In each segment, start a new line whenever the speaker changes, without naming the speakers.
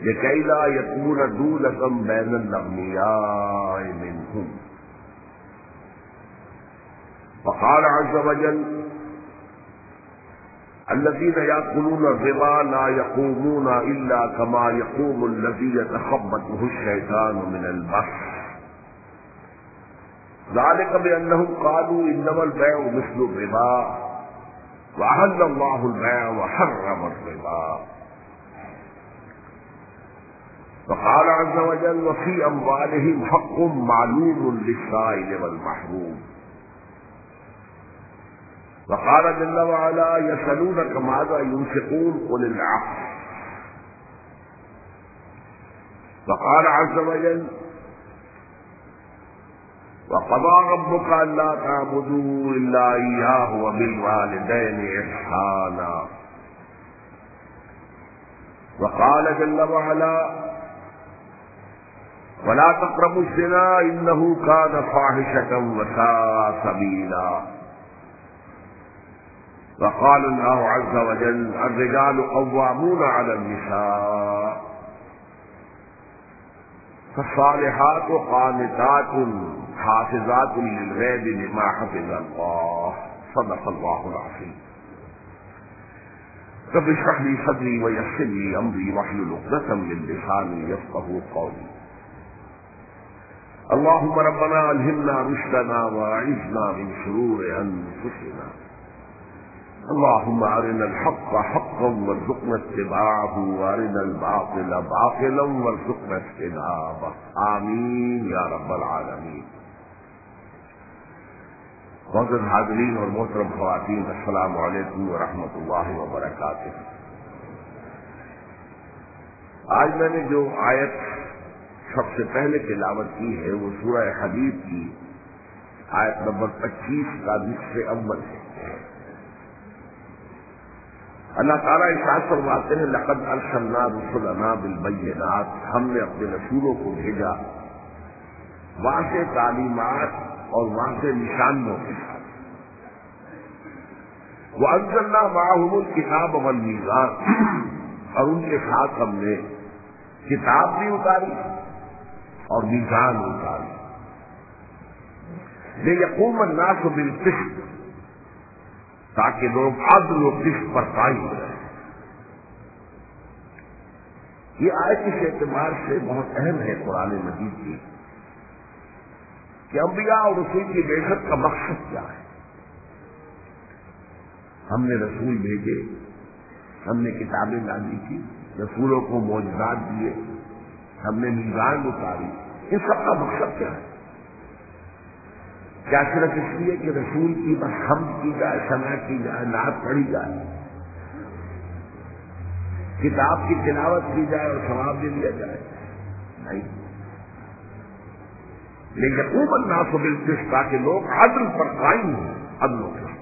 لكي لا يكون دولة بين الأغنياء منكم. وقال عز وجل: الذين يأكلون الربا لا يقومون إلا كما يقوم الذي يتخبطه الشيطان من المس، ذلك بأنهم قالوا إنما البيع مثل الربا وأحل الله البيع وحرم الربا. وقال عز وجل: وفي أموالهم حق معلوم للسائل والمحروم. وقال جل وعلا: يسألونك ماذا ينفقون قل العفو. وقال عز وجل: وقضى ربك ألا تعبدوا إلا إياه وبالوالدين إحسانا. وقال جل وعلا: ولا تقربوا الزنا إنه كان فاحشة وساء سبيلا. وقال الله عز وجل: الرجال قوامون على النساء فالصالحات قانتات حافظات للغيب بما حفظ الله. صدق الله العظيم. رب اشرح لي صدري ويسر لي امري واحلل عقدة من لساني يفقهوا قولي. اللهم ربنا الهمنا رشدنا واعذنا من شرور انفسنا. اللهم ارنا الحق حقا وارزقنا اتباعه وارنا الباطل باطلا وارزقنا اجتنابه. آمین یا رب العالمین. معزز حاضرین اور محترم خواتین، السلام علیکم ورحمۃ اللہ وبرکاتہ. آج میں نے جو آیت سب سے پہلے تلاوت کی ہے وہ سورہ حدید کی آیت نمبر 25 کا نصف اول ہے. اللہ تعالیٰ ارشاد فرماتے ہیں: لقد ارسلنا رسلنا بالبینات، ہم نے اپنے رسولوں کو بھیجا واضح تعلیمات اور واضح نشانیوں کے ساتھ. وانزلنا معهم الکتاب والمیزان، اور ان کے ساتھ ہم نے کتاب بھی اتاری اور میزان اتاری. لیقوم الناس بالقسط، تاکہ لوگ عدل و قسط پر قائم رہیں. یہ آیت اس اعتبار سے بہت اہم ہے قرآن مجید کی کہ انبیاء اور رسول کی بعثت کا مقصد کیا ہے. ہم نے رسول بھیجے، ہم نے کتابیں نازل کی، رسولوں کو معجزات دیے، ہم نے میزان اتاری. ان سب کا مقصد کیا ہے؟ کیا صرف اس لیے کہ رسول کی بس حمد کی جائے، ثنا کی جائے، نعت پڑھی جائے، کتاب کی تلاوت کی جائے اور ثواب بھی لیا جائے؟ نہیں. لیکن یقوم الناس بالقسط، تاکہ لوگ عدل پر قائم ہوں، عدل و قسط.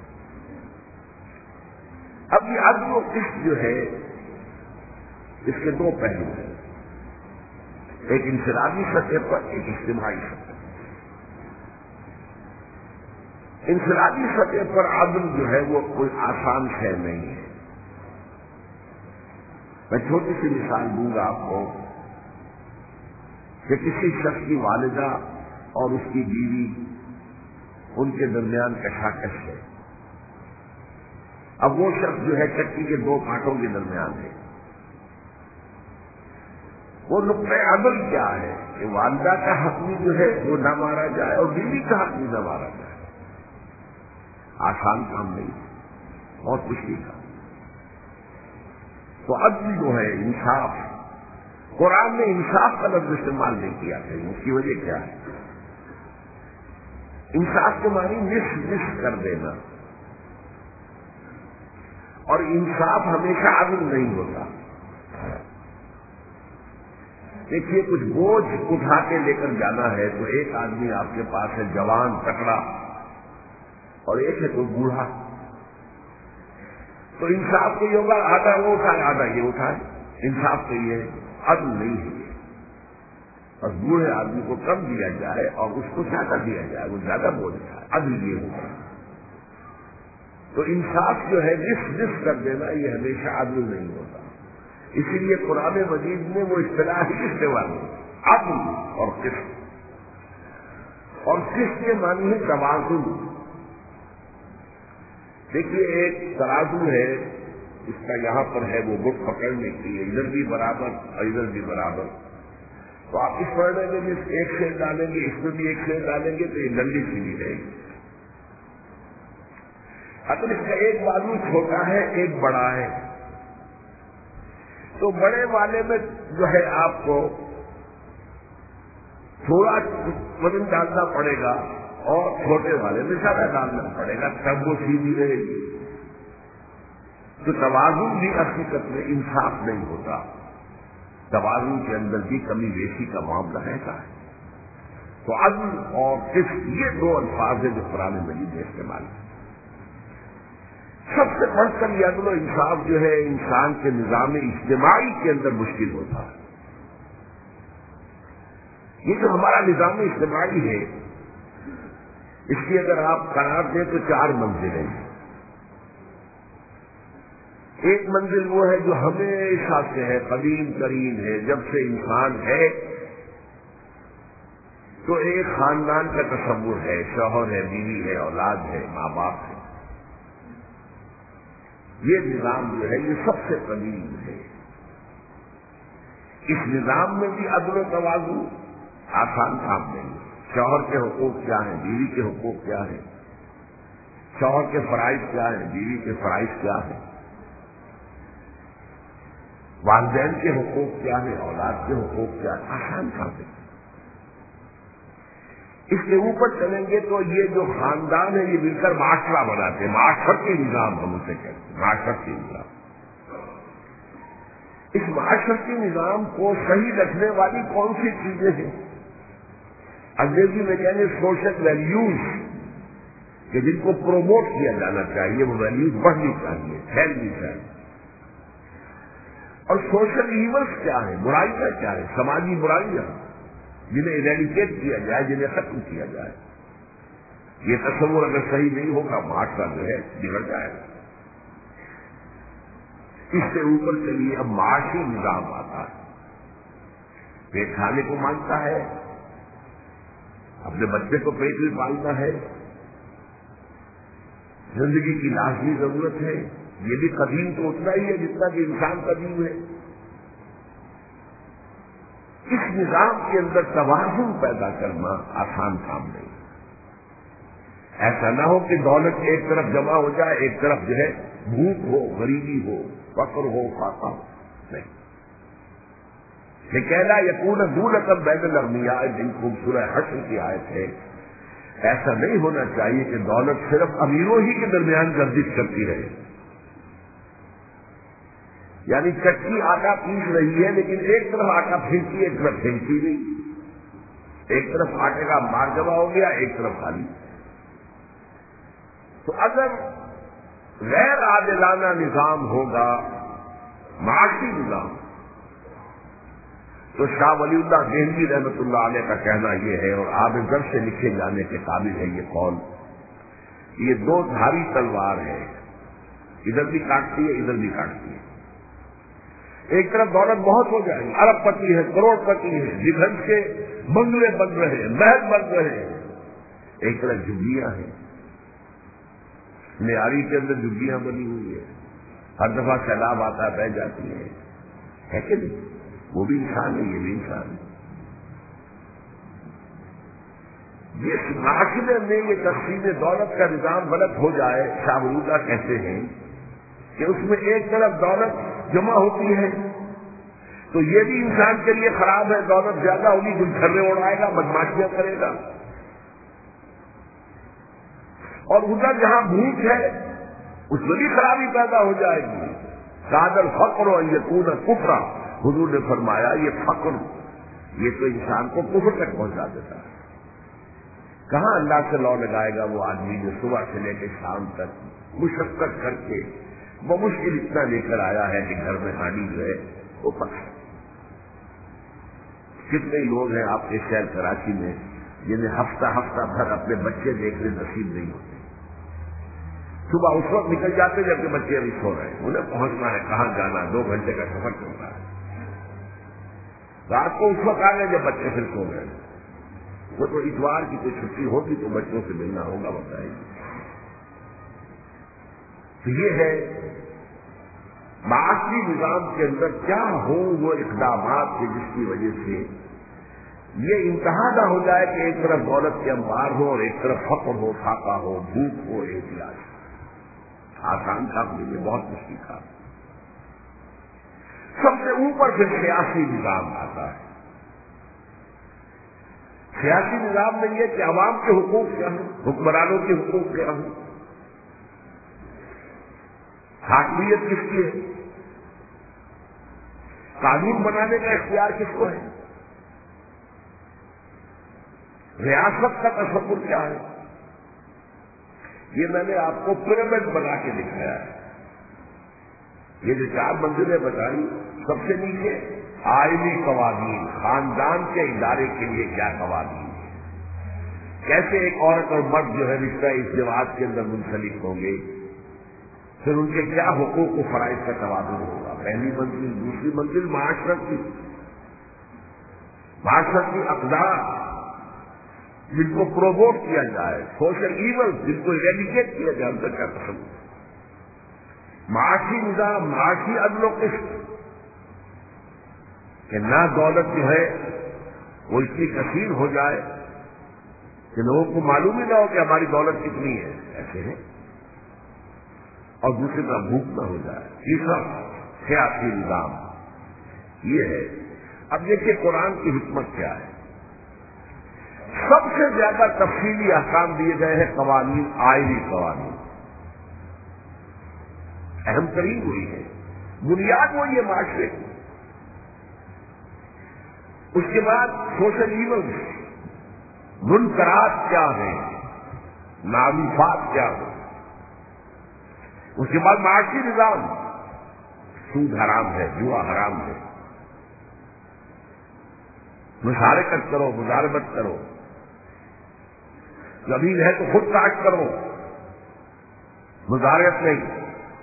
اب یہ عدل و قسط جو ہے اس کے دو پہلو ہیں، ایک انفرادی سطح پر، ایک اجتماعی سطح پر. انفرادی سطح پر عدل جو ہے وہ کوئی آسان شے نہیں ہے. میں چھوٹی سی مثال دوں گا آپ کو کہ کسی شخص کی والدہ اور اس کی بیوی، ان کے درمیان کشاکش ہے. اب وہ شخص جو ہے چکی کے دو کانٹوں کے درمیان ہے. وہ نقطۂ عدل کیا ہے کہ والدہ کا حق بھی جو ہے وہ نہ مارا جائے اور بیوی کا حق بھی نہ مارا جائے. آسان کام نہیں، بہت مشکل کام. تو عدل جو ہے، انصاف، قرآن نے انصاف کا لفظ استعمال نہیں کیا ہے. اس کی وجہ کیا ہے؟ انصاف کے معنی نصف کر دینا، اور انصاف ہمیشہ عدل نہیں ہوتا. دیکھیے، کچھ بوجھ اٹھا کے لے کر جانا ہے تو ایک آدمی آپ کے پاس ہے جوان تکڑا، اور ایک ہے کوئی بوڑھا. تو انصاف تو یہ ہوگا آدھا وہ اٹھائے آدھا یہ اٹھائے. انصاف تو یہ عدل نہیں ہے. اور بوڑھے آدمی کو کم دیا جائے اور اس کو زیادہ دیا جائے، وہ زیادہ بوجھ جائے، عدل یہ ہوگا. تو انصاف جو ہے نصف کر دینا، یہ ہمیشہ عدل نہیں ہوتا. اسی لیے قرآن مجید میں وہ اصطلاح ہی استعمال ہے، عدل اور قسط. اور قسط کے معنی ہے توازن. دیکھیے ایک ترازو ہے، اس کا یہاں پر ہے وہ گٹ پکڑنے کے لیے، ادھر بھی برابر اور ادھر بھی برابر. تو آپ اس پڑھنے میں بھی ایک شیر ڈالیں گے، اس میں بھی ایک شیر ڈالیں گے تو یہ ڈنڈی سیدھی رہے گی. اگر اس کا ایک بازو چھوٹا ہے ایک بڑا ہے تو بڑے والے میں جو ہے آپ کو تھوڑا وزن ڈالنا پڑے گا اور چھوٹے والے میں زیادہ ڈالنا پڑے گا، تب وہ سیدھی رہے گی. تو توازن بھی حقیقت میں انصاف نہیں ہوتا، توازن کے اندر بھی کمی بیشی کا معاملہ رہتا ہے. تو عدل اور قسط یہ دو الفاظ ہیں جو قرآن مجید میں استعمال ہیں. سب سے بڑھ کر یہ عدل و انصاف جو ہے انسان کے نظام اجتماعی کے اندر مشکل ہوتا ہے. یہ جو ہمارا نظام اجتماعی ہے اس کی اگر آپ قرار دیں تو 4 منزلیں ہیں. ایک منزل وہ ہے جو ہمیشہ سے ہے، قدیم ترین ہے، جب سے انسان ہے تو ایک خاندان کا تصور ہے، شوہر ہے، بیوی ہے، اولاد ہے، ماں باپ ہے. یہ نظام جو ہے یہ سب سے قدیم ہے. اس نظام میں بھی عدل و توازن آسان کام نہیں ہے. شوہر کے حقوق کیا ہیں، بیوی کے حقوق کیا ہیں، شوہر کے فرائض کیا ہیں، بیوی کے فرائض کیا ہیں، والدین کے حقوق کیا ہیں، اولاد کے حقوق کیا ہیں، آسان کام ہے. اس کے اوپر چلیں گے تو یہ جو خاندان ہے یہ مل کر معاشرہ بناتے ہیں، معاشرتی نظام ہم اسے کہتے ہیں، معاشرتی نظام. اس معاشرتی نظام کو صحیح رکھنے والی کون سی چیزیں ہیں؟ انگریزی میں کہیں گے سوشل ویلیوز، کہ جن کو پروموٹ کیا جانا چاہیے، وہ ویلیوز بڑھنی چاہیے، پھیلنی چاہیے. اور سوشل ایونٹس کیا ہیں، برائیاں کیا ہیں، سماجی برائیاں جنہیں ایریڈیکیٹ کیا جائے، جنہیں ختم کیا جائے. یہ تصور اگر صحیح نہیں ہوگا معاشرہ جو ہے بگڑ جائے گا. اس سے اوپر چلیے اب معاشی نظام آتا ہے. پیٹ کھانے کو مانگتا ہے، اپنے بچے کو پیٹ میں پالنا ہے، زندگی کی لازمی ضرورت ہے. یہ بھی قدیم تو اتنا ہی ہے جتنا کہ انسان قدیم ہے. اس نظام کے اندر توازن پیدا کرنا آسان کام نہیں. ایسا نہ ہو کہ دولت ایک طرف جمع ہو جائے، ایک طرف جو ہے بھوک ہو، غریبی ہو، فقر ہو، فاقہ ہو. نہیں، لکیلا یکون دولۃ بین الاغنیاء جن خوبصورت حشر کی آیت ہے. ایسا نہیں ہونا چاہیے کہ دولت صرف امیروں ہی کے درمیان گردش کرتی رہے. یعنی چکی آٹا پیس رہی ہے لیکن ایک طرف آٹا پھینکتی ایک طرف پھینکتی نہیں. ایک طرف آٹے کا مار جمع ہو گیا، ایک طرف خالی. تو اگر غیر عادلانہ نظام ہوگا، معاشی نظام، تو شاہ ولی اللہ دہلوی رحمۃ اللہ علیہ کا کہنا یہ ہے، اور آب زر سے لکھے جانے کے قابل ہے یہ قول، یہ 2 دھاری تلوار ہے، ادھر بھی کاٹتی ہے ادھر بھی کاٹتی ہے. ایک طرف دولت بہت ہو جائے گی، ارب پتی ہے، کروڑ پتی ہے، ڈیفنس کے بنگلے بن رہے ہیں، محل بن رہے ہیں. ایک طرف جھگیاں ہیں، معیاری کے اندر جھگیاں بنی ہوئی ہے، ہر دفعہ سیلاب آتا ہے بہ جاتی ہے کہ نہیں؟ وہ بھی انسان ہے، یہ بھی انسان ہے. جس معاشرے میں یہ تقسیم دولت کا نظام غلط ہو جائے، شاہ ولی اللہ کہتے ہیں کہ اس میں ایک طرف دولت جمع ہوتی ہے تو یہ بھی انسان کے لیے خراب ہے. دولت زیادہ ہوگی، گلچھرے اڑائے گا، بدماشیاں کرے گا. اور ادھر جہاں بھوک ہے اس میں بھی خرابی پیدا ہو جائے گی. قادر فقر و یکون کفرا، حضور نے فرمایا یہ فقر یہ تو انسان کو کفر تک پہنچا دیتا ہے. کہاں اللہ سے لو لگائے گا وہ آدمی جو صبح سے لے کے شام تک مشقت کر کے بمشکل اتنا لے کر آیا ہے کہ گھر میں ہانی جو ہے وہ پکا. کتنے لوگ ہیں آپ کے شہر کراچی میں جنہیں ہفتہ ہفتہ بھر اپنے بچے دیکھنے نصیب نہیں ہوتے. صبح اس وقت نکل جاتے جبکہ بچے ابھی سو رہے ہیں، انہیں پہنچنا ہے، کہاں جانا، 2 گھنٹے کا سفر چلتا ہے. رات کو اس وقت آ گئے جب بچے پھر سو گئے. وہ تو اتوار کی کوئی چھٹی ہوگی تو بچوں سے ملنا ہوگا، بتائیے. تو یہ ہے معاشی نظام کے اندر کیا ہو وہ اقدامات کے جس کی وجہ سے یہ انتہا نہ ہو جائے کہ ایک طرف دولت کے انبار ہو اور ایک طرف فقر ہو، فاقہ ہو، بھوک ہو، احتیاج. آسان کام نہیں ہے، بہت مشکل کام. سب سے اوپر پھر سیاسی نظام آتا ہے. سیاسی نظام میں یہ کہ عوام کے حقوق کیا ہوں، حکمرانوں کے حقوق کیا ہوں، حاکمیت کس کی ہے، قانون بنانے کا اختیار کس کو ہے، ریاست کا تصور کیا ہے. یہ میں نے آپ کو پیرامڈ بنا کے دکھایا ہے. یہ جو 4 منزلیں بتائی، سب سے نیچے آئینی قوانین، خاندان کے ادارے کے لیے کیا قوانین ہیں، کیسے ایک عورت اور مرد جو ہے رشتہ ازدواج کے اندر منسلک ہوں گے، پھر ان کے کیا حقوق و فرائض کا توازن ہوگا. پہلی منزل. دوسری منزل معاشرت کی اقدار جن کو پروموٹ کیا جائے، سوشل ایول جن کو ایریڈیکیٹ کیا جائے، ان کا کیا قسم. معاشی نظام، معاشی عدل و قسط کہ نہ دولت جو ہے وہ اتنی کثیر ہو جائے کہ لوگوں کو معلوم ہی نہ ہو کہ ہماری دولت کتنی ہے، ایسے ہے. اور دوسری طرف بھوک نہ ہو جائے. تیسرا سیاسی نظام یہ ہے. اب دیکھیے قرآن کی حکمت کیا ہے. سب سے زیادہ تفصیلی احکام دیے گئے ہیں قوانین، آئینی قوانین. اہم ترین وہی ہے، بنیاد وہی ہے معاشرے کی. اس کے بعد سوشل ایونٹس، منکرات کیا ہیں، معروفات کیا ہیں. اس کے بعد معاشی نظام، سود حرام ہے، جوا حرام ہے، مشارکت کرو، مزاربت کرو، زمین ہے تو خود کاٹ کرو، مزارعت نہیں.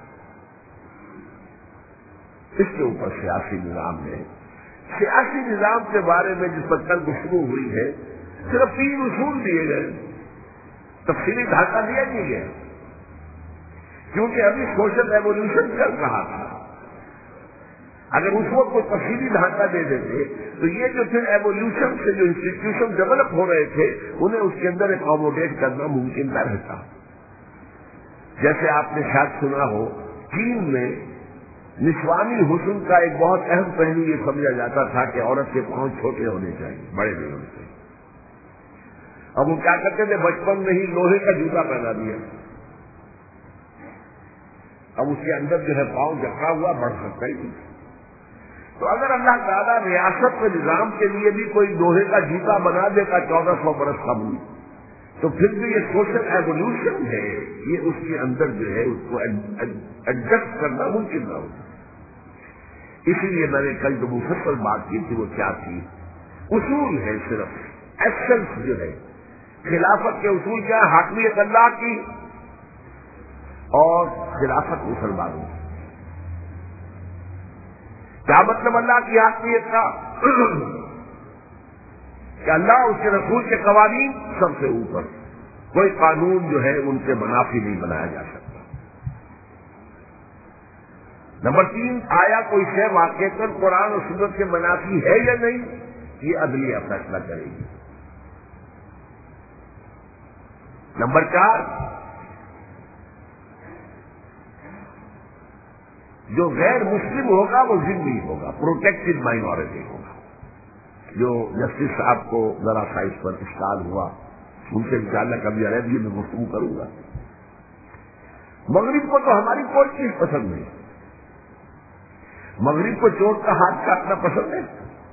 اس کے اوپر سیاسی نظام ہے. سیاسی نظام کے بارے میں جس پر کل گفتگو ہوئی ہے، صرف 3 اصول دیے گئے، تفصیلی ڈھانچہ دیا نہیں گیا، کیونکہ ابھی سوشل ایوولوشن چل رہا تھا. اگر اس وقت کوئی تفصیلی ڈھانچہ دے دیتے تو یہ جو پھر ایوولوشن سے جو انسٹیٹیوشن ڈیولپ ہو رہے تھے انہیں اس کے اندر اکوموڈیٹ کرنا ممکن نہ رہتا. جیسے آپ نے شاید سنا ہو، چین میں نسوانی حسن کا ایک بہت اہم پہلو یہ سمجھا جاتا تھا کہ عورت کے پاؤں چھوٹے ہونے چاہیے، بڑے نہیں ہونے چاہیے. اب وہ کیا کرتے تھے، بچپن میں ہی لوہے کا جوتا پہنا دیا. اب اس کے اندر جو ہے پاؤں جکڑا ہوا بڑھ سکتا ہی نہیں. تو اگر اللہ تعالیٰ ریاست کے نظام کے لیے بھی کوئی لوہے کا جوتا بنا دے گا 1400 برس قبل، تو پھر بھی یہ سوشل ایوولوشن ہے، یہ اس کے اندر جو ہے اس کو ایڈجسٹ کرنا ممکن نہ ہوگا. اسی لیے میں نے کل جو مفصل بات کی تھی وہ کیا تھی، اصول ہے، صرف ایسنس جو ہے خلافت کے اصول کیا، حاکمیت اللہ کی اور خلافت مسلمانوں کی. کیا مطلب اللہ کی حاکمیت کا؟ کہ اللہ اس کے رسول کے قوانین سب سے اوپر، کوئی قانون جو ہے ان سے منافی نہیں بنایا جا سکتا. نمبر 3، آیا کوئی شے واقعتاً قرآن اور سنت کے منافی ہے یا نہیں، یہ عدلیہ فیصلہ کرے گی. نمبر 4، جو غیر مسلم ہوگا وہ ذمہ ہوگا، پروٹیکٹڈ مائنورٹی ہوگا. جو جسٹس صاحب کو ذرا سا اس پر اشکال ہوا، ان سے انشاءاللہ کبھی عربی میں گفتگو کروں گا. مغرب کو تو ہماری کوئی چیز پسند نہیں. مغرب کو چوٹ کا ہاتھ کاٹنا پسند ہے.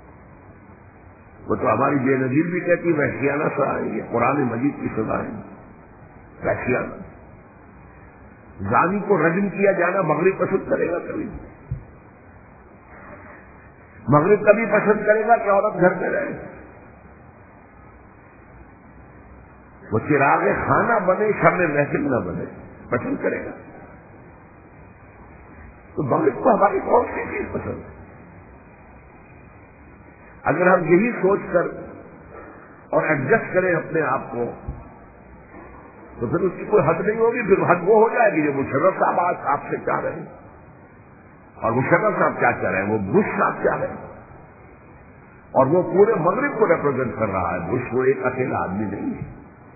وہ تو ہماری بے نظیر بھی کہتی وحشیانہ سزا ہے، یہ قرآن مجید کی سزا ہے، وحشیانہ. زانی کو رجم کیا جانا مغرب پسند کرے گا کبھی؟ مغرب کبھی پسند کرے گا کہ عورت گھر میں رہے؟ وہ چراغ خانہ بنے، شمع محفل نہ بنے. پسند کرے گا؟ تو مغرب کو ہماری کون سی چیز پسند ہے؟ اگر ہم یہی سوچ کر اور ایڈجسٹ کریں اپنے آپ کو تو پھر اس کی کوئی حد نہیں ہوگی. پھر حد وہ ہو جائے گی جو مشرف صاحب آج آپ سے چاہ رہے ہیں. اور مشرف صاحب کیا چاہ رہے ہیں؟ وہ بش صاحب چاہ رہے ہیں. اور وہ پورے مغرب کو ریپرزینٹ کر رہا ہے. بش وہ ایک اکیلا آدمی نہیں ہے.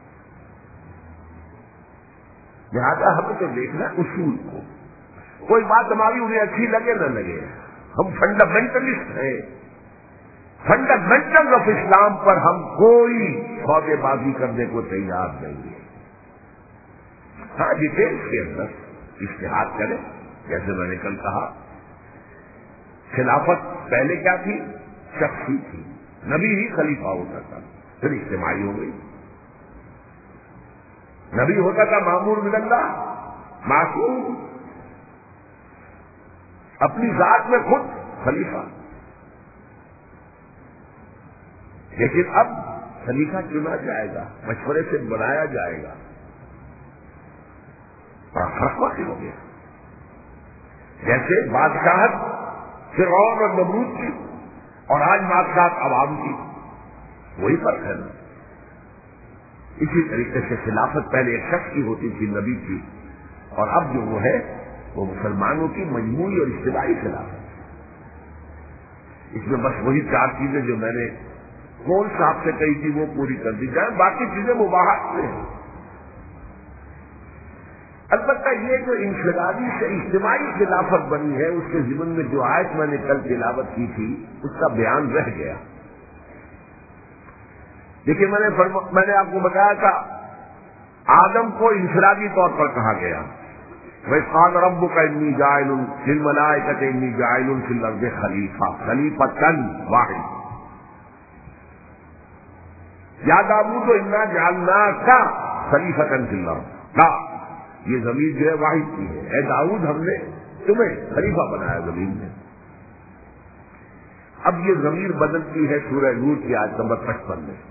لہٰذا ہمیں تو دیکھنا اصول کو. کوئی بات ہماری انہیں اچھی لگے نہ لگے, ہم فنڈامنٹلسٹ ہیں. فنڈامنٹل آف اسلام پر ہم کوئی سودے بازی کرنے کو تیار نہیں ہے. ہاں ڈیٹیلس کے اندر اجتہاد کریں. جیسے میں نے کل کہا, خلافت پہلے کیا تھی؟ شخصی تھی. نبی ہی خلیفہ ہوتا تھا, پھر اجتماعی ہو گئی. نبی ہوتا تھا مامور من اللہ, معصوم, اپنی ذات میں خود خلیفہ. لیکن اب خلیفہ چنا جائے گا, مشورے سے بنایا جائے گا. بڑا فرق واقع ہو گیا. جیسے بادشاہت فرعون اور نمرود کی اور آج بادشاہت عوام کی, وہی فرق ہے نا. اسی طریقے سے خلافت پہلے ایک شخص کی ہوتی تھی, نبی کی, اور اب جو وہ ہے وہ مسلمانوں کی مجموعی اور اجتماعی خلافت. اس میں بس وہی 4 چیزیں جو میں نے کون صاحب سے کہی تھی وہ پوری کر دی جائیں, باقی چیزیں مباحث میں ہیں. البتہ یہ جو انفرادی سے اجتماعی خلافت بنی ہے, اس کے ضمن میں جو آیت میں نے کل تلاوت کی تھی اس کا بیان رہ گیا. لیکن میں نے آپ کو بتایا تھا آدم کو انفرادی طور پر کہا گیا, وَإِذْ رَبُّكَ إِنِّي جَاعِلٌ فِي الْمَلَائِكَةِ إِنِّي جَاعِلٌ فِي الْأَرْضِ خَلِيفَةً وَاحِدًا یا داؤد اِنَّا جَعَلْنَاكَ خَلِيفَةً فِي الْأَرْضِ. لا, یہ زمین جو ہے واحد کی ہے. اے داؤد, ہم نے تمہیں خلیفہ بنایا زمین میں. اب یہ ضمیر بدلتی ہے سورہ نور کی آیت نمبر 55 میں.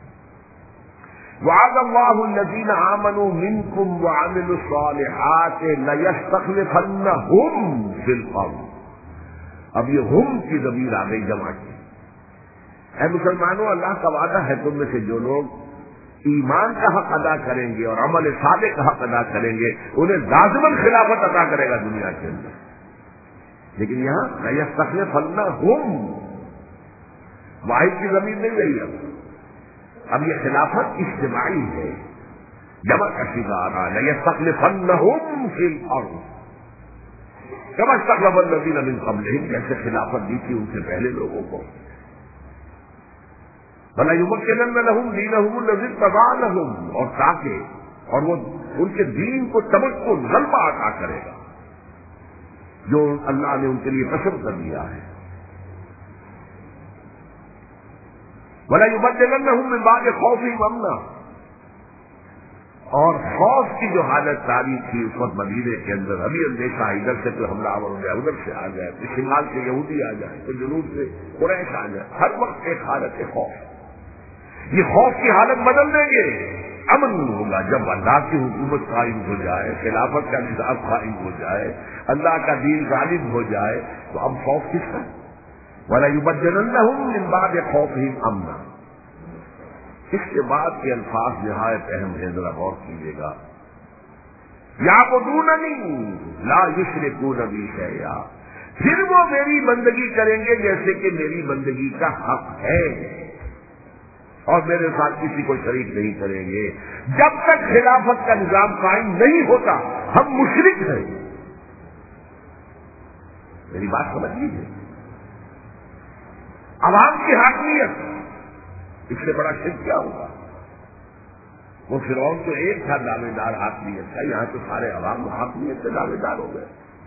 وعد اللہ الذین آمنوا منکم وعملوا الصالحات لیستخلفنہم فی الارض. اب یہ ہم کی ضمیر آ گئی جمع کی. اے مسلمانوں, اللہ کا وعدہ ہے تم میں سے جو لوگ ایمان کا حق ادا کریں گے اور عمل صالح کا حق ادا کریں گے انہیں لازماً خلافت عطا کرے گا دنیا کے اندر. لیکن یہاں لیستخلفنہم, واحد کی ضمیر نہیں رہی. اب یہ خلافت اجتماعی ہے, جمع کا صیغہ آ رہا ہے. لیستخلفنہم فی الارض کما استخلف الذین من قبلہم, جیسے خلافت دی تھی ان سے پہلے لوگوں کو. وَلَيُمَكِّنَنَّ لَهُمْ دِينَهُمُ الَّذِي ارْتَضَىٰ لَهُمْ, اور تاکہ اور وہ ان کے دین کو تمکن غلبہ عطا کرے گا جو اللہ نے ان کے لیے پسند کر دیا ہے. وَلَيُبَدِّلَنَّهُم مِّن بَعْدِ خَوْفِهِمْ أَمْنًا, اور خوف کی جو حالت تاری تھی اس وقت مدینے کے اندر, ابھی اندیشہ ادھر سے کوئی حملہ آور ہو جائے, ادھر سے آ جائے, کوئی شمال سے یہودی آ جائے, کوئی جنوب سے قریش آ جائے, ہر وقت ایک حالت خوف. یہ خوف کی حالت بدل دیں گے, امن ہوگا جب اللہ کی حکومت قائم ہو جائے, خلافت کا نظام قائم ہو جائے, اللہ کا دین غالب ہو جائے. تو اب خوف کس کا؟ وَلَيُبَدِّلَنَّهُم مِّن بَعْدِ خَوْفِهِمْ أَمْنًا. اس کے بعد کے الفاظ نہایت اہم ہیں, ذرا غور کیجیے گا. یعبدوننی لا یشرکون بی شیئا, پھر وہ میری بندگی کریں گے جیسے کہ میری بندگی کا حق ہے, اور میرے ساتھ کسی کو شریک نہیں کریں گے. جب تک خلافت کا نظام قائم نہیں ہوتا ہم مشرک ہیں. میری بات سمجھ لیجیے. عوام کی حاکمیت, اس سے بڑا شرک کیا ہوگا؟ وہ فرعون تو ایک تھا دعوے دار حاکمیت کا, یہاں تو سارے عوام حاکمیت سے دعوے دار ہو گئے.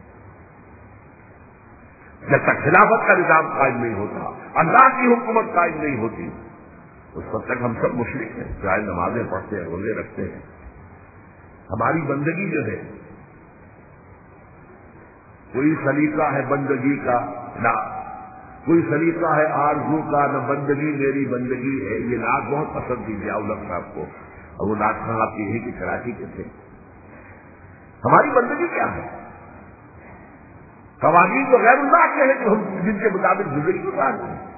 جب تک خلافت کا نظام قائم نہیں ہوتا, اللہ کی حکومت قائم نہیں ہوتی, اس وقت تک ہم سب مشرک ہیں. چاہے نمازیں پڑھتے ہیں, روزے رکھتے ہیں, ہماری بندگی جو ہے کوئی سلیقہ ہے بندگی کا نہ, کوئی سلیقہ ہے آرزو کا نہ. بندگی میری بندگی ہے. یہ نعت بہت پسند تھی ضیاء الحق صاحب کو, اور وہ نعت صاحب آپ یہی کی کراچی کے تھے. ہماری بندگی کیا ہے؟ قوانین تو غیر اللہ کے ہیں جو ہم جن کے مطابق زندگی گزار رہے ہیں.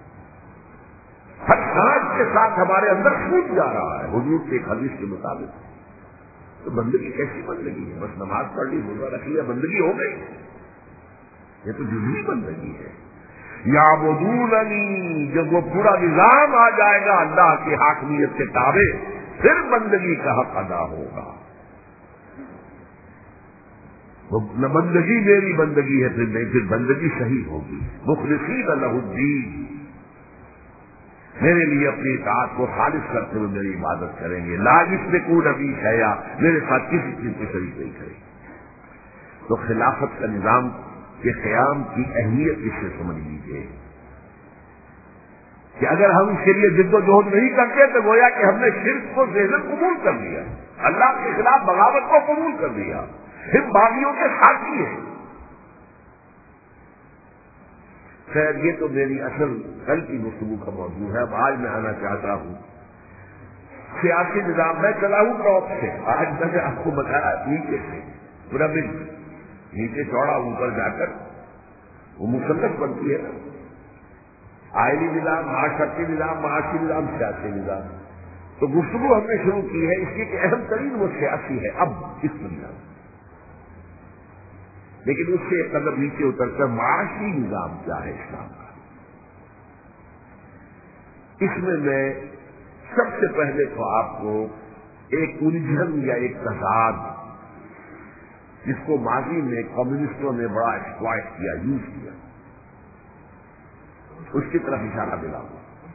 ہر سانس کے ساتھ ہمارے اندر خون جا رہا ہے حضور کے ایک حدیث کے مطابق. تو بندگی کیسی بندگی ہے؟ بس نماز پڑھ لی، روزہ رکھ لیا، بندگی ہو گئی؟ یہ تو جزوی بندگی ہے. یعبدوننی، جب وہ پورا نظام آ جائے گا اللہ کی حاکمیت کے تابع، پھر بندگی کا حق ادا ہوگا. نہ بندگی میری بندگی ہے، پھر بندگی صحیح ہوگی. مخلصین لہ الدین، میرے لیے اپنی اطاعت کو خالص کرتے ہوئے میری عبادت کریں گے. لا یشرکون بی شیئا، میرے ساتھ کسی چیز کو شریک نہیں کریں گے. تو خلافت کا نظام کے قیام کی اہمیت اس سے سمجھ لیجیے کہ اگر ہم اس کے لیے جد و جہد نہیں کرتے تو گویا کہ ہم نے شرک کو ذہن قبول کر لیا، اللہ کے خلاف بغاوت کو قبول کر لیا. ہم باغیوں کے ساتھی ہیں. خیر یہ تو میری اصل کل کی گفتگو کا موضوع ہے. اب آج میں آنا چاہتا ہوں سیاسی نظام. میں چلا ہوں ٹاپ سے، آج میں نے آپ کو بتایا نیچے سے پیرامڈ، نیچے چوڑا اوپر جا کر وہ مثلث بنتی ہے نا، آئینی نظام، معاشرتی نظام، معاشی نظام، سیاسی نظام. تو گفتگو ہم نے شروع کی ہے اس کی کہ اہم ترین وہ سیاسی ہے اب اس دنیا میں، لیکن اس سے ایک قدر نیچے اتر کر معاشی نظام کیا ہے اسلام کا. اس میں سب سے پہلے تو آپ کو ایک الجھن یا ایک تضاد جس کو ماضی میں کمیونسٹوں نے بڑا ایکسپلائٹ کیا، یوز کیا، اس کی طرف اشارہ دلاؤں.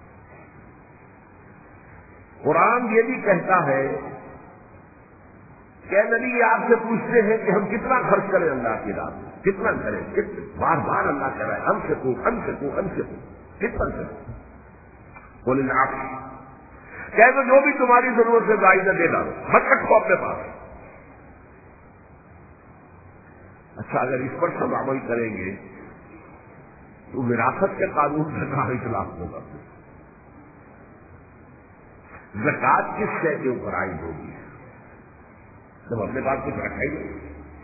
قرآن یہ بھی کہتا ہے کہ نبی آپ سے پوچھتے ہیں کہ ہم کتنا خرچ کریں اللہ کی راہ میں، کتنا کریں، بار بار اللہ کہہ رہا ہے ہم سے کتنا کریں. بولے آپ کہہ دو جو بھی تمہاری ضرورت ہے گاڑی نہ دے ڈالو، مت رکھو اپنے پاس. اچھا اگر اس پر سب عمل کریں گے تو وراثت کے قانون کا کہاں اخلاف ہوگا؟ زکات کس شے کے اوپر عائد ہوگی جب اپنے پاس کچھ رکھا ہی نہیں؟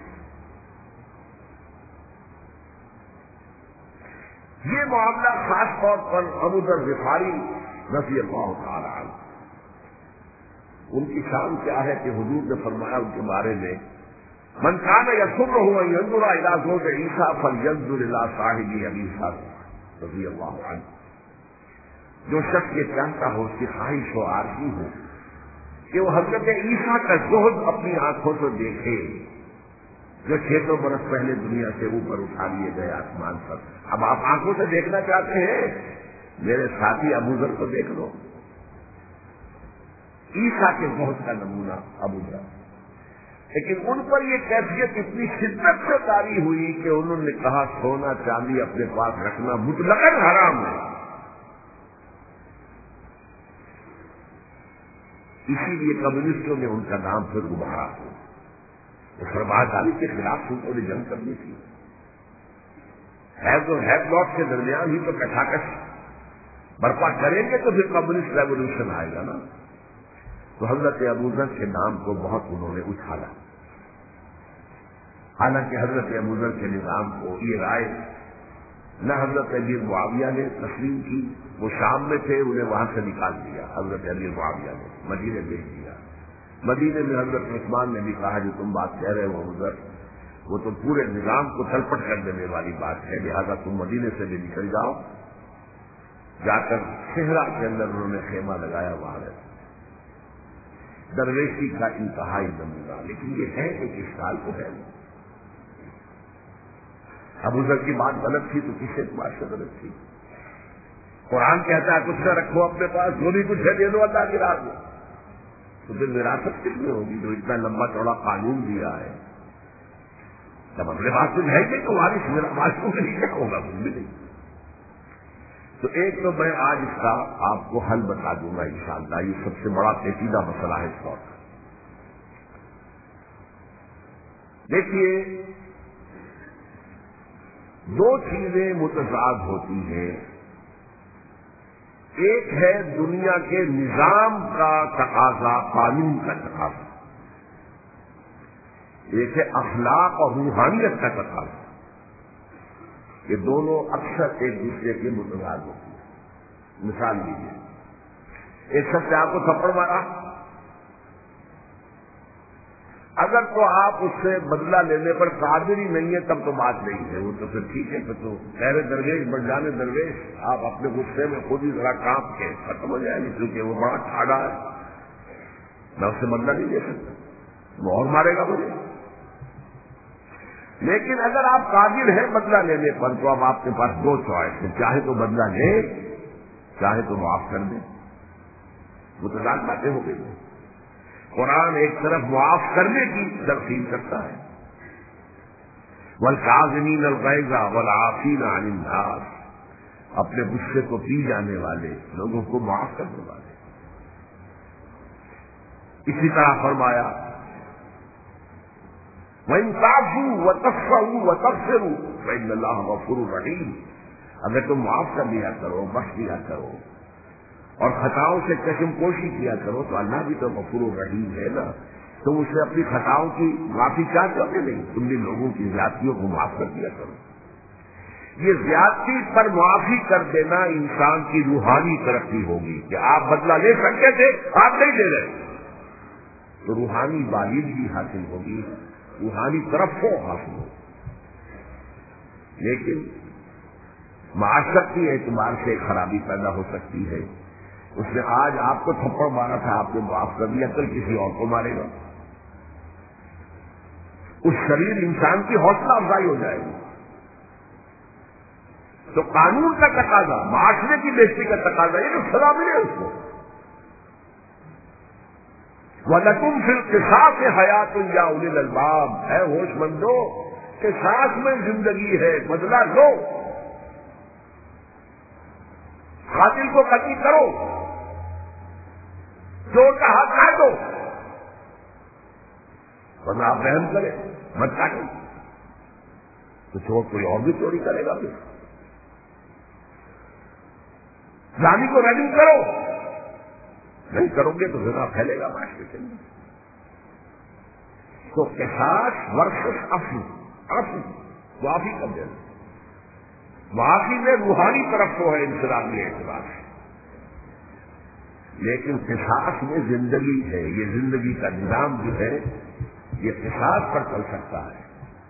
یہ معاملہ خاص طور پر ابو ذر غفاری رضی اللہ تعالی عنہ، ان کی شان کیا ہے کہ حضور نے فرمایا ان کے بارے میں من کان یسرہ ان ینظر الی زوج عیسیٰ فلینظر الی صاحب ابی اسحاق رضی اللہ عنہ. جو شخص یہ چاہتا ہو، اس کی خواہش ہو، آرزو ہو کہ وہ حضرت عیسیٰ کا زہد اپنی آنکھوں سے دیکھے جو 600 برس پہلے دنیا سے اوپر اٹھا لیے گئے آسمان پر. اب آپ آنکھوں سے دیکھنا چاہتے ہیں، میرے ساتھی ابو ذر کو دیکھ لو. عیسیٰ کے زہد کا نمونہ ابو ذر. لیکن ان پر یہ کیفیت اتنی شدت سے طاری ہوئی کہ انہوں نے کہا سونا چاندی اپنے پاس رکھنا مطلقاً حرام ہے. اسی لیے کمیونسٹوں نے ان کا نام پھر ابھارا. فرماداری کے خلاف ان کو نے جنگ کرنی تھی. ہیو اور ہیو ناٹ کے درمیان ہی تو کٹاکش برپا کریں گے تو پھر کمیونسٹ ریولیوشن آئے گا نا. تو حضرت ابو ذر کے نام کو بہت انہوں نے اچھالا. حالانکہ حضرت ابو ذر کے نظام کو یہ رائے نہ حضرت امیر معاویہ نے تسلیم کی، وہ شام میں تھے، انہیں وہاں سے نکال دیا حضرت امیر معاویہ نے، مدینے بھیج دیا. مدینے میں حضرت عثمان نے بھی کہا جو تم بات کہہ رہے ہو ابو ذر، وہ تو پورے نظام کو تلپٹ کر دینے والی بات ہے، لہذا تم مدینے سے بھی نکل جاؤ. جا کر صحرا کے اندر انہوں نے خیمہ لگایا. وہاں رہتے درویشی کا انتہائی نمونہ. لیکن یہ ہے کہ اس سال کو ہے ابو ذر کی بات غلط تھی تو کس اعتبار سے غلط تھی؟ قرآن کہتا ہے کچھ نہ رکھو اپنے پاس، جو بھی کچھ ہے دے دو اللہ کی راہ میں. تو پھر وراثت کس میں ہوگی جو اتنا لمبا چوڑا قانون دیا ہے؟ جب اپنے پاس کچھ ہے نہیں تو وارث میرا معصوم نہیں کیا ہوگا؟ کچھ بھی نہیں. تو ایک تو میں آج اس کا آپ کو حل بتا دوں گا انشاءاللہ. یہ سب سے بڑا پیچیدہ مسئلہ ہے اس وقت. دیکھیے دو چیزیں متضاد ہوتی ہیں. ایک ہے دنیا کے نظام کا تقاضا، قانون کا تقاضا. ایک ہے اخلاق اور روحانیت کا تقاضا، یہ دونوں اکثر ایک دوسرے کے متضاد ہوتی ہیں۔ مثال لیجیے، ایک شخص نے آپ کو تھپڑ مارا، اگر تو آپ اس سے بدلہ لینے پر قادر ہی نہیں ہے تب تو بات نہیں ہے، وہ تو پھر ٹھیک ہے، پھر تو پہلے درویش بن جانے درویش، آپ اپنے غصے میں خود ہی ذرا کانپ کے ختم ہو جائے گی، کیونکہ وہ بڑا ٹھاڑا ہے، میں اس سے بدلہ نہیں لے سکتا، وہ اور مارے گا مجھے۔ لیکن اگر آپ قادر ہیں بدلہ لینے پر تو اب آپ کے پاس دو چوائس ہے، چاہے تو بدلہ لیں، چاہے تو معاف کر دیں، متضاد باتیں ہو گئی۔ قرآن ایک طرف معاف کرنے کی ترغیب کرتا ہے، والکاظمین الغیظ والعافین عن الناس، اپنے غصے کو پی جانے والے لوگوں کو معاف کرنے والے۔ اسی طرح فرمایا وَإِن تَعْفُوا وَتَصْفَحُوا وَتَغْفِرُوا فَإِنَّ اللَّهَ غَفُورٌ رَحِيمٌ، اگر تم معاف کر دیا کرو، بخش دیا کرو اور خطاؤں سے چشم پوشی کیا کرو تو اللہ بھی تو غفور رحیم ہے نا، تم اس سے اپنی خطاؤں کی معافی چاہتے ہو کہ نہیں؟ تم نے لوگوں کی زیادتیوں کو معاف کر دیا کرو۔ یہ زیادتی پر معافی کر دینا انسان کی روحانی ترقی ہوگی کہ آپ بدلہ لے سکتے تھے، آپ نہیں لے رہے، تو روحانی بالغی حاصل ہوگی، روحانی طرف کو حاصل ہوگی۔ لیکن معاشرتی اعتبار سے خرابی پیدا ہو سکتی ہے، اس نے آج آپ کو تھپڑ مارا تھا، آپ نے معاف کر دیا، کل کسی اور کو مارے گا، اس شریر انسان کی حوصلہ افزائی ہو جائے گی۔ تو قانون کا تقاضا، معاشرے کی بہتری کا تقاضا یہ تو سزا ملے اس کو۔ وَلَكُمْ فِي الْقِصَاصِ حَيَاةٌ يَا أُولِي الْأَلْبَابِ، اے ہوش مندو، قصاص میں زندگی ہے، بدلہ لو، قاتل کو قتل کرو، چور کا ہاتھ کاٹ دو، ورنہ آپ رحم کریں، مت کاٹیں، تو چور کوئی اور بھی چوری کرے گا پھر۔ زانی کو رجم کرو، نہیں کرو گے تو زنا پھیلے گا معاشرے کے اندر۔ تو قصاص ورسس عفو معافی کر دینا، معافی میں روحانی طرف کو ہے انفرادی اعتبار سے، لیکن قصاص میں زندگی ہے، یہ زندگی کا نظام جو ہے یہ قصاص پر چل سکتا ہے۔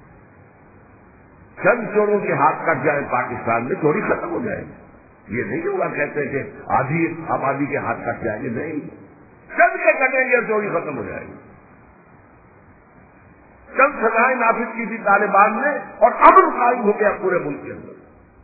چند چوروں کے ہاتھ کٹ جائے پاکستان میں چوری ختم ہو جائے گی، یہ نہیں ہوگا کہتے کہ آدھی آبادی کے ہاتھ کٹ جائیں گے، نہیں، چند کے کٹیں گے چوری ختم ہو جائے گی۔ چند سزائیں نافذ کی تھی طالبان نے اور امن قائم ہو گیا پورے ملک کے اندر۔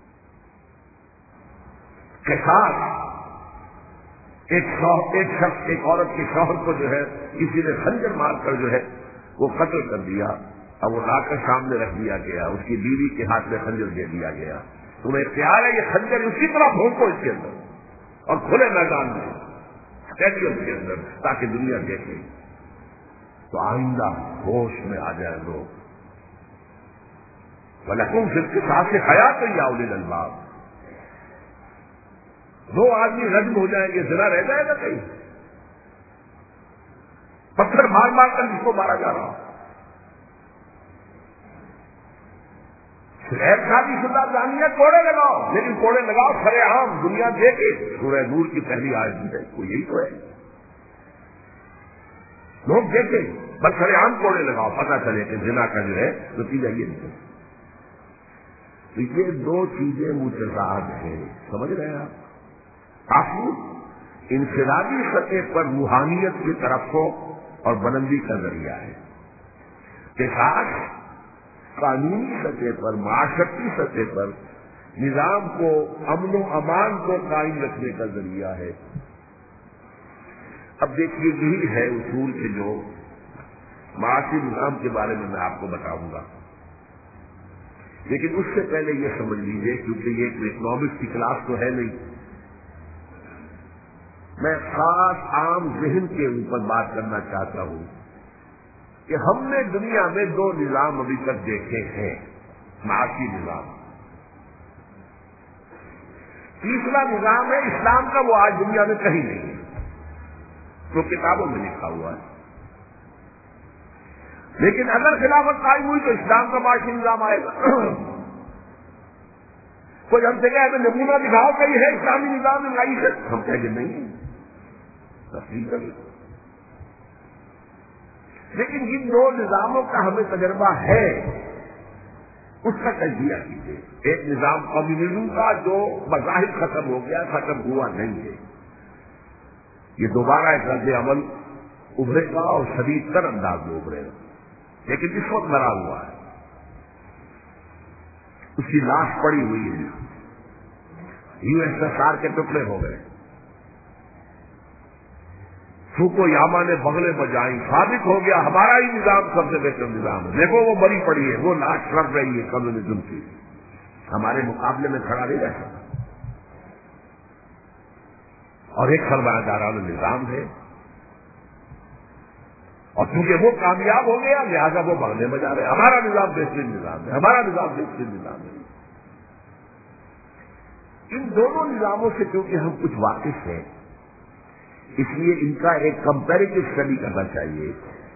قصاص، ایک شخص ایک عورت کے شوہر کو جو ہے کسی نے خنجر مار کر جو ہے وہ قتل کر دیا، اب وہ لا کر سامنے رکھ دیا گیا، اس کی بیوی کے ہاتھ میں خنجر دے دیا گیا، تمہیں اختیار ہے یہ خنجر اسی طرح بھونکو اس کے اندر اور کھلے میدان میں اسٹیڈیم کے اندر تاکہ دنیا دیکھے، تو آئندہ ہوش میں آ جائے لوگ۔ وَلَكُمْ فِي الْقِصَاصِ حَيَاةٌ يَا أُولِي الْأَلْبَابِ، دو آدمی رجم ہو جائیں گے، زنا رہ جائے گا کہیں؟ پتھر مار مار کر جس کو مارا جا رہا، شادی شدہ جانیہ کوڑے لگاؤ، لیکن کوڑے لگاؤ سرے عام، دنیا دیکھے۔ سورہ نور کی پہلی آیت ہے، کوئی یہی تو ہے، لوگ دیکھیں، بس سرے عام کوڑے لگاؤ، پتہ چلے کہ زنا کا جو ہے نتیجہ یہ نہیں۔ تو یہ دو چیزیں متضاد ہیں، سمجھ رہے ہیں آپ؟ عفو انفرادی سطح پر روحانیت کی طرف کو اور بلندی کا ذریعہ ہے، قصاص قانونی سطح پر، معاشرتی سطح پر نظام کو، امن و امان کو قائم رکھنے کا ذریعہ ہے۔ اب دیکھیے یہی ہے اصول کے جو معاشی نظام کے بارے میں آپ کو بتاؤں گا، لیکن اس سے پہلے یہ سمجھ لیجیے، کیونکہ یہ ایک اکنامکس کی کلاس تو ہے نہیں، میں خاص عام ذہن کے اوپر بات کرنا چاہتا ہوں کہ ہم نے دنیا میں دو نظام ابھی تک دیکھے ہیں، معاشی نظام، تیسرا نظام ہے اسلام کا، وہ آج دنیا میں کہیں نہیں ہے، تو کتابوں میں لکھا ہوا ہے۔ لیکن اگر خلافت قائم ہوئی تو اسلام کا معاشی نظام آئے گا. کوئی ہم سے کہے تو نمونہ دکھاؤ کہ یہ ہے اسلامی نظام میں معیشت، ہم کہیں گے نہیں، تفصیل کریں. لیکن جن دو نظاموں کا ہمیں تجربہ ہے اس کا تجزیہ کیجیے. ایک نظام کمیونزم کا جو بظاہر ختم ہو گیا، ختم ہوا نہیں ہے، یہ دوبارہ ایک رد عمل ابھرے گا اور شدید تر انداز میں ابھرے گا، لیکن اس وقت مرا ہوا ہے، اس کی لاش پڑی ہوئی ہے، USSR کے ٹکڑے ہو گئے، فوکو یاما نے بغلیں بجائیں، ثابت ہو گیا ہمارا ہی نظام سب سے بہتر نظام ہے. دیکھو وہ بری پڑی ہے، وہ لاش لڑ رہی ہے کمیونزم کی، ہمارے مقابلے میں کھڑا نہیں رہ سکتا. اور ایک سرمایہ دارانہ نظام ہے، اور چونکہ وہ کامیاب ہو گیا لہذا وہ بغلیں بجا رہے ہیں ہمارا نظام بہترین نظام ہے، ہمارا نظام بہترین نظام ہے. ان دونوں نظاموں سے کیونکہ ہم کچھ واقف ہیں اس لیے ان کا ایک کمپیریٹو اسٹڈی کرنا چاہیے.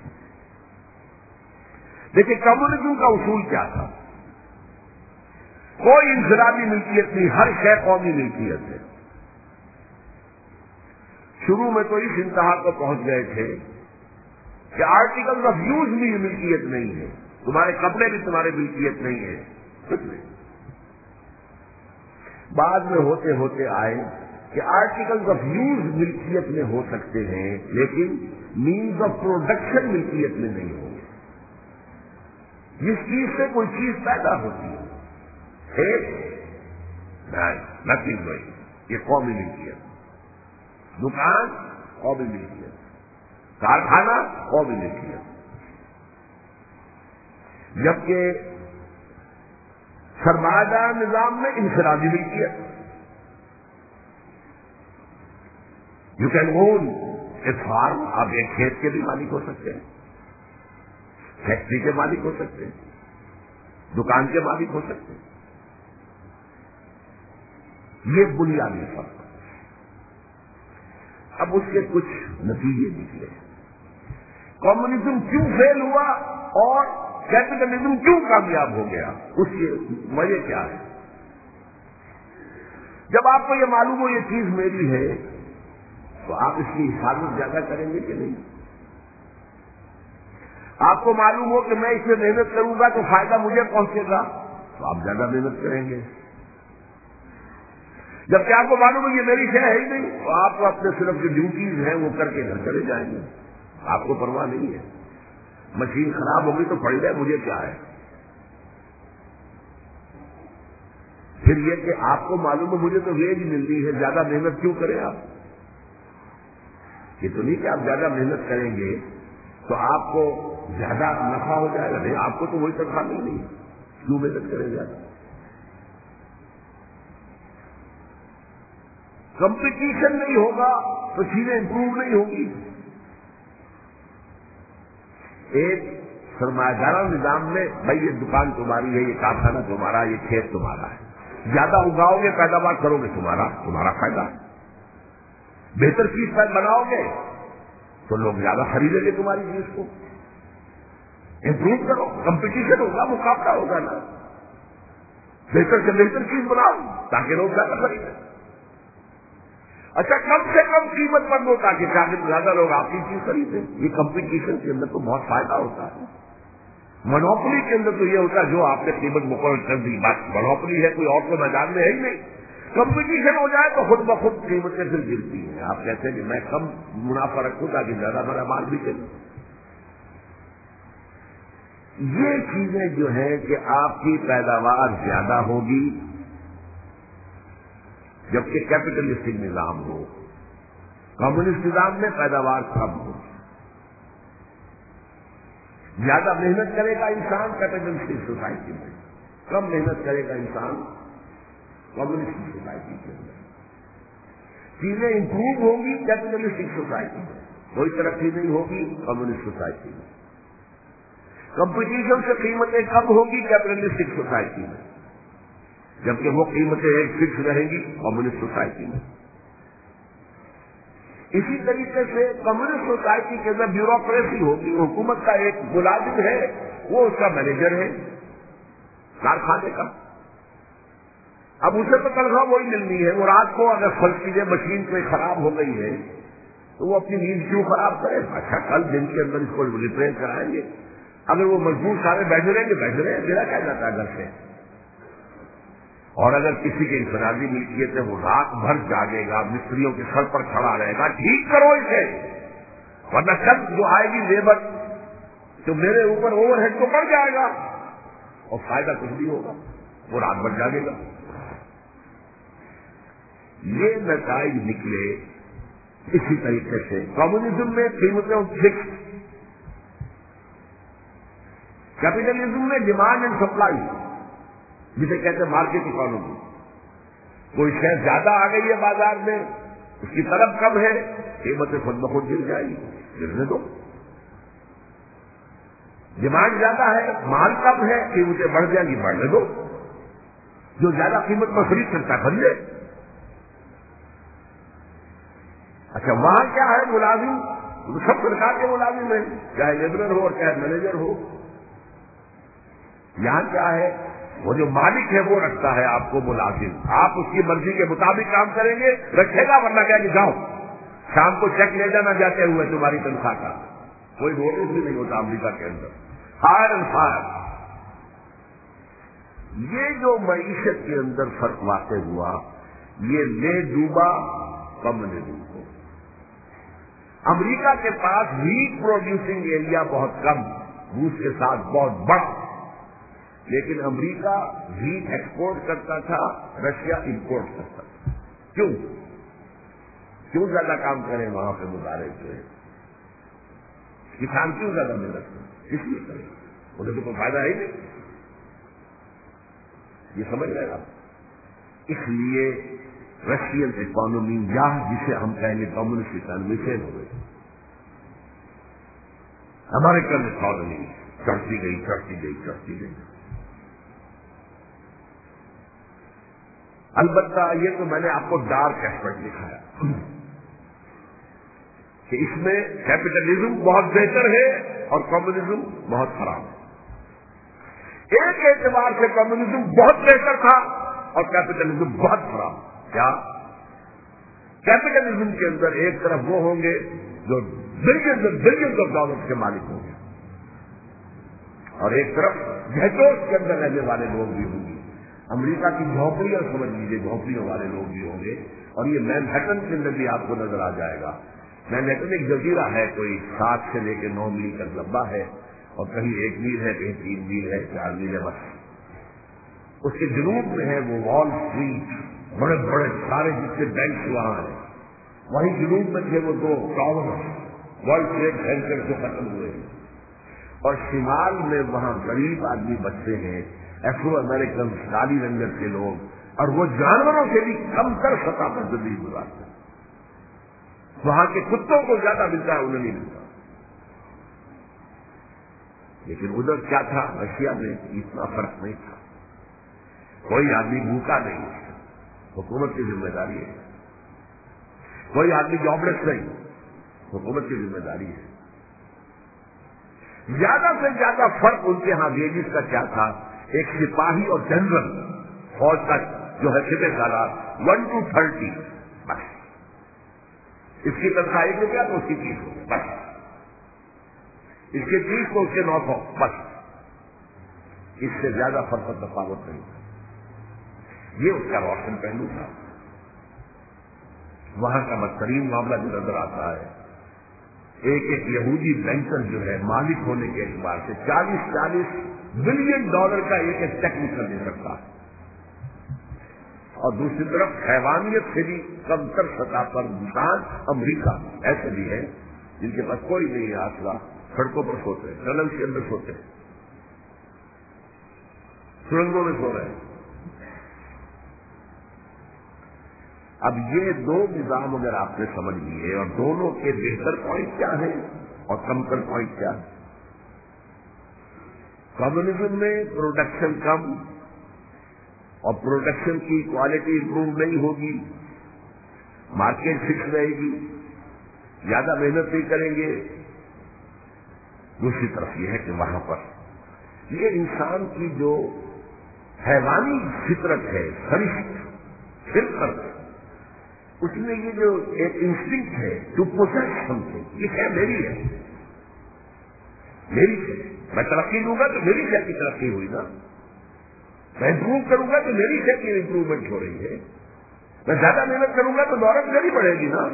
دیکھیں کمیونزم کا اصول کیا تھا؟ کوئی انفرادی ملکیت نہیں، ہر شے قومی ملکیت ہے. شروع میں تو اس انتہا کو پہنچ گئے تھے کہ آرٹیکل آف یوز بھی ملکیت نہیں ہے، تمہارے کپڑے بھی تمہارے ملکیت نہیں ہے، کچھ نہیں. بعد میں ہوتے ہوتے آئے کہ آرٹیکل آف یوز ملکیت میں ہو سکتے ہیں لیکن مینز آف پروڈکشن ملکیت میں نہیں ہوں گے. جس چیز سے کوئی چیز پیدا ہوتی ہے نتھنگ ڈوئنگ، یہ قومی ملکیت. دکان قومی ملکیت، کارخانہ قومی ملکیت. جبکہ سرمایہ دار نظام میں انفرادی ملکیت. You can own a farm, آپ ایک کھیت کے بھی مالک ہو سکتے ہیں، فیکٹری کے مالک ہو سکتے ہیں، دکان کے مالک ہو سکتے ہیں. یہ بنیادی فرق. اب اس کے کچھ نتیجے نکلے. کمیونزم کیوں فیل ہوا اور کیپٹلزم کیوں کامیاب ہو گیا، اس کی وجہ کیا ہے؟ جب آپ کو یہ معلوم ہو یہ چیز میری ہے تو آپ اس کی حفاظت زیادہ کریں گے کہ نہیں؟ آپ کو معلوم ہو کہ میں اس میں محنت کروں گا تو فائدہ مجھے پہنچے گا تو آپ زیادہ محنت کریں گے. جبکہ آپ کو معلوم ہے یہ میری شے ہے ہی نہیں تو آپ اپنے صرف جو ڈیوٹیز ہیں وہ کر کے گھر چلے جائیں گے، آپ کو پرواہ نہیں ہے. مشین خراب ہوگی تو پڑ جائے، مجھے کیا ہے. پھر یہ کہ آپ کو معلوم ہے مجھے تو ویج مل رہی ہے، زیادہ محنت کیوں کریں آپ؟ یہ تو نہیں کہ آپ زیادہ محنت کریں گے تو آپ کو زیادہ نفع ہو جائے گا، نہیں، آپ کو تو وہی تنخواہ مل رہی ہے، کیوں محنت کریں زیادہ؟ کمپٹیشن نہیں ہوگا تو چیزیں امپروو نہیں ہوں گی. ایک سرمایہ دارانہ نظام میں بھائی یہ دکان تمہاری ہے، یہ کارخانہ تمہارا، یہ کھیت تمہارا ہے، زیادہ اگاؤ گے پیداوار کرو گے تمہارا فائدہ. بہتر چیز بناؤ گے تو لوگ زیادہ خریدیں گے تمہاری چیز کو. امپروو کرو، کمپٹیشن ہوگا، مقابلہ ہوگا نا. بہتر سے بہتر چیز بناؤ تاکہ لوگ زیادہ خریدیں. اچھا کم سے کم قیمت پر دو تاکہ زیادہ لوگ آپ کی چیز خریدیں. یہ کمپٹیشن کے اندر تو بہت فائدہ ہوتا ہے. منوپلی کے اندر تو یہ ہوتا ہے جو آپ نے قیمت مقرر کر دی بات منوپلی ہے، کوئی اور تو میدان میں ہے ہی نہیں. کمپٹیشن ہو جائے تو خود بخود قیمتیں پھر گرتی ہیں. آپ کہتے ہیں کہ میں کم منافع رکھوں تاکہ زیادہ میرا مال بھی چلے. یہ چیزیں جو ہیں کہ آپ کی پیداوار زیادہ ہوگی جبکہ کیپٹلسٹک نظام ہو. کمیونسٹ نظام میں پیداوار کم ہو. زیادہ محنت کرے گا انسان کیپٹلسٹک سوسائٹی میں، کم محنت کرے گا انسان کمیونسٹ سوسائٹی کے اندر. چیزیں امپروو ہوں گی کیپٹلسٹک سوسائٹی میں، کوئی ترقی نہیں ہوگی کمیونسٹ سوسائٹی میں. کمپٹیشن سے قیمتیں کم ہوں گی کیپٹلسٹک سوسائٹی میں، جبکہ وہ قیمتیں ایک فکس رہیں گی کمیونسٹ سوسائٹی میں. اسی طریقے سے کمیونسٹ سوسائٹی کے اندر بیوروکریسی ہوگی، حکومت کا ایک ملازم ہے، وہ اس کا مینیجر ہے کارخانے کا، اب اسے تو تنخواہ وہی ملنی ہے، وہ رات کو اگر فرض کیجیے مشین کوئی خراب ہو گئی ہے تو وہ اپنی نیند کیوں خراب کرے؟ اچھا کل دن کے اندر اس کو ریپیئر کرائیں گے، اگر وہ مزدور سارے بیٹھے رہیں گے میرا کیا جاتا ہے گھر سے؟ اور اگر کسی کی انفرادی ملکیت ہے وہ رات بھر جاگے گا، مستریوں کے سر پر کھڑا رہے گا، ٹھیک کرو اسے، ورنہ کل جو آئے گی لیبر تو میرے اوپر اوور ہیڈ تو بڑھ جائے گا اور فائدہ کچھ بھی ہوگا، وہ رات بھر جاگے گا۔ یہ نتائج نکلے۔ اسی طریقے سے کمیونزم میں قیمتیں فکس، کیپٹلزم میں ڈیمانڈ اینڈ سپلائی، جسے کہتے ہیں مارکیٹ اکانومی، کوئی شے زیادہ آ گئی ہے بازار میں، اس کی طلب کم ہے، قیمتیں خود بخود گر جائیں گی، گرنے دو۔ ڈیمانڈ زیادہ ہے، مال کم ہے، قیمتیں بڑھ جائیں گی، بڑھنے دو۔ جو زیادہ قیمت پر خرید سکتا ہے خرید لے۔ اچھا وہاں کیا ہے؟ ملازم سب سرکار کے ملازم ہیں، چاہے لیبرر ہو اور چاہے مینیجر ہو۔ یہاں کیا ہے؟ وہ جو مالک ہے وہ رکھتا ہے آپ کو ملازم، آپ اس کی مرضی کے مطابق کام کریں گے، رکھے گا، ورنہ کیا کہ جاؤ شام کو چیک لے جانا جاتے ہوئے تمہاری تنخواہ کا، کوئی نوٹس بھی نہیں ہوتا امریکہ کے اندر، ہائر اینڈ فائر۔ یہ جو معیشت کے اندر فرق واقع ہوا، یہ لے ڈوبا کمیونزم کو۔ امریکہ کے پاس ویٹ پروڈیوسنگ ایریا بہت کم، روس کے ساتھ بہت بڑا، لیکن امریکہ ویٹ ایکسپورٹ کرتا تھا، رشیا امپورٹ کرتا تھا۔ کیوں زیادہ کام کریں وہاں پہ مظاہرے سے؟ کسان کیوں زیادہ محنت کریں؟ اس لیے کریں، انہیں تو کوئی فائدہ ہی نہیں، یہ سمجھ رہے آپ؟ اس لیے رشین اکانومی یا جسے ہم کہیں گے کمیونسٹ اکانومی فیل ہو گئی، امریکن اکانومی چڑھتی گئی چڑھتی گئی چڑھتی گئی۔ البتہ یہ تو میں نے آپ کو ڈارک ایسپیکٹ دکھایا کہ اس میں کیپٹلزم بہت بہتر ہے اور کمیونزم بہت خراب ہے۔ ایک اعتبار سے کمیونزم بہت بہتر تھا اور کیپٹلزم بہت خراب۔ کیا؟ کیپٹلزم کے اندر ایک طرف وہ ہوں گے جو بلینز آف ڈالرز کے مالک ہوں گے اور ایک طرف گھٹوس کے اندر رہنے والے لوگ بھی ہوں گے، امریکہ کی جھونپڑیاں سمجھ لیجیے، جھونپڑیوں والے لوگ بھی ہوں گے، اور یہ مینہٹن کے اندر بھی آپ کو نظر آ جائے گا۔ مینہٹن ایک جزیرہ ہے، کوئی 7 سے لے کے 9 میل تک لمبا ہے، اور کہیں 1 میل ہے، کہیں 3 میل ہے، 4 میل ہے، بس۔ اس کے جنوب میں ہے وہ وال اسٹریٹ، بڑے بڑے سارے جتنے بینکس وہاں ہیں، وہیں جنوب میں تھے وہ 2 ٹاورز، ورلڈ ٹریڈ سینٹر جو ختم ہوئے ہیں، اور شمال میں وہاں غریب آدمی بچے ہیں، ایفرو امریکن، کالی رنگت کے لوگ، اور وہ جانوروں سے بھی کم تر سطح پر زندگی گزارتے ہیں۔ وہاں کے کتوں کو زیادہ ملتا ہے، انہیں نہیں ملتا۔ لیکن ادھر کیا تھا؟ رشیا میں اتنا فرق نہیں تھا، کوئی آدمی بھوکا نہیں ہے، حکومت کی ذمہ داری ہے، کوئی آدمی جاب لیس نہیں، حکومت کی ذمہ داری ہے۔ زیادہ سے زیادہ فرق ان کے ہاں ویجز کا کیا تھا؟ ایک سپاہی اور جنرل فوج کا جو ہے سپہ سالار 1 to 30، بس اس کی تنخواہ 1 روپیہ تو اس کی 30 روپئے، بس اس کے 30 تو اس کے 900، بس اس سے زیادہ فرق و تفاوت نہیں تھا۔ یہ اس کا روشن پہلو تھا۔ وہاں کا بدترین معاملہ جو نظر آتا ہے، ایک یہودی بینکر جو ہے مالک ہونے کے اعتبار سے 40 بلین ڈالر کا ایک چیک نہیں کر دے سکتا، اور دوسری طرف حیوانیت سے بھی کم تر سطح پر انسان امریکہ ایسے بھی ہے جن کے پاس کوئی نہیں ہے آسرا، سڑکوں پر سوتے ہیں، ٹنل کے اندر سوتے ہیں، سرنگوں میں سو رہے ہیں۔ اب یہ 2 نظام اگر آپ نے سمجھ لیے، اور دونوں کے بہتر پوائنٹ کیا ہیں اور کمتر پوائنٹ کیا ہے؟ کمیونزم میں پروڈکشن کم اور پروڈکشن کی کوالٹی امپروو نہیں ہوگی، مارکیٹ فکس رہے گی، زیادہ محنت نہیں کریں گے. دوسری طرف یہ ہے کہ وہاں پر یہ انسان کی جو حیوانی فطرت ہے، فطرت، اس میں یہ جو ایک انسٹنکٹ ہے ٹو پوسیس سم تھنگ، یہ خیر میری ہے، میری ہے. میں ترقی دوں گا تو میری شے کی ترقی ہوئی نا، میں امپروو کروں گا تو میری شے کی امپروومنٹ ہو رہی ہے، میں زیادہ محنت کروں گا تو دولت میری بڑھے گی نا.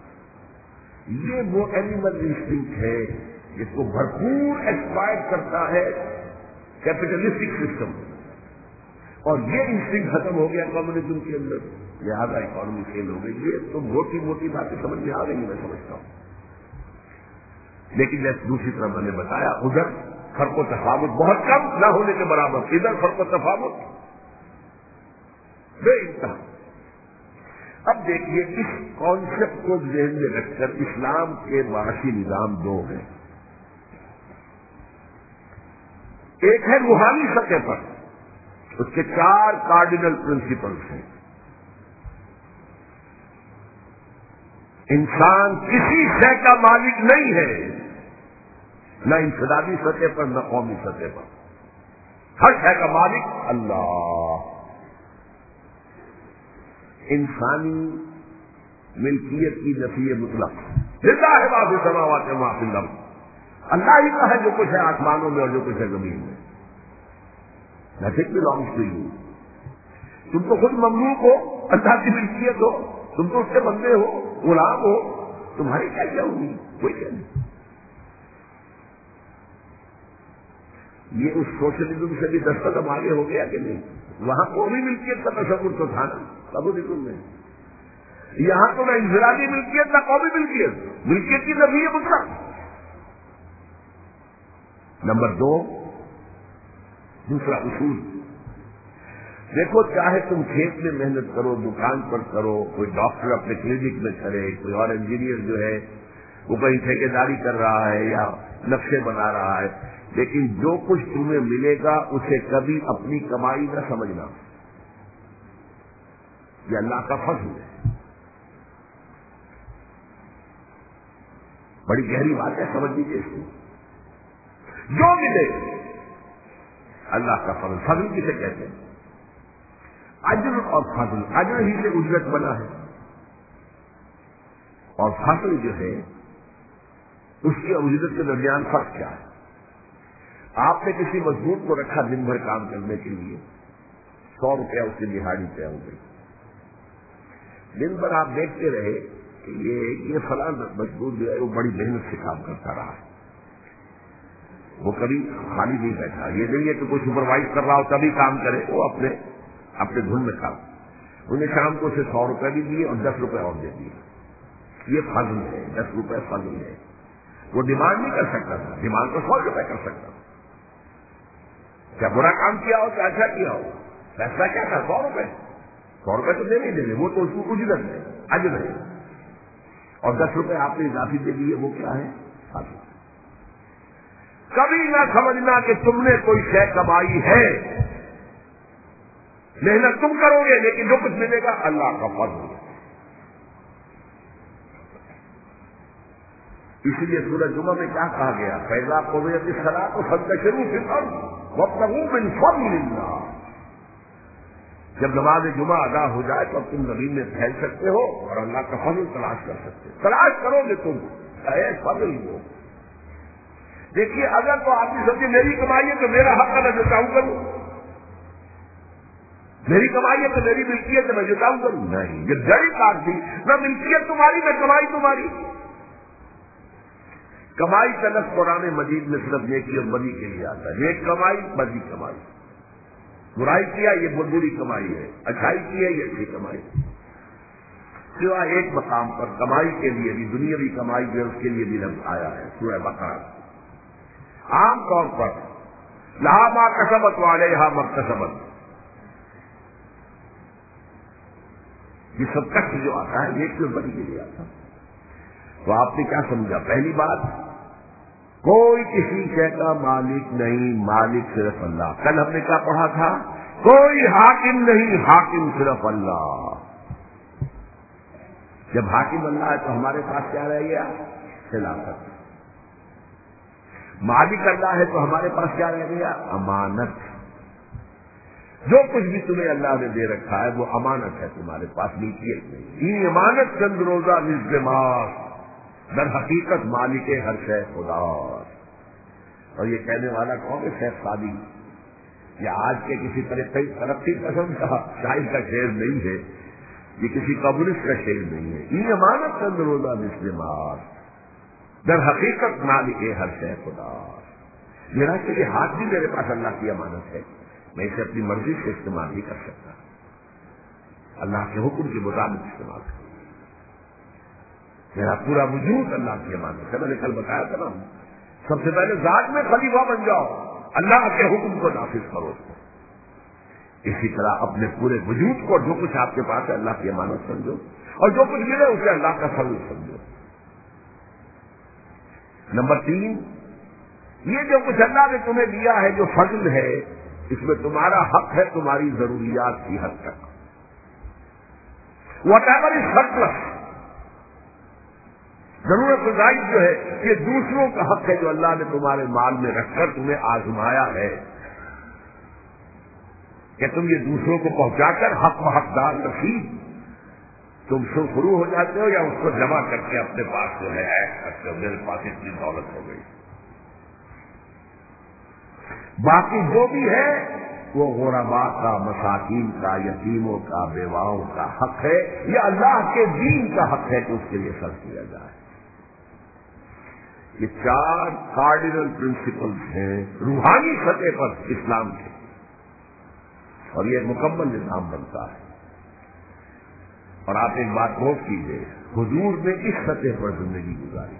یہ وہ اینیمل انسٹنکٹ ہے جس کو بھرپور ایکسپائر کرتا ہے کیپٹلسٹک سسٹم، اور یہ انسٹنکٹ ختم ہو گیا کمیونزم کے اندر، لہٰذا اکانومی فیل ہو گئی. یہ تو موٹی موٹی باتیں سمجھ میں آ رہی ہیں، میں سمجھتا ہوں. لیکن جیسے دوسری طرف میں نے بتایا ادھر فرق و تفاوت بہت کم نہ ہونے کے برابر، ادھر فرق و تفاوت بے انتہا. اب دیکھیے اس کانسیپٹ کو ذہن میں رکھ کر اسلام کے معاشی نظام دو ہیں. ایک ہے روحانی سطح پر، اس کے 4 کارڈینل پرنسپلس ہیں. انسان کسی شے کا مالک نہیں ہے، نہ انفرادی سطح پر نہ قومی سطح پر. ہر شے کا مالک اللہ. انسانی ملکیت کی نفی مطلق، للہ ما فی السماوات و ما فی الارض، اللہ ہی کا ہے جو کچھ ہے آسمانوں میں اور جو کچھ ہے زمین میں. Nothing belongs to you. تم تو خود مملوک ہو، اللہ کی ملکیت ہو، تم تو اس کے بندے ہو، غلام ہو، تمہاری کیا ہوگی؟ کوئی کیا نہیں. یہ اس سوشلزم سے بھی 10 قدم آگے ہو گیا کہ نہیں؟ وہاں قومی ملکیت کا تصور تو تھا نا کمیونزم میں. یہاں تو نہ انفرادی ملکیت نہ قومی ملکیت، ملکیت کی نفی مطلق. نمبر 2، دوسرا اصول، دیکھو چاہے تم کھیت میں محنت کرو، دکان پر کرو، کوئی ڈاکٹر اپنے کلینک میں کرے، کوئی اور انجینئر جو ہے وہ کہیں ٹھیکیداری کر رہا ہے یا نقشے بنا رہا ہے، لیکن جو کچھ تمہیں ملے گا اسے کبھی اپنی کمائی نہ سمجھنا. یہ اللہ کا فضل ہے. بڑی گہری بات ہے، سمجھ لیجیے اس کو. جو ملے اللہ کا فضل. فضل کسے کہتے ہیں؟ اجر اور فضل. اجر ہی سے اجرت بنا ہے، اور فضل جو ہے اس کی اجرت کے درمیان فرق کیا ہے؟ آپ نے کسی مزدور کو رکھا دن بھر کام کرنے کے لیے، 100 روپیہ اس کی دہاڑی طے ہو گئی. دن بھر آپ دیکھتے رہے کہ یہ فلاں مزدور جو ہے وہ بڑی محنت سے کام کرتا رہا، وہ کبھی خالی نہیں بیٹھا. یہ نہیں ہے کہ کوئی سپروائز کر رہا ہو تبھی کام کرے، وہ اپنے دھن میں کام. انہیں شام کو اسے 100 روپے بھی دیے اور 10 روپے اور دے دیے. یہ فضل ہے، 10 روپے فضل ہے. وہ ڈیمانڈ نہیں کر سکتا تھا، ڈیمانڈ تو 100 روپے کر سکتا. کیا برا کام کیا ہو کیا اچھا کیا ہو، فیصلہ کیا تھا؟ 100 روپے. 100 روپے تو دینے دے، وہ تو اس کو اجرت ہے، اجر ہے. اور 10 روپے آپ نے اضافی دے دیے، وہ کیا ہے؟ فضل. کبھی نہ سمجھنا کہ تم نے کوئی شے کمائی ہے، محنت تم کرو گے لیکن جو کچھ ملے گا اللہ کا فضل ہے. اس لیے سورہ جمعہ میں کیا کہا گیا؟ فَإِذَا قُضِيَتِ الصَّلَاةُ فَانتَشِرُوا فِي الْأَرْضِ وَابْتَغُوا مِنْ فَضْلِ اللَّهِ. جب نماز جمعہ ادا ہو جائے تو تم زمین میں پھیل سکتے ہو اور اللہ کا فضل تلاش کر سکتے ہو. تلاش کرو گے تم اے فضل ہو. دیکھیے اگر تو آپ کی سمجھے میری کمائی ہے تو میرا حق ہے میں جتاؤں کروں، میری کمائی ہے تو میری ملکیت ہے میں جتاؤں کروں. نہیں، یہ ڈری کاٹ دی. نہ ملکیت تمہاری نہ کمائی تمہاری. کمائی کا لفظ قرآن مجید میں صرف نیکی اور بدی کے لیے آتا ہے. نیک کمائی، بدی کمائی. برائی کیا یہ بری کمائی ہے، اچھائی کی ہے یہ اچھی کمائی. سوائے ایک مقام پر کمائی کے لیے بھی، دنیاوی کمائی جو اس کے لیے بھی لفظ آیا ہے سورہ بقرہ. عام طور پر لہا ما کسبت وعلیہا ما اکتسبت، یہ سب کشت جو آتا ہے نیکی اور بدی کے لیے آتا ہے. تو آپ نے کیا سمجھا؟ پہلی بات، کوئی کسی شے کا مالک نہیں، مالک صرف اللہ. کل ہم نے کیا پڑھا تھا؟ کوئی حاکم نہیں، حاکم صرف اللہ. جب حاکم اللہ ہے تو ہمارے پاس کیا رہ گیا؟ خلافت. مالک اللہ ہے تو ہمارے پاس کیا رہ گیا؟ امانت. جو کچھ بھی تمہیں اللہ نے دے رکھا ہے وہ امانت ہے تمہارے پاس، ملکیت نہیں. یہ امانت چند روزہ نزد ماس، در حقیقت مالک ہر شے خدا. اور یہ کہنے والا کون ہے؟ شیخ سعدی. یہ آج کے کسی ترقی پسند کا شاعر کا شعر نہیں ہے، یہ کسی کمیونسٹ کا شعر نہیں ہے. یہ امانت چند روزہ نزد ماس، در حقیقت مالک ہر شے خدا. میرا کہ یہ ہاتھ بھی میرے پاس اللہ کی امانت ہے، میں اسے اپنی مرضی سے استعمال نہیں کر سکتا، اللہ کے حکم کے مطابق استعمال کروں. میرا پورا وجود اللہ کی امانت ہے. میں نے کل بتایا تھا نا، سب سے پہلے ذات میں خلیفہ بن جاؤ، اللہ کے حکم کو نافذ کرو. اسی طرح اپنے پورے وجود کو، جو کچھ آپ کے پاس ہے اللہ کی امانت سمجھو، اور جو کچھ ملے اسے اللہ کا فضل سمجھو. نمبر 3، یہ جو کچھ اللہ نے تمہیں دیا ہے جو فضل ہے، اس میں تمہارا حق ہے تمہاری ضروریات کی حد تک. whatever is surplus، ضرورت گزاری جو ہے یہ دوسروں کا حق ہے جو اللہ نے تمہارے مال میں رکھ کر تمہیں آزمایا ہے کہ تم یہ دوسروں کو پہنچا کر حق و حقدار رسید تم شروع ہو جاتے ہو، یا اس کو جمع کر کے اپنے پاس جو ہے ایش کرتے ہو میرے پاس اتنی دولت ہو گئی. باقی جو بھی ہے وہ غرباء کا، مساکین کا، یتیموں کا، بیواؤں کا حق ہے. یہ اللہ کے دین کا حق ہے کہ اس کے لیے خرچ کیا جائے. یہ 4 کارڈینل پرنسپلز ہیں روحانی سطح پر اسلام کے، اور یہ مکمل نظام بنتا ہے. اور آپ ایک بات نوٹ کیجیے، حضور نے اس سطح پر زندگی گزاری.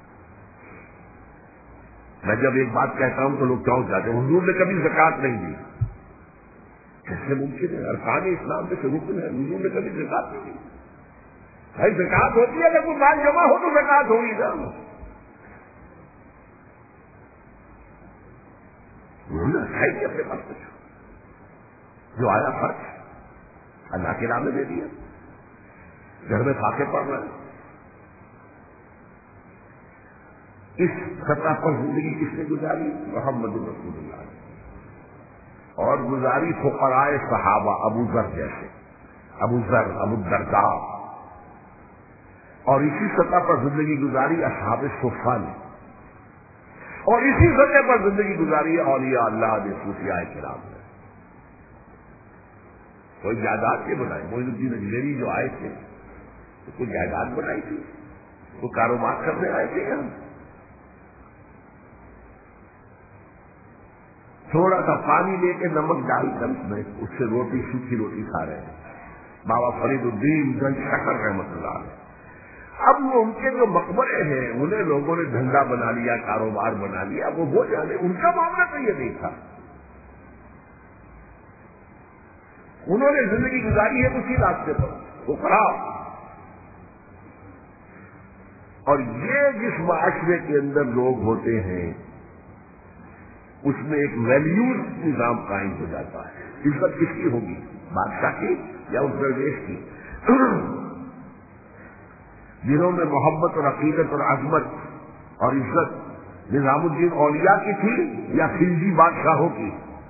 میں جب ایک بات کہتا ہوں تو لوگ چونک جاتے ہیں، حضور نے کبھی زکات نہیں دی. کیسے ممکن ہے؟ ارکان اسلام میں سے رکن ہے، حضور نے کبھی زکات نہیں دی. بھائی زکات ہوتی ہے، اگر کوئی مال جمع ہو تو زکات ہوگی نا. انہوں نے ہے کہ اپنے پاس کچھ جو آیا خرچ اللہ کے نام میں دے دیا، گھر میں فاقے پڑ رہے ہیں. اس سطح پر زندگی کس نے گزاری؟ محمد رسول اللہ نے. اور گزاری فقراء صحابہ، ابو ذر جیسے، ابو ذر، ابو الدرداء. اور اسی سطح پر زندگی گزاری اصحاب صفہ نے، اور اسی سطح پر زندگی گزاری اولیاء اللہ نے، صوفیاء کرام نے. کوئی جائیداد کے بنائے، معین الدین اجمیری جو آئے تھے تو کوئی جائیداد بنائی تھی، کوئی کاروبار کرنے آئے تھے. یہاں تھوڑا سا پانی لے کے نمک ڈال کر اس سے روٹی، سوکھی روٹی کھا رہے ہیں. بابا فرید الدین گنج شکر رحمۃ اللہ علیہ. اب وہ ان کے جو مقبرے ہیں انہیں لوگوں نے دھندا بنا لیا، کاروبار بنا لیا. وہ جانے ان کا معاملہ تو یہ نہیں تھا. انہوں نے زندگی گزاری ہے اسی راستے پر، وہ خراب. اور یہ جس معاشرے کے اندر لوگ ہوتے ہیں اس میں ایک ویلیوز نظام قائم ہو جاتا ہے. عزت کس کی ہوگی؟ بادشاہ کی یا اس درویش کی؟ جنہوں میں محبت اور عقیدت اور عظمت اور عزت نظام الدین اولیاء کی تھی یا خلجی بادشاہوں کی؟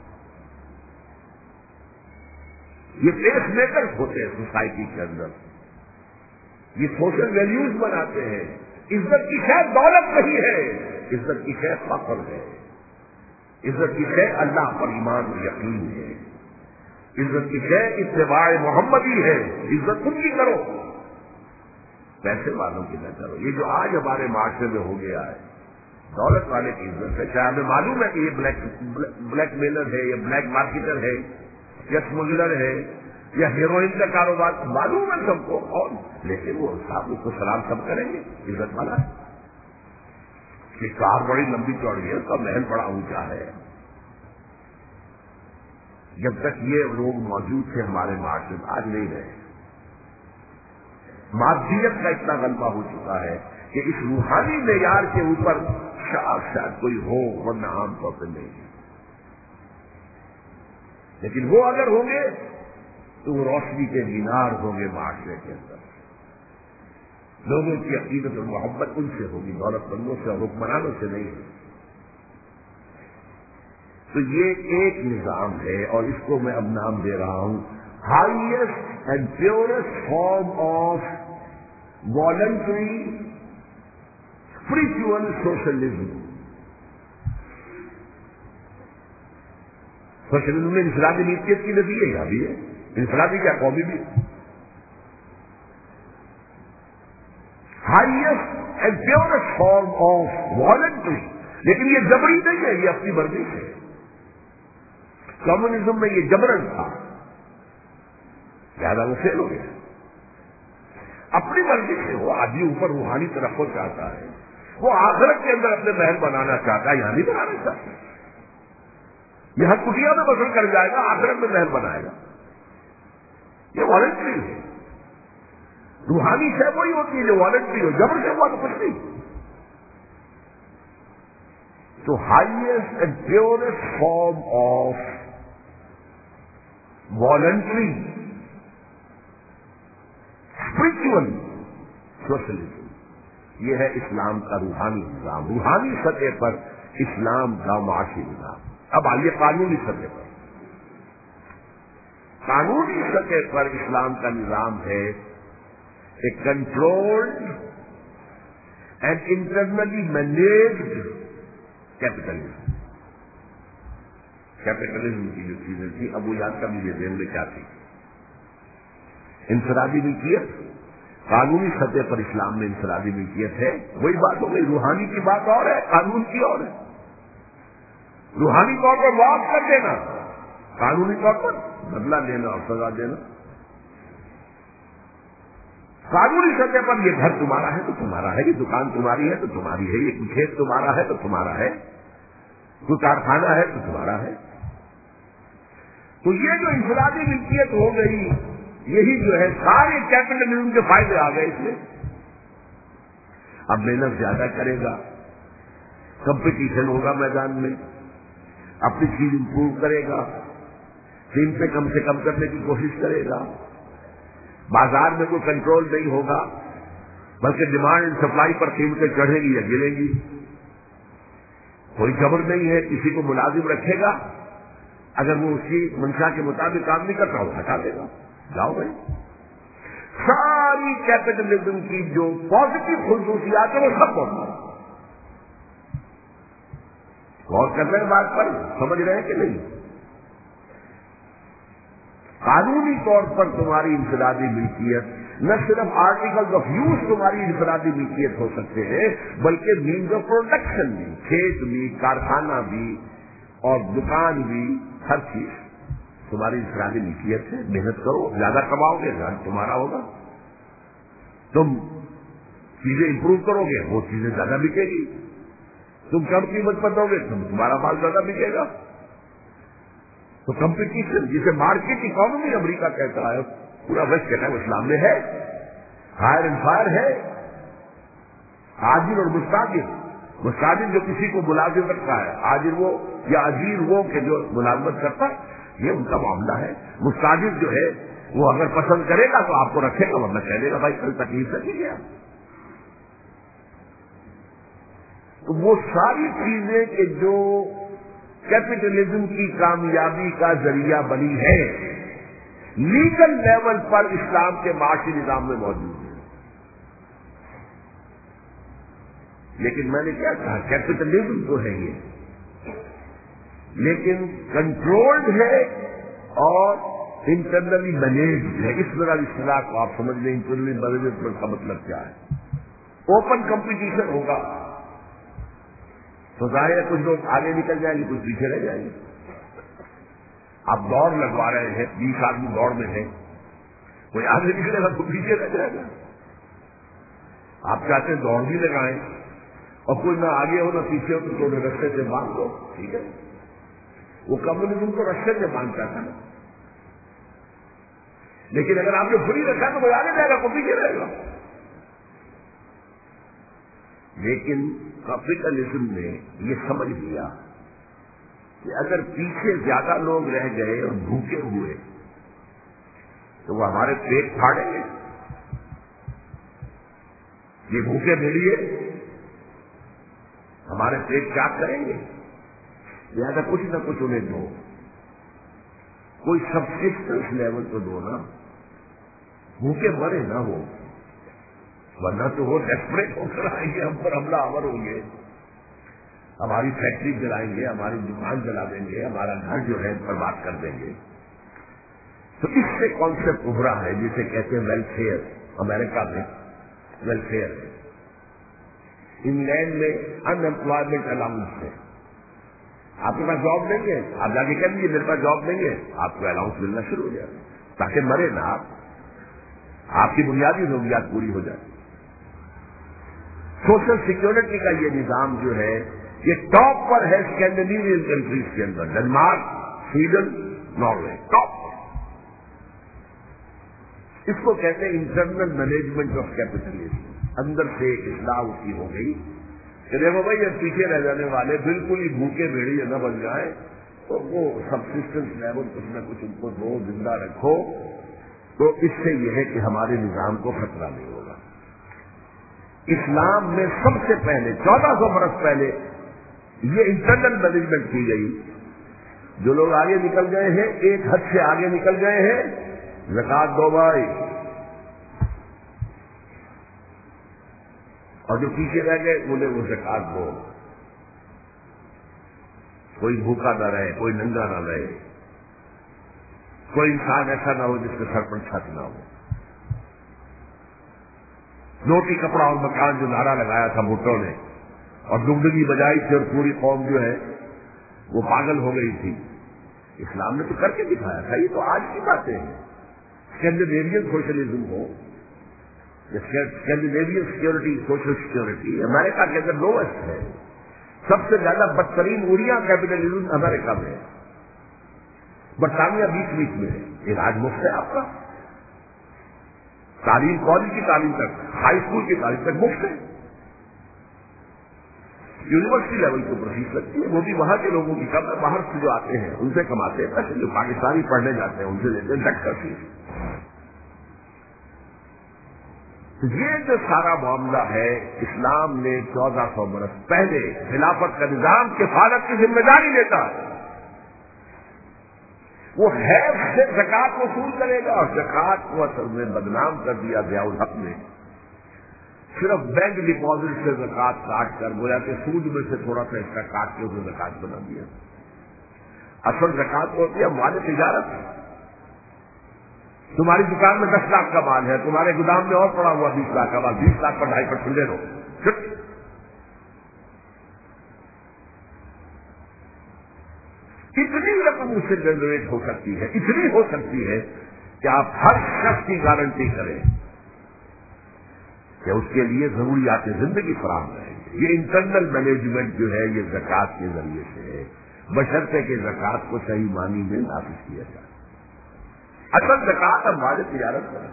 یہ پیس میکرز ہوتے ہیں سوسائٹی کے اندر، یہ سوشل ویلیوز بناتے ہیں. عزت کی شے دولت نہیں ہے، عزت کی شے فخر ہے. عزت کی شے اللہ پر ایمان و یقین ہے. عزت کی شے اتباع محمدی ہے. عزت خود کی کرو، پیسے والوں کی نہ کرو. یہ جو آج ہمارے معاشرے میں ہو گیا ہے، دولت والے کی عزت ہے. چاہے ہمیں معلوم ہے کہ یہ بلیک میلر ہے، یہ بلیک مارکیٹر ہے، یا اسمگلر ہے، یا ہیروئن کا کاروبار، معلوم ہے سب کو. اور لیکن وہ صاحب اس کو سلام سب کریں گے، عزت والا ہے. اس کی کار بڑی لمبی چوڑی ہے، اس کا محل بڑا اونچا ہے. جب تک یہ لوگ موجود تھے ہمارے معاشرے میں، آج نہیں رہے. مادیت کا اتنا غلبہ ہو چکا ہے کہ اس روحانی معیار کے اوپر شاید کوئی ہو، ورنہ عام طور پہ نہیں. لیکن وہ اگر ہوں گے تو وہ روشنی کے مینار ہوں گے معاشرے کے اندر. لوگوں کی عقیدت اور محبت ان سے ہوگی، دولت مندوں سے اور حکمرانوں سے نہیں ہوگی۔ تو یہ ایک نظام ہے اور اس کو میں اب نام دے رہا ہوں highest and purest form of voluntary spiritual socialism. Socialism میں انفرادی ملکیت کی نظریہ یہاں بھی ہے، انفرادی کیا قومی بھی، highest and purest form of voluntary, لیکن یہ جبری نہیں ہے، یہ اپنی مرضی سے۔ کمیونزم میں یہ جبرن تھا، زیادہ وہ فیل ہو گیا۔ اپنی مرضی سے وہ آدمی اوپر روحانی ترقی چاہتا ہے، وہ آخرت کے اندر اپنے محل بنانا چاہتا ہے، یہاں نہیں بنانا چاہتا، یہاں کٹیا میں بسر کر جائے گا، آخرت میں محل بنائے گا۔ یہ والنٹری ہے، روحانی شے وہی ہوتی ہے جو والنٹری ہو، جبر سے ہوا تو کچھ نہیں۔ تو highest and purest form of voluntary spiritual socialism, یہ ہے اسلام کا روحانی نظام، روحانی سطح پر اسلام کا معاشی نظام۔ اب آئیے قانونی سطح پر، قانونی سطح پر اسلام کا نظام ہے a controlled and internally managed capitalism. Capitalism کی جو چیزیں تھی، ابو یاد کا بھی یہ ذہن میں کیا تھی؟ انفرادی ملکیت، قانونی سطح پر اسلام میں انفرادی ملکیت ہے، وہی بات ہو گئی۔ روحانی کی بات اور ہے، قانون کی اور ہے۔ روحانی طور پر واپس کر دینا، قانونی طور پر بدلہ لینا اور سزا دینا۔ قانونی سطح پر یہ گھر تمہارا ہے تو تمہارا ہے، یہ دکان تمہاری ہے تو تمہاری ہے، یہ کھیت تمہارا ہے تو تمہارا ہے، کوئی کارخانہ ہے تو تمہارا ہے۔ تو یہ جو انفرادی ملکیت ہو گئی، یہی جو ہے سارے کیپٹلزم کے فائدے آ گئے اس میں۔ اب محنت زیادہ کرے گا، کمپٹیشن ہوگا میدان میں، اپنی چیز امپروو کرے گا، قیمتیں کم سے کم کرنے کی کوشش کرے گا، بازار میں کوئی کنٹرول نہیں ہوگا، بلکہ ڈیمانڈ سپلائی پر قیمتیں چڑھیں گی یا گریں گی، کوئی جبر نہیں ہے، کسی کو ملازم رکھے گا، اگر وہ اس کی منشا کے مطابق کام نہیں کرتا وہ ہٹا دے گا، جاؤ بھائی۔ ساری کیپٹلزم کی جو پازیٹو خصوصیات ہیں وہ سب موجود ہیں۔ غور کر رہے ہیں بات پر، سمجھ رہے ہیں کہ نہیں؟ قانونی طور پر تمہاری انفرادی ملکیت، نہ صرف آرٹیکل آف یوز تمہاری انفرادی ملکیت ہو سکتے ہیں، بلکہ مینز آف پروڈکشن بھی، کھیت بھی، کارخانہ بھی اور دکان بھی، ہر چیز تمہاری انفرادی ملکیت ہے۔ محنت کرو، زیادہ کماؤ گے گھر تمہارا ہوگا، تم چیزیں امپروو کرو گے وہ چیزیں زیادہ بکے گی، تم کم قیمت پر دو گے تمہارا مال زیادہ بکے گا۔ تو کمپٹیشن، جسے مارکیٹ اکانومی امریکہ کہتا ہے، پورا ویسٹ کہتا ہے، وہ اسلام میں ہے۔ ہائر اینڈ فائر ہے، عاجل اور مستاجر۔ مستاجر جو کسی کو ملازم رکھتا ہے، عاجل وہ یا اجیر وہ کہ جو ملازمت کرتا ہے، یہ ان کا معاملہ ہے۔ مستاجر جو ہے وہ اگر پسند کرے گا تو آپ کو رکھے گا، ورنہ کہہ دے گا بھائی کل تکلیف سے نہیں گیا۔ تو وہ ساری چیزیں کہ جو کیپٹلزم کی کامیابی کا ذریعہ بنی ہے، لیگل لیول پر اسلام کے معاشی نظام میں موجود ہے۔ لیکن میں نے کیا کہا، کیپٹلزم تو ہے یہ، لیکن کنٹرولڈ ہے اور انٹرنلی مینیجڈ ہے۔ اس طرح اصطلاح کو آپ سمجھ لیں، انٹرنلی مینیجڈ کا مطلب کیا ہے؟ اوپن کمپٹیشن ہوگا تو ظاہر ہے کچھ لوگ آگے نکل جائیں گے، کچھ پیچھے رہ جائیں گے۔ آپ دوڑ لگوا رہے ہیں، 20 آدمی دوڑ میں ہیں، کوئی آگے نکلے گا تو پیچھے رہ جائے گا۔ آپ چاہتے ہیں دوڑ بھی لگائیں اور کوئی نہ آگے ہو نہ پیچھے ہو تو تھوڑے رستے سے باندھ دو، ٹھیک ہے؟ وہ کمیونزم کو رستے سے باندھتا تھا نا، لیکن اگر آپ نے فری رکھا تو کوئی آگے جائے گا، کوئی پیچھے رہے گا۔ لیکن کیپٹلزم نے یہ سمجھ لیا کہ اگر پیچھے زیادہ لوگ رہ گئے اور بھوکے ہوئے تو وہ ہمارے پیٹ پھاڑیں گے، یہ بھوکے بھیڑیے ہمارے پیٹ کیا کریں گے؟ لہٰذا کچھ نہ کچھ انہیں دو، کوئی سبسسٹنس لیول تو دو نا، بھوکے مرے نہ ہو، ورنہ تو وہ ڈیسپریٹ ہو کر آئیں گے، ہم پر حملہ آور ہوں گے، ہماری فیکٹری جلائیں گے، ہماری دکان جلا دیں گے، ہمارا گھر جو ہے برباد کر دیں گے۔ تو اس سے کانسیپٹ ابھرا ہے جسے کہتے ہیں ویلفیئر، امریکہ میں ویلفیئر ہے، انگلینڈ میں ان امپلائمنٹ الاؤنس ہے، آپ کے پاس جاب نہیں ہے، آپ جا کے کہہ دیجیے میرے پاس جاب نہیں ہے، آپ کو الاؤنس ملنا شروع ہو جائے تاکہ مرے نا آپ کی بنیادی ضروریات پوری ہو جائے۔ سوشل سیکورٹی کا یہ نظام جو ہے یہ ٹاپ پر ہے اسکینڈینیوین کنٹریز کے اندر، ڈنمارک، سویڈن، ناروے، ٹاپ پر۔ اس کو کہتے ہیں انٹرنل مینجمنٹ آف کیپٹلزم، اندر سے اصلاح اس کی ہو گئی کہ دیکھو بھائی اب پیچھے رہ جانے والے بالکل ہی بھوکے بھیڑیے نہ بن جائیں، تو وہ سبسسٹنس لیول کچھ نہ کچھ ان کو دو، زندہ رکھو، تو اس سے یہ ہے کہ ہمارے نظام کو خطرہ نہیں ہوگا۔ اسلام میں سب سے پہلے 1400 برس پہلے یہ انٹرنل مینجمنٹ کی گئی۔ جو لوگ آگے نکل گئے ہیں، ایک حد سے آگے نکل گئے ہیں، زکات دو بھائی، اور جو پیچھے رہ گئے انہیں وہ زکات دو، کوئی بھوکا نہ رہے، کوئی ننگا نہ رہے، کوئی انسان ایسا نہ ہو جس کے سر پر چھت نہ ہو۔ روٹی کپڑا اور مکان جو نعرہ لگایا تھا بھٹو نے اور دگدگی بجائی تھی اور پوری قوم جو ہے وہ پاگل ہو گئی تھی، اسلام نے تو کر کے دکھایا تھا۔ یہ تو آج کی باتیں ہیں۔ اسکینڈینیوین سوشلزم ہو، اسکینڈینیوین سیکورٹی، سوشل سیکورٹی امریکہ کے اندر لوسٹ ہے، سب سے زیادہ بدترین اڑیا کیپٹلزم امریکہ میں ہے، برطانیہ بیچ میں ہے۔ یہ راج مفت ہے آپ کا، تعلیم کالج کی تعلیم تک، ہائی اسکول کی تعلیم تک مفت ہے، یونیورسٹی لیول کے اوپر فیس لگتی ہے، وہ بھی وہاں کے لوگوں کی کم ہے، باہر سے جو آتے ہیں ان سے کماتے ہیں پیسے، جو پاکستانی پڑھنے جاتے ہیں ان سے لیتے ہیں ڈاکٹر فیس۔ یہ جو سارا معاملہ ہے اسلام نے 1400 برس پہلے خلافت کا نظام کفالت کی ذمہ داری لیتا ہے، وہ حیف سے زکات وصول کرے گا، اور زکات کو اصل میں بدنام کر دیا ضیاء الحق نے، صرف بینک ڈپازٹ سے زکات کاٹ کر گویا کہ سود میں سے تھوڑا سا حصہ کاٹ کے اسے زکات بنا دیا۔ اصل زکات ہوتی ہے مال تجارت، تمہاری دکان میں 10 لاکھ کا مال ہے، تمہارے گودام میں اور پڑا ہوا 20 لاکھ کا مال، 20 لاکھ پر 2.5% لے لو، اتنی رقم اس سے جنریٹ ہو سکتی ہے، اتنی ہو سکتی ہے کہ آپ ہر شخص کی گارنٹی کریں کہ اس کے لیے ضروریات زندگی فراہم رہیں گے۔ یہ انٹرنل مینجمنٹ جو ہے یہ زکات کے ذریعے سے ہے، بشرطے کہ زکات کو صحیح معنی میں نافذ کیا جائے۔ اصل زکات اموال تجارت ہے،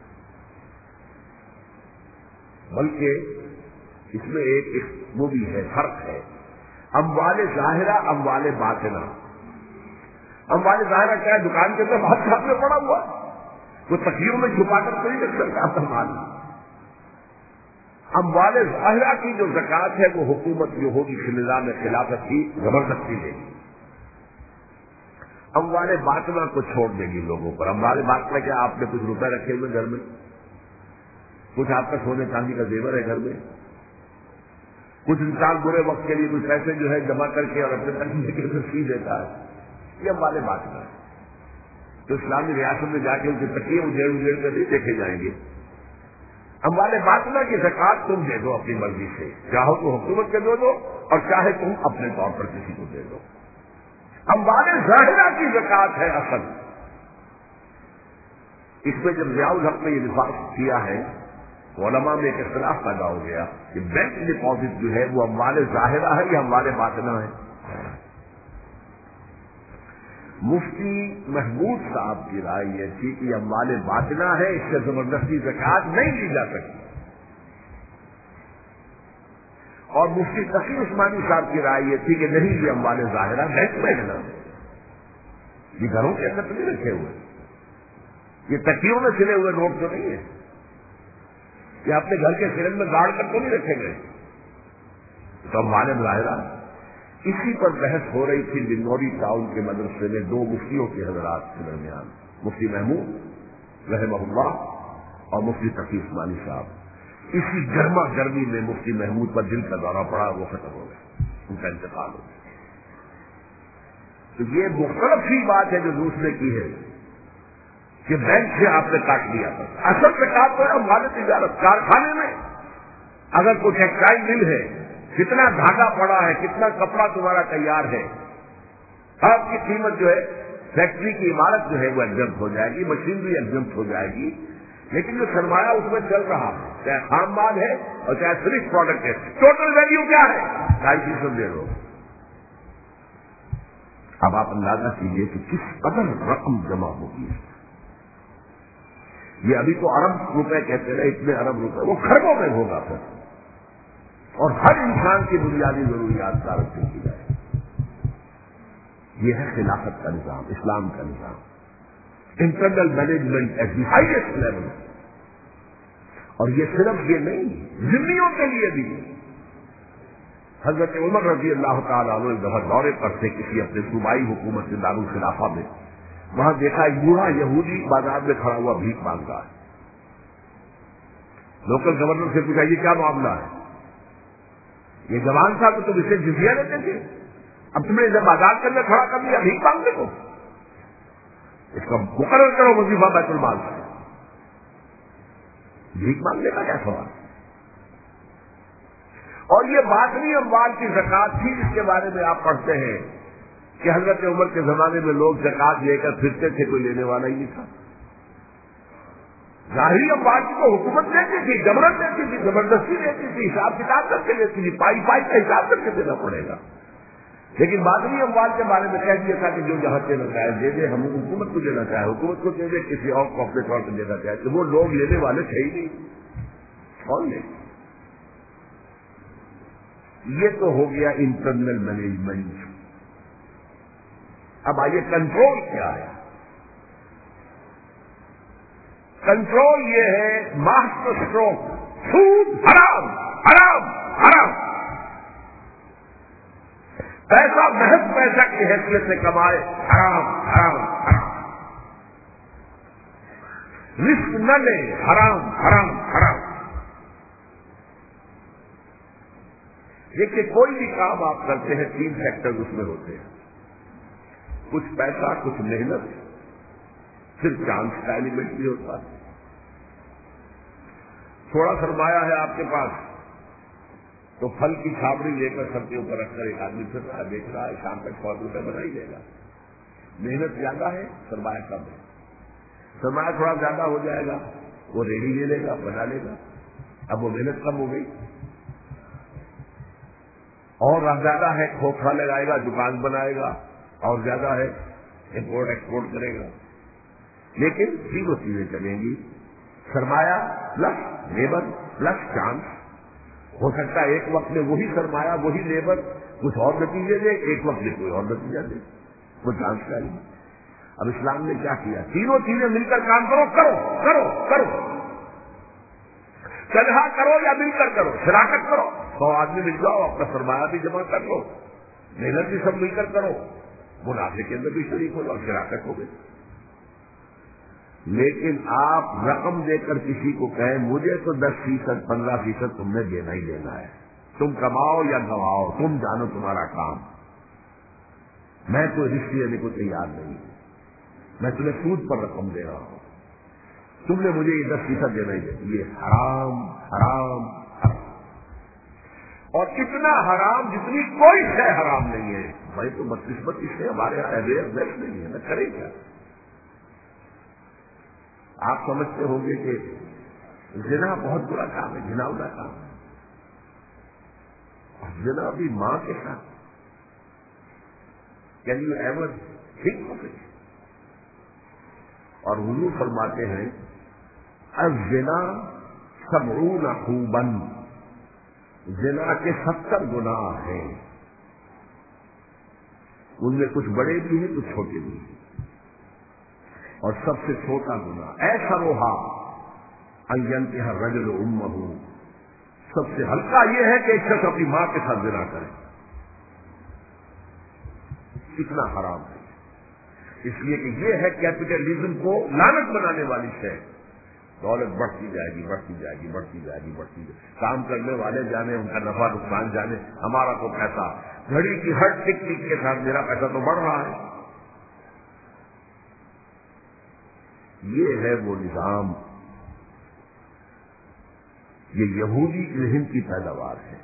بلکہ اس میں ایک وہ بھی ہے، فرق ہے، اموال ظاہرہ، اموال باطنہ۔ اموال ظاہرہ کیا ہے؟ دکان کے اندر بہت سامنے پڑا ہوا، وہ تکیوں میں چھپا کر تو نہیں رکھ سکتا آپ مال۔ اموال ظاہرہ کی جو زکات ہے وہ حکومت جو ہوگی نظام خلافت کی زبردستی لے گی، اموال باطنہ کو چھوڑ دے گی لوگوں پر۔ اموال باطنہ کیا؟ آپ نے کچھ روپے رکھے ہوئے گھر میں، کچھ آپ کا سونے چاندی کا زیور ہے گھر میں، کچھ انسان برے وقت کے لیے کچھ پیسے جو ہے جمع کر کے اور اپنے پیسے کے اندر سی دیتا ہے، یہ اموال باطنہ ہے۔ تو اسلامی ریاست میں جا کے ان کے تکیے اجیڑ کر نہیں دیکھے جائیں گے۔ اموال باطنہ کی زکات تم دے دو اپنی مرضی سے، چاہو تو حکومت کے دو اور چاہے تم اپنے طور پر کسی کو دے دو۔ اموال ظاہرہ کی زکات ہے اصل۔ اس میں جب ضیاء الحق نے یہ نفاذ کیا ہے، علماء میں ایک اختلاف پیدا ہو گیا کہ بینک ڈپازٹ جو ہے وہ اموال ظاہرہ ہے یا اموال باطنہ ہے۔ مفتی محمود صاحب کی رائے یہ تھی کہ اموال باطنہ ہے، اس سے زبردستی زکات نہیں لی جا سکتی، اور مفتی تقی عثمانی صاحب کی رائے یہ تھی کہ نہیں، یہ اموال ظاہرہ بینک میں ہے، یہ گھروں کے اندر تو نہیں رکھے ہوئے، یہ تکیوں میں سلے ہوئے نوٹ تو نہیں ہے۔ یہ اپنے گھر کے سرن میں گاڑ کر تو نہیں رکھے گئے. تو ہمارے ظاہرہ اسی پر بحث ہو رہی تھی لنگوری ٹاؤن کے مدرسے میں دو مفتیوں کے حضرات کے درمیان، مفتی محمود رحمہ اللہ اور مفتی تقی عثمانی صاحب. اسی گرما گرمی میں مفتی محمود پر دل کا دورہ پڑا، وہ ختم ہو گئے، ان کا انتقال ہو گیا. تو یہ مختلف سی بات ہے جو دوسرے کی ہے کہ بینک سے آپ نے کاٹ دیا تھا. اصل میں کاٹ تو ہمارے تجارت کارخانے میں اگر کوئی ٹیکسٹائل مل ہے، کتنا دھاگا پڑا ہے، کتنا کپڑا تمہارا تیار ہے، آپ کی قیمت جو ہے فیکٹری کی عمارت جو ہے وہ ایگزمپٹ ہو جائے گی، مشینری ایگزمپٹ ہو جائے گی. لیکن جو سرمایہ اس میں چل رہا ہے، چاہے خام مال ہے اور چاہے صرف پروڈکٹ ہے، ٹوٹل ویلیو کیا ہے؟ 250 دے دو. اب آپ اندازہ کیجیے کہ کس قدر رقم جمع ہوگی. یہ ابھی تو ارب روپے کہتے ہیں، اتنے ارب روپے، وہ خربوں میں ہوگا پھر، اور ہر انسان کی بنیادی ضروریات کا رکھنے کی جائے. یہ ہے خلافت کا نظام، اسلام کا نظام، internal management at the highest level. اور یہ صرف یہ نہیں، ذمیوں کے لیے بھی. حضرت عمر رضی اللہ تعالیٰ عنہ ایک دفعہ دورے پر تھے کسی اپنے صوبائی حکومت کے دارالخلافہ میں. وہاں دیکھا ایک بوڑھا یہودی بازار میں کھڑا ہوا بھیک مانگ رہا ہے. لوکل گورنر سے پوچھا یہ کیا معاملہ ہے؟ یہ جوان تھا تو تم اسے جزیہ لیتے تھے، اب تم نے اسے بازار کے اندر کھڑا کر دیا بھیک مانگنے کو. اس کا مقرر کرو وظیفہ بیت المال سے. بھیک مانگنے کا کیا سوال؟ اور یہ باطنی اموال کی زکات تھی جس کے بارے میں آپ پڑھتے ہیں کہ حضرت عمر کے زمانے میں لوگ زکات لے کر پھرتے تھے، کوئی لینے والا ہی نہیں تھا. ظاہری اموال کی تو حکومت دیتی تھی، جبرن دیتی تھی، زبردستی دیتی تھی، حساب کتاب کر کے دیتی تھی، پائی پائی کا حساب کر کے دینا پڑے گا. لیکن باطنی اموال کے بارے میں کہہ دیا تھا کہ جو جہاں دینا چاہے دے دے، ہم حکومت کو دینا چاہے حکومت کو دے دے، کسی اور کو اپنے طور پر دینا چاہے. تو وہ لوگ لینے والے تھے ہی نہیں، کون لے؟ یہ تو ہو گیا انٹرنل مینجمنٹ. اب آئیے کنٹرول کیا ہے؟ کنٹرول یہ ہے ماسٹر اسٹروک، سود حرام حرام حرام. پیسہ محض پیسہ کی حیثیت سے کمائے، حرام حرام حرام. رسک نہ لے، حرام حرام حرام. دیکھیے کوئی بھی کام آپ کرتے ہیں 3 فیکٹر اس میں ہوتے ہیں، کچھ پیسہ، کچھ محنت، پھر چانس کا ایلیمنٹ بھی ہوتا ہے. تھوڑا سرمایہ ہے آپ کے پاس تو پھل کی چھاپڑی لے کر سب کے اوپر رکھ کر ایک آدمی پھر رہا ہے، بیچ رہا ہے، شام تک 100 روپے بنا ہی لے گا. محنت زیادہ ہے، سرمایہ کم ہے. سرمایہ تھوڑا زیادہ ہو جائے گا، وہ ریڈی لے لے گا، بنا لے گا. اب وہ محنت کم ہو گئی. اور زیادہ ہے، کھوکھا لگائے گا، دکان بنائے گا. اور زیادہ ہے، امپورٹ ایکسپورٹ کرے گا. لیکن 0 چیزیں چلیں گی، سرمایہ پلس لیبر پلس چانس. ہو سکتا ہے ایک وقت میں وہی سرمایہ وہی لیبر کچھ اور نتیجے دے، ایک وقت میں کوئی اور نتیجہ دے، وہ چانس کا ہی. اب اسلام نے کیا کیا؟ 3 چیزیں مل کر کام کرو، کرو کرو کرو. تنہا کرو یا مل کر کرو، شراکت کرو. 100 آدمی مل جاؤ، اپنا سرمایہ بھی جمع کر لو، محنت بھی سب مل کر کرو، منافع کے اندر بھی شریک ہو جاؤ، شراکت ہو گئی. لیکن آپ رقم دے کر کسی کو کہیں مجھے تو 10%، 15% تم نے دینا ہی دینا ہے، تم کماؤ یا گواؤ، تم جانو تمہارا کام، میں کوئی رسک لینے کو تیار نہیں ہوں، میں تمہیں سود پر رقم دے رہا ہوں، تم نے مجھے یہ 10% دینا ہی دینا. یہ حرام حرام حرام. اور اتنا حرام جتنی کوئی شے حرام نہیں ہے. بھائی تو بدقسمت اس سے ہمارے یہاں اویئرنیس نہیں ہے، میں کریں کیا؟ آپ سمجھتے ہوں گے کہ زنا بہت برا کام ہے، گھناؤنا کام ہے. اور زنا بھی ماں کے ساتھ. Can you ever think of it? اور حضور فرماتے ہیں الزنا 70 خوبا، زنا کے 70 گناہ ہیں. ان میں کچھ بڑے بھی ہیں، کچھ چھوٹے بھی ہیں. اور سب سے چھوٹا گناہ ایسا روحا ان ينكح الرجل امه، سب سے ہلکا یہ ہے کہ ایک شخص اپنی ماں کے ساتھ زنا کرے. کتنا حرام ہے، اس لیے کہ یہ ہے کیپٹلزم کو لعنت بنانے والی شے. دولت بڑھتی جائے گی بڑھتی جائے گی بڑھتی جائے گی بڑھتی جائے گی، کام کرنے والے جانے، ان کا نفع نقصان جانے، ہمارا تو پیسہ گھڑی کی ہر ٹک ٹک کے ساتھ میرا پیسہ تو بڑھ رہا ہے. یہ ہے وہ نظام، یہ یہودی ذہن کی پیداوار ہے.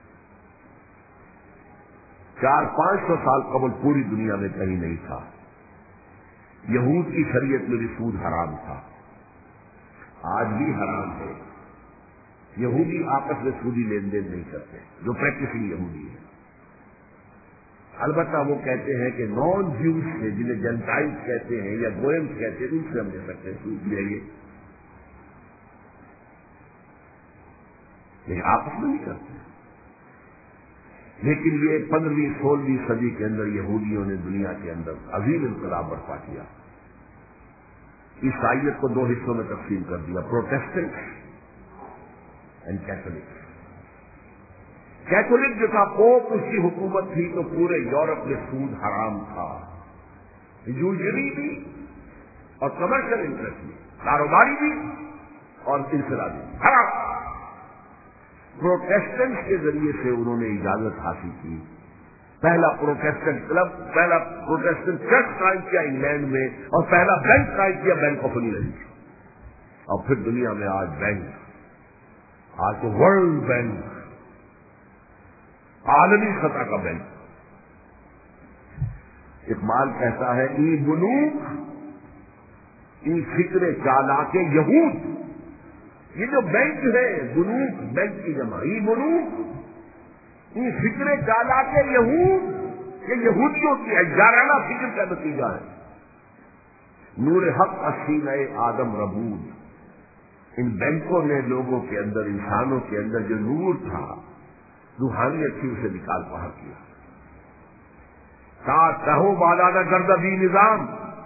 400-500 سال قبل پوری دنیا میں کہیں نہیں تھا. یہود کی شریعت میں بھی سود حرام تھا، آج بھی حرام ہے. یہودی آپس میں سودی لین دین نہیں کرتے جو پریکٹسنگ یہودی ہے. البتہ وہ کہتے ہیں کہ نان جیوز سے، جنہیں جنٹائلز کہتے ہیں یا گوئمز کہتے ہیں، ان سے ہم لے سکتے ہیں سود لے، لیکن آپس میں نہیں کرتے. لیکن یہ 15ویں-16ویں صدی کے اندر یہودیوں نے دنیا کے اندر عظیم انقلاب برپا کیا. عیسائیت کو 2 حصوں میں تقسیم کر دیا، پروٹیسٹنٹ اینڈ کیتھولک. کیتھولک جو تھا پوپ، اس کی حکومت تھی تو پورے یورپ میں سود حرام تھا، یوزری بھی اور کمرشل انٹرسٹ بھی، کاروباری بھی اور انفرادی بھی حرام. پروٹیسٹنٹ کے ذریعے سے انہوں نے اجازت حاصل کی. پہلا پروٹیسٹنٹ کلب، پہلا پروٹیسٹنٹ چرچ قائم کیا انگلینڈ میں، اور پہلا بینک قائم کیا، بینک آف انگلینڈ. اور پھر دنیا میں آج بینک، آج تو ورلڈ بینک، عالمی سطح کا بینک. اقبال کہتا ہے ای بنوک ای فکر چالاک یہود. یہ جو بینک ہے، بنوک بینک کی جمع، ای بنوک ای فکر چالاک یہود، یہ یہودیوں کی ہزارانہ فکر کا نتیجہ ہے. نور حق سینہ آدم ربود. ان بینکوں نے لوگوں کے اندر، انسانوں کے اندر جو نور تھا، روحانیت تھی، اسے نکال باہر کیا. کہو بالا نہ گرد بھی نظام،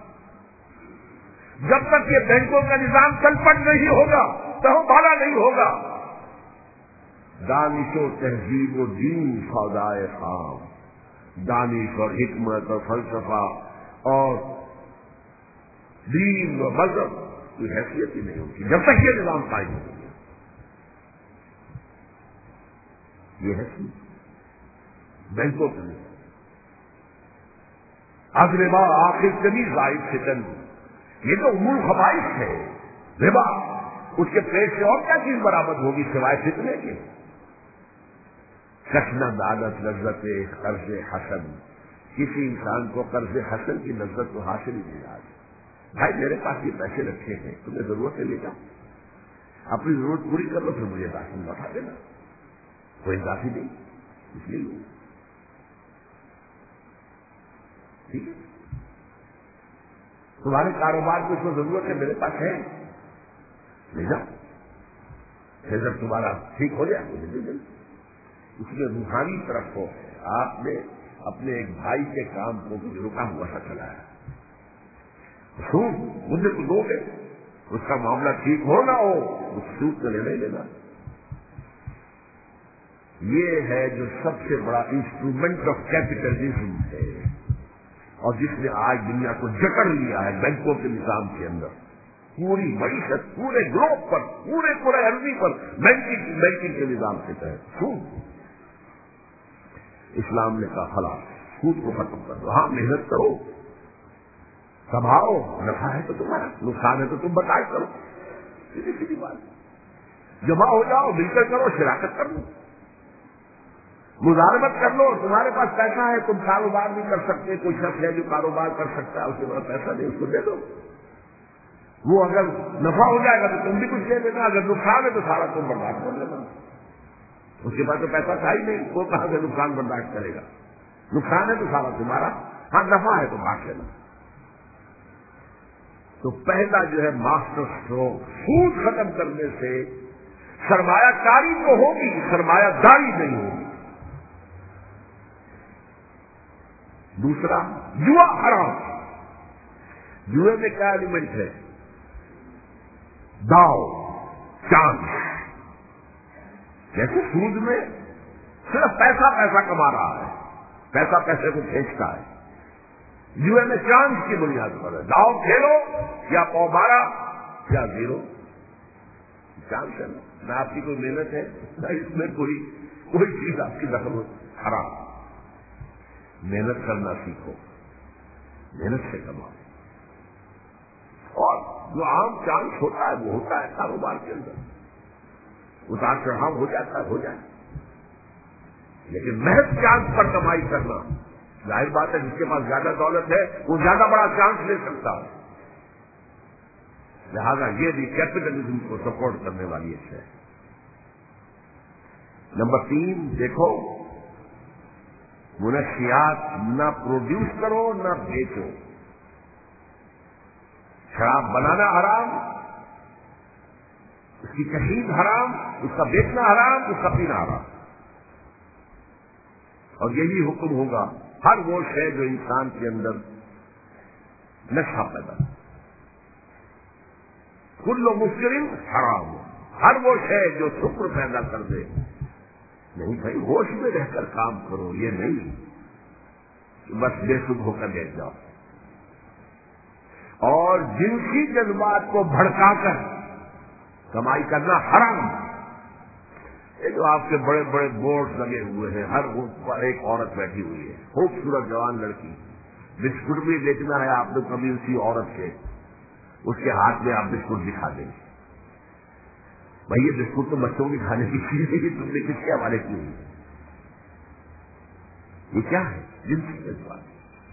جب تک یہ بینکوں کا نظام چل پٹ نہیں ہوگا، کہو بالا نہیں ہوگا. دانش و تہذیب و دین سودائے خام، دانش اور حکمت اور فلسفہ اور دین و مذہب کوئی حیثیت ہی نہیں ہوتی جب تک یہ نظام قائم نہیں ہوگا. یہ ہے بینکوں کے لیے اب ربا آخر کبھی زائد سکن، یہ تو امور خبائث ہے ربا. اس کے پیٹ سے اور کیا چیز برآمد ہوگی سوائے فتنے کے؟ کشنہ عادت لذت قرض حسن. کسی انسان کو قرض حسن کی لذت تو حاصل ہی نہیں. آج بھائی میرے پاس یہ پیسے رکھے ہیں، تمہیں ضرورت ہے لے جاؤ، اپنی ضرورت پوری کر لو، پھر مجھے راشن لوٹا دینا. کوئی اضافی نہیں، اس لیے ٹھیک ہے. تمہارے کاروبار کو اس میں ضرورت ہے، میرے پاس ہے، لے جاؤ، پھر جب تمہارا ٹھیک ہو جائے مجھے دے دینا. اس میں روحانی طرف ہو. آپ نے اپنے ایک بھائی کے کام کو رکا ہوا سا چلایا، مجھے تو دو گے، اس کا معاملہ ٹھیک ہو نہ ہو، اس سود کو لینا ہی لینا. یہ ہے جو سب سے بڑا انسٹرومنٹ آف کیپٹلزم ہے، اور جس نے آج دنیا کو جکڑ لیا ہے بینکوں کے نظام کے اندر. پوری معیشت پورے گلوب پر، پورے عرضی پر بینکنگ کے نظام کے تحت سود. اسلام نے کہا خلاص سود کو ختم کر دو. ہاں محنت کرو، کماؤ، نفع ہے تو تمہارا، نقصان ہے تو تم برداشت کرو. سیدھی سیدھی بات. جمع ہو جاؤ، مل کر کرو، شراکت کر لو، مزاربت کر لو. تمہارے پاس پیسہ ہے، تم کاروبار بھی کر سکتے. کوئی شخص ہے جو کاروبار کر سکتا ہے، اس کے بعد پیسہ دے، اس کو دے دو. وہ اگر نفع ہو جائے گا تو تم بھی کچھ دے دینا، اگر نقصان ہے تو سارا تم برداشت کر لینا. اس کے بعد تو پیسہ تھا ہی نہیں، وہ کہاں سے نقصان برداشت کرے گا؟ نقصان ہے تو سارا تمہارا، ہاں نفع ہے تو بانٹ لینا. تو پہلا جو ہے ماسٹر اسٹروک، سود ختم کرنے سے سرمایہ کاری تو ہوگی، سرمایہ داری نہیں ہوگی. دوسرا جوا حرام. جوئے میں کیا ایلیمنٹ ہے؟ داؤ. چانس. جیسے سود میں صرف پیسہ پیسہ کما رہا ہے, پیسہ پیسے کو کھینچتا ہے, یو اے میں چانس کی بنیاد پر ہے. داؤ کھیلو یا پاؤ مارا یا زیرو, چانس ہے. نہ آپ کی کوئی محنت ہے, نہ اس میں کوئی چیز آپ کی دخل ہو. حرام. محنت کرنا سیکھو, محنت سے کماؤ. اور جو عام چانس ہوتا ہے وہ ہوتا ہے کاروبار کے اندر, اتار چڑھاؤ ہو جاتا ہے, ہو جائے. لیکن محض چانس پر کمائی کرنا, ظاہر بات ہے جس کے پاس زیادہ دولت ہے وہ زیادہ بڑا چانس لے سکتا ہے. لہذا یہ بھی کیپٹلزم کو سپورٹ کرنے والی ہے. نمبر 3 دیکھو, منشیات نہ پروڈیوس کرو نہ بیچو. شراب بنانا حرام, اس کی کشید حرام, اس کا بیچنا حرام, اس کا پینا حرام. اور یہی حکم ہوگا ہر وہ شے جو انسان کے اندر نشہ پیدا کرے. کل مسکرین حرام ہو, ہر وہ شے جو شکر پیدا کر دے. نہیں بھائی, ہوش میں رہ کر کام کرو, یہ نہیں کہ بس بے سکھ ہو کر بیٹھ جاؤ. اور جنسی جذبات کو بھڑکا کر کمائی کرنا حرام. یہ جو آپ کے بڑے بڑے بورڈ لگے ہوئے ہیں, ہر بورڈ پر ایک عورت بیٹھی ہوئی ہے, خوبصورت جوان لڑکی. بسکٹ بھی بیچنا ہے آپ نے کبھی اسی عورت کے, اس کے ہاتھ میں آپ بسکٹ دکھا دیں. بھائی یہ بسکٹ تو بچوں کی کھانے کی چیز ہے, تم نے کس کے حوالے کی ہوئی؟ یہ کیا ہے؟ جنسی جذبات.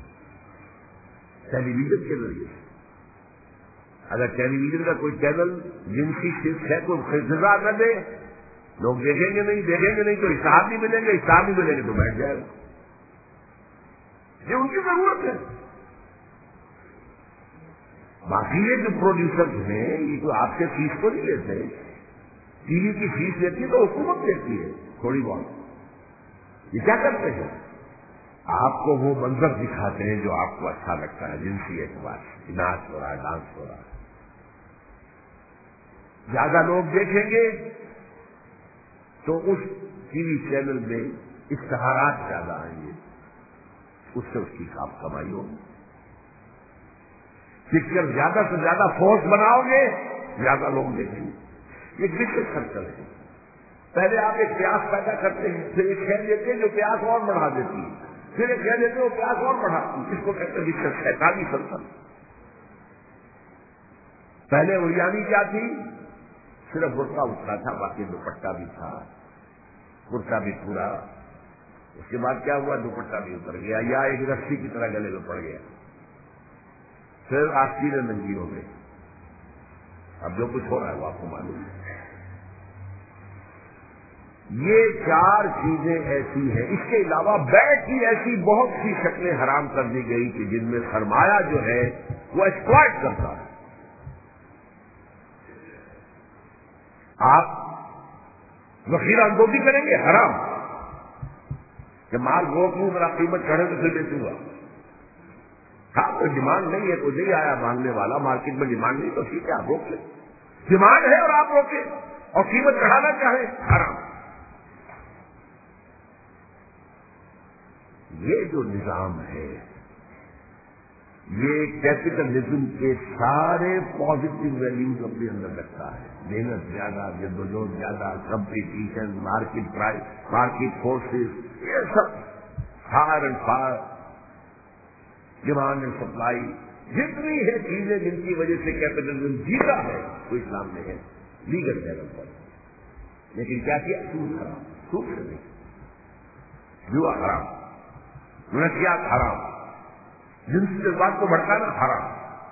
ٹیلی ویژن کے ذریعے سے اگر ٹیلی ویژن کا کوئی چینل جنسی صرف ہے, کوئی انتظار نہ دے, لوگ دیکھیں گے نہیں تو حساب نہیں ملیں گے, حساب نہیں ملیں گے تو بیٹھ جائے گا. یہ ان کی ضرورت ہے. باقی یہ جو پروڈیوسر ہیں یہ تو آپ سے فیس کو نہیں لیتے. ٹی وی کی فیس لیتی ہے تو حکومت دیتی ہے تھوڑی بہت. یہ کیا کرتے ہیں؟ آپ کو وہ منظر دکھاتے ہیں جو آپ کو اچھا لگتا ہے جنسی اعتبار سے, ناچ ہو رہا ہے, ڈانس ہو رہا ہے. زیادہ لوگ دیکھیں گے تو اس ٹی وی چینل میں اشتہارات زیادہ آئیں گے, اس سے اس کی کام کمائی ہوگی. پکچر زیادہ سے زیادہ فورس بناؤ گے زیادہ لوگ دیکھیں گے. یہ وشیش سرکل ہے. پہلے آپ ایک پیاس پیدا کرتے ہیں, پھر ایک کہہ دیتے ہیں جو پیاس اور بڑھا دیتی ہے, پھر ایک کہہ دیتے ہیں وہ پیاس اور بڑھاتی ہے. اس کو کہتے ہیں وشیش شیطانی سرکل. پہلے اریانی کیا تھی؟ صرف برقع اٹھتا تھا, باقی دوپٹہ بھی تھا, کرتا بھی پورا. اس کے بعد کیا ہوا؟ دوپٹہ بھی اتر گیا یا ایک رسی کی طرح گلے میں پڑ گیا. پھر آستینیں ننگی ہو گئی. اب جو کچھ ہو رہا ہے وہ آپ کو معلوم ہے. یہ 4 چیزیں ایسی ہیں. اس کے علاوہ بیع کی ایسی بہت سی شکلیں حرام کر دی گئی کہ جن میں سرمایہ جو ہے وہ ایکسپلائٹ کرتا ہے. آپ ذخیرہ اندوزی کریں گے, حرام. کہ مال روک لوں, میرا قیمت چڑھے تو پھر بیچوں گا. ہاں کوئی ڈیمانڈ نہیں ہے, کوئی نہیں آیا مانگنے والا, مارکیٹ میں ڈیمانڈ نہیں, تو ٹھیک ہے آپ روک لیں. ڈیمانڈ ہے اور آپ روکیں اور قیمت چڑھانا چاہیں, حرام. یہ جو نظام ہے یہ کیپٹلزم کے سارے پازیٹو ویلیوز اپنے اندر رکھتا ہے. محنت زیادہ, جدوجہد زیادہ, competition, market price, market forces, یہ سب فار اینڈ فار, ڈیمانڈ اینڈ سپلائی, جتنی ہے چیزیں جن کی وجہ سے کیپٹلزم جیتا ہے وہ اسلام میں ہے لیگل لیول پر. لیکن کیا کیا؟ سود حرام, سود سے نہیں, جوا حرام, منشیات حرام, جنسی جذبات کو بھڑکانا حرام.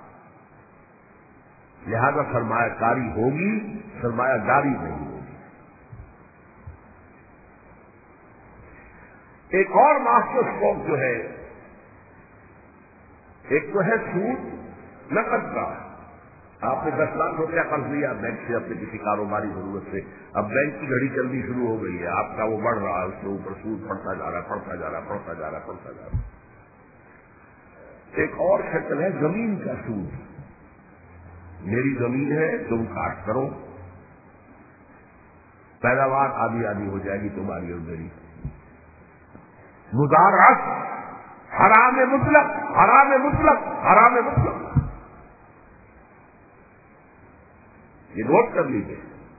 لہذا سرمایہ کاری ہوگی, سرمایہ داری نہیں ہوگی. ایک اور ماسٹر اسٹروک جو ہے, ایک تو ہے سود نقد کا. آپ نے 10 لاکھ روپیہ قرض لیا بینک سے اپنے کسی کاروباری ضرورت سے, اب بینک کی گھڑی چلنی شروع ہو گئی ہے, آپ کا وہ بڑھ رہا ہے, اس کے اوپر سود پڑتا جا رہا, پڑتا جا رہا, پڑتا جا رہا, پڑتا جا رہا. ایک اور شکل ہے زمین کا سود. میری زمین ہے, تم کاٹ کرو, پیداوار آدھی آدھی ہو جائے گی تمہاری اور میری. مضارعت حرام مطلق، حرام مطلق، حرام مطلق. یہ نوٹ کر لیجیے.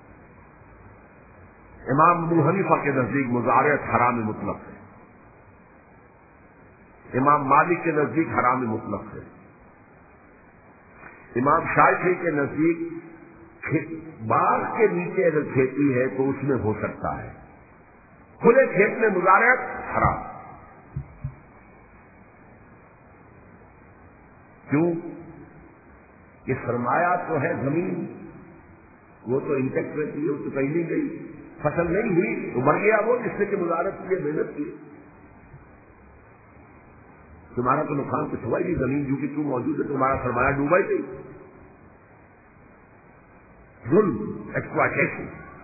امام ابو حنیفہ کے نزدیک مضارعت حرام مطلق ہے، امام مالک کے نزدیک حرام مطلق ہے، امام شافعی کے نزدیک باغ کے نیچے اگر کھیتی ہے تو اس میں ہو سکتا ہے، کھلے کھیت میں مضارعت حرام. کیوں؟ کہ سرمایہ تو ہے زمین، وہ تو انٹیکٹ رہتی ہے، وہ تو کہیں نہیں گئی، فصل نہیں ہوئی تو مر گیا وہ جس نے کہ مضارعت کی ہے، محنت کی. تمہارا تو نقصان کچھ ہوا ہی نہیں، زمین جو کہ تم موجود ہے، تمہارا سرمایہ ڈوبا ہی نہیں. ظلم، ایکسپلائٹیشن.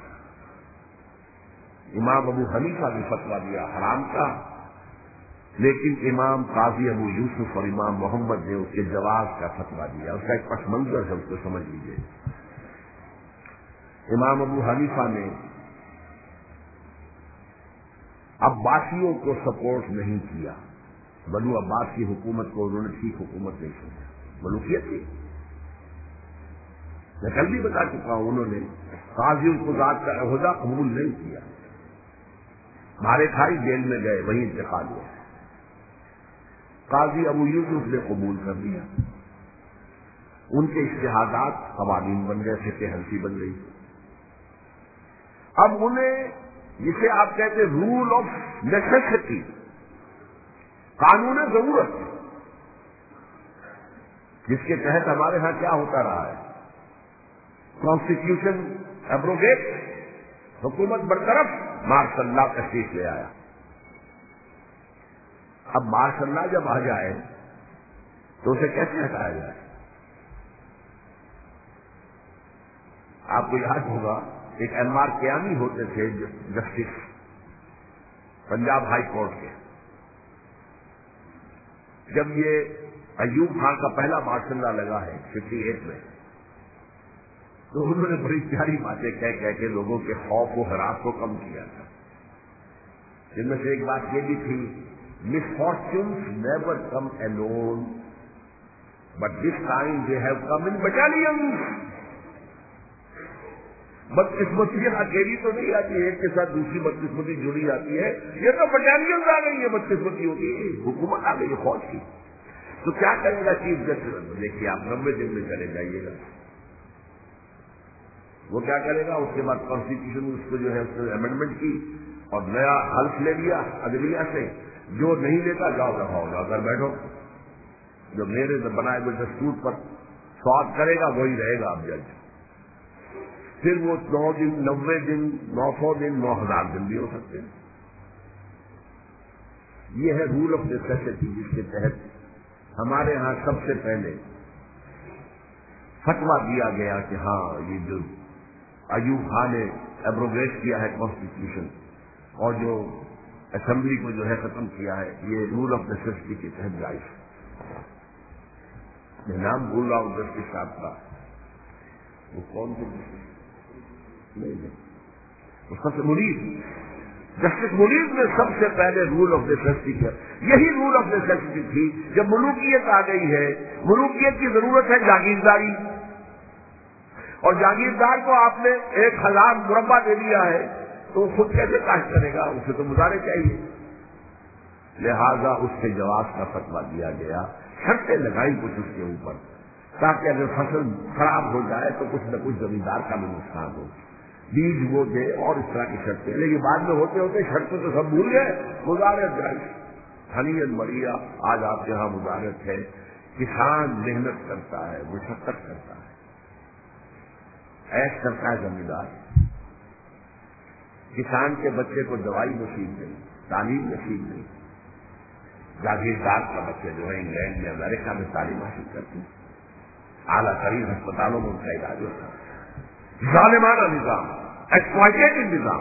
امام ابو حنیفہ نے فتویٰ دیا حرام کا، لیکن امام قاضی ابو یوسف اور امام محمد نے اس کے جواز کا فتویٰ دیا. اس کا ایک پس منظر ہے، اس کو سمجھ لیجیے. امام ابو حنیفہ نے عباسیوں کو سپورٹ نہیں کیا، بنو عباس کی حکومت کو انہوں نے ٹھیک حکومت نہیں سمجھا، ملوکیت تھی. میں کل بھی بتا چکا ہوں، انہوں نے قاضی القضات کا عہدہ قبول نہیں کیا، مارے کھائی، جیل میں گئے، وہیں انتقال ہوا. قاضی ابو یوسف نے قبول کر لیا، ان کے اجتہادات قوانین بن گئے، فقہ حنفی بن گئی. اب انہیں جسے آپ کہتے ہیں رول آف نیسیسٹی، قانون ضرورت، جس کے تحت ہمارے ہاں کیا ہوتا رہا ہے، کانسٹیٹیوشن ایبروگیٹ، حکومت برطرف، مارشل اللہ تشریف لے آیا. اب مارشل اللہ جب آ جائے تو اسے کیسے ہٹایا جائے؟ آپ کو یاد ہوگا ایک ایم آر کیانی ہوتے تھے جسٹس پنجاب ہائی کورٹ کے. جب یہ ایوب خان کا پہلا مارشل لا لگا ہے 58 میں، تو انہوں نے بڑی پیاری باتیں کہہ کے لوگوں کے خوف و ہراس کو کم کیا تھا. جن میں سے ایک بات یہ بھی تھی، misfortunes never come alone, but this time they have come in battalions. بدقسمتی اکیلی تو نہیں آتی ہے، ایک کے ساتھ دوسری بدقسمتی جڑی آتی ہے. یہ تو بٹالینز آ گئی ہے، بدقسمتی ہوتی ہے، حکومت آ گئی ہے فوج کی. تو کیا کرے گا چیف جسٹس؟ دیکھیے آپ 90 دن میں چلے جائیے گا. وہ کیا کرے گا؟ اس کے بعد کانسٹیٹیوشن اس کو جو ہے اس نے امینڈمنٹ کی اور نیا حلف لے لیا عدلیہ سے. جو نہیں لیتا جاؤ رکھاؤ، جا کر بیٹھو. جو میرے بنائے ہوئے دستور پر سواد کرے گا وہی رہے گا اب جج. پھر وہ 9 دن 90 دن 900 دن 9000 دن بھی ہو سکتے ہیں. یہ ہے رول آف نیسیسٹی، جس کے تحت ہمارے ہاں سب سے پہلے فتویٰ دیا گیا کہ ہاں یہ جو ایوب خان نے ایبروگیٹ کیا ہے کانسٹیٹیوشن اور جو اسمبلی کو جو ہے ختم کیا ہے، یہ رول آف نیسیسٹی کے تحت جائز. میں نام بھول رہا ہوں جسٹس صاحب کا، وہ کون تھے؟ نہیں، وہ سب سے منیب، جسٹس منیب نے سب سے پہلے رول آف نیسیسٹی کیا. یہی رول آف نیسیسٹی تھی جب ملوکیت آ گئی ہے. ملوکیت کی ضرورت ہے جاگیرداری، اور جاگیردار کو آپ نے 1000 مربع دے دیا ہے تو وہ خود کیسے کاشت کرے گا؟ اسے تو مظاہرے چاہیے. لہذا اس کے جواز کا فتویٰ دیا گیا. شرطیں لگائی کچھ اس کے اوپر، تاکہ اگر فصل خراب ہو جائے تو کچھ نہ کچھ زمیندار کا بھی نقصان ہو. بیج وہ دے اور اس طرح کی شرطیں. لیکن بعد میں ہوتے ہوتے شرطیں تو سب بھول گئے. مظاہرت جائز، ہنی مریا. آج آپ کے یہاں مظاہرت ہے. کسان محنت کرتا ہے، مشقت کرتا ہے، عیش کرتا ہے زمیندار. کسان کے بچے کو دوائی نصیب نہیں، تعلیم نصیب نہیں. جاگیردار کا بچے جو ہے انگلینڈ میں امریکہ میں تعلیم حاصل کرتے ہیں، اعلیٰ ترین ہسپتالوں میں ان کا علاج ہوتا ہے. ظالمانہ نظام، ایکسپلائٹیٹو نظام.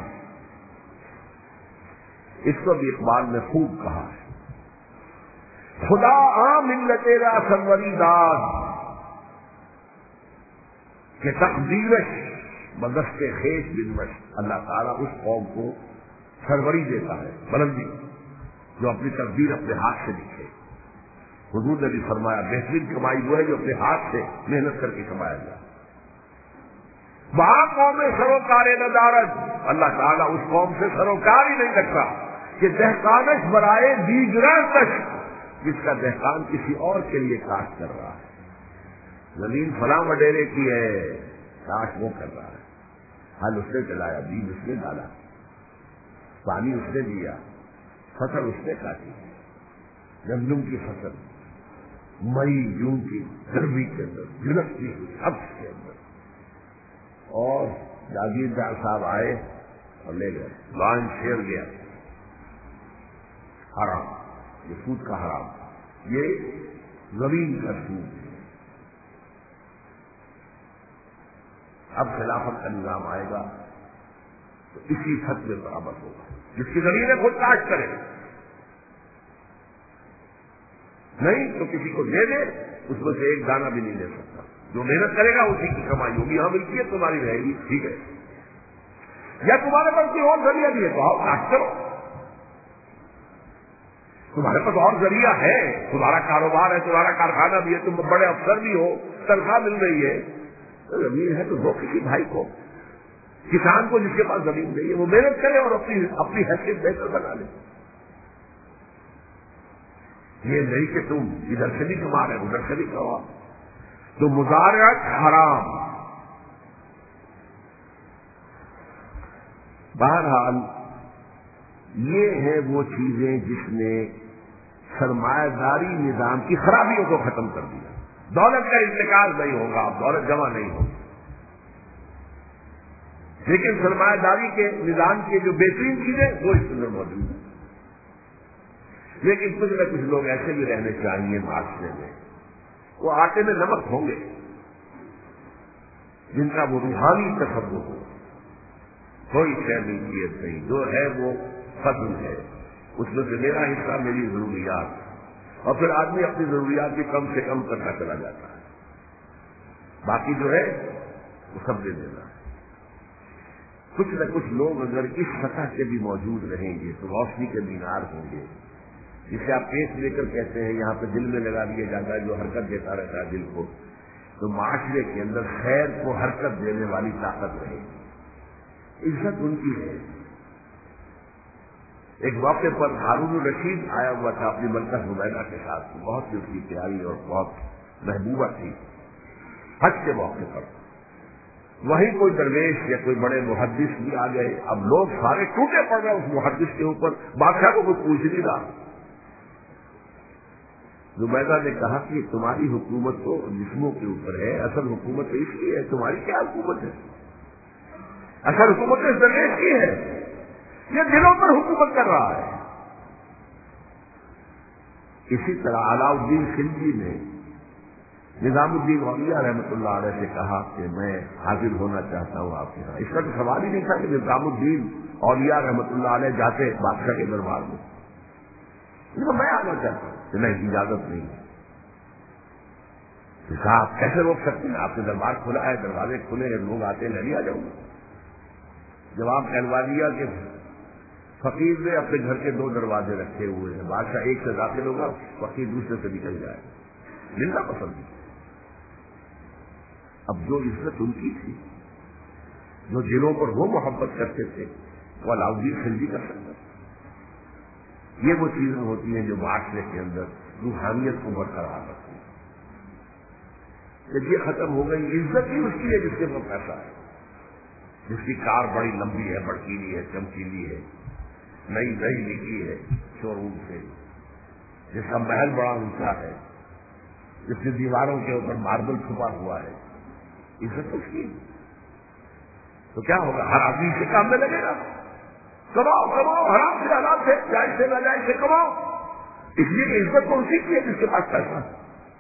اس کو بھی اقبال نے خوب کہا ہے، خدا عام ملت را سنوری داد کہ تقدیرش بدست خیش بالمشق، اللہ تعالیٰ اس قوم کو سروری دیتا ہے، بلندی، جو اپنی تقدیر اپنے ہاتھ سے لکھے۔ حضور نے بھی فرمایا بہترین کمائی وہ ہے جو اپنے ہاتھ سے محنت کر کے کمایا جائے۔ وہاں قوم سروکار ندارت، اللہ تعالیٰ اس قوم سے سروکار ہی نہیں رکھتا کہ دہقانش برائے دیگراں تک، جس کا دہقان کسی اور کے لیے کاشت کر رہا ہے، زمین فلاں وڈیرے کی ہے، کاشت وہ کر رہا ہے، ہل اس نے چلایا، بیج اس نے ڈالا، پانی اس نے دیا، فصل اس نے کاٹی، گندم کی فصل مئی جون کی گرمی کے اندر جھلکتی ہوئی حبس کے اندر، اور جاگیردار صاحب آئے اور لے گئے، لان شیر گیا، حرام، یہ سود کا حرام، یہ زمین کا سود۔ اب خلافت کا نظام آئے گا تو اسی حد میں برابر ہوگا، جس کی زمین ہے خود کاشت کرے، نہیں تو کسی کو دے دے، اس میں سے ایک دانہ بھی نہیں لے سکتا، جو محنت کرے گا اسی کی کمائی ہوگی، ہاں ملکیت تمہاری رہے گی، ٹھیک ہے، یا تمہارے پاس کوئی اور ذریعہ بھی ہے تو آؤ کاشت کرو، تمہارے پاس اور ذریعہ ہے، تمہارا کاروبار ہے، تمہارا کارخانہ بھی ہے، تم بڑے افسر بھی ہو، تنخواہ مل رہی ہے، زمین ہے تو دو کسی بھائی کو، کسان کو جس کے پاس زمین نہیں ہے وہ محنت کرے اور اپنی حیثیت بہتر بنا لے، یہ نہیں کہ تم ادھر سے بھی کما رہے ادھر سے بھی کما، تو مزارعت حرام۔ بہرحال یہ ہے وہ چیزیں جس نے سرمایہ داری نظام کی خرابیوں کو ختم کر دیا۔ دولت کا انتقال نہیں ہوگا، دولت جمع نہیں ہوگی، لیکن سرمایہ داری کے نظام کے جو بہترین چیزیں وہ اس اندر موجود ہیں۔ لیکن کچھ نہ کچھ لوگ ایسے بھی رہنے چاہیے معاشرے میں، وہ آٹے میں نمک ہوں گے، جن کا وہ روحانی تصور ہو، کوئی شے ملکیت نہیں، جو ہے وہ فضل ہے، اس میں سے میرا حصہ میری ضروریات، اور پھر آدمی اپنی ضروریات بھی کم سے کم کرتا چلا جاتا ہے، باقی جو ہے وہ سب دے دینا ہے۔ کچھ نہ کچھ لوگ اگر اس سطح کے بھی موجود رہیں گے تو روشنی کے مینار ہوں گے، جسے آپ پیش لے کر کہتے ہیں یہاں پہ دل میں لگا دیا جاتا ہے، جو حرکت دیتا رہتا ہے دل کو، تو معاشرے کے اندر خیر کو حرکت دینے والی طاقت رہے گی، عزت ان کی ہے۔ ایک موقع پر ہارون الرشید آیا ہوا تھا اپنی ملکہ زبیدہ کے ساتھ، بہت ہی اس کی پیاری اور بہت محبوبہ تھی، حج کے موقع پر وہیں کوئی درویش یا کوئی بڑے محدث بھی آ گئے، اب لوگ سارے ٹوٹے پڑ رہے اس محدث کے اوپر، بادشاہ کو کوئی پوچھ نہیں رہا۔ زبیدہ نے کہا کہ تمہاری حکومت تو جسموں کے اوپر ہے، اصل حکومت تو اس کی ہے، تمہاری کیا حکومت ہے؟ اصل حکومت تو اس درویش کی ہے، یہ دلوں پر حکومت کر رہا ہے۔ اسی طرح علاء الدین خلجی نے نظام الدین اولیاء رحمۃ اللہ علیہ سے کہا کہ میں حاضر ہونا چاہتا ہوں آپ کے یہاں۔ اس کا تو سوال ہی نہیں تھا کہ نظام الدین اولیاء رحمۃ اللہ علیہ جاتے بادشاہ کے دربار میں، میں آنا چاہتا ہوں کہ نہیں، اجازت نہیں ہے۔ کہا آپ کیسے روک سکتے ہیں، آپ کے دربار کھلا ہے، دروازے کھلے ہیں، لوگ آتے ہیں، میں بھی آ جاؤں گا۔ جواب کہلوا دیا کہ فقیر نے اپنے گھر کے دو دروازے رکھے ہوئے ہیں، بادشاہ ایک سے داخل ہوگا، فقیر دوسرے سے نکل جائے، ملنا پسند نہیں۔ اب جو عزت ان کی تھی، جو دلوں پر وہ محبت کرتے تھے، وہ علاء الدین خلجی کر سکتا تھا۔ یہ وہ چیزیں ہوتی ہیں جو معاشرے کے اندر روحانیت کو برقرار رکھتی ہیں۔ جب یہ ختم ہو گئی، عزت ہی اس کی ہے جس کے پاس پیسہ ہے، جس کی کار بڑی لمبی ہے، بڑکیلی ہے، چمکیلی ہے، نئی لکھی ہے شو روم سے، جس کا محل بڑا اونچا ہے، جس کی دیواروں کے اوپر ماربل چھپا ہوا ہے، عزت اس کی۔ تو کیا ہوگا، ہر آدمی سے کام میں لگے گا، کماؤ کماؤ، حرام سے حلال سے، جائز سے ناجائز سے کماؤ، اس لیے کہ عزت تو اسی کی ہے جس کے پاس پیسہ ہے۔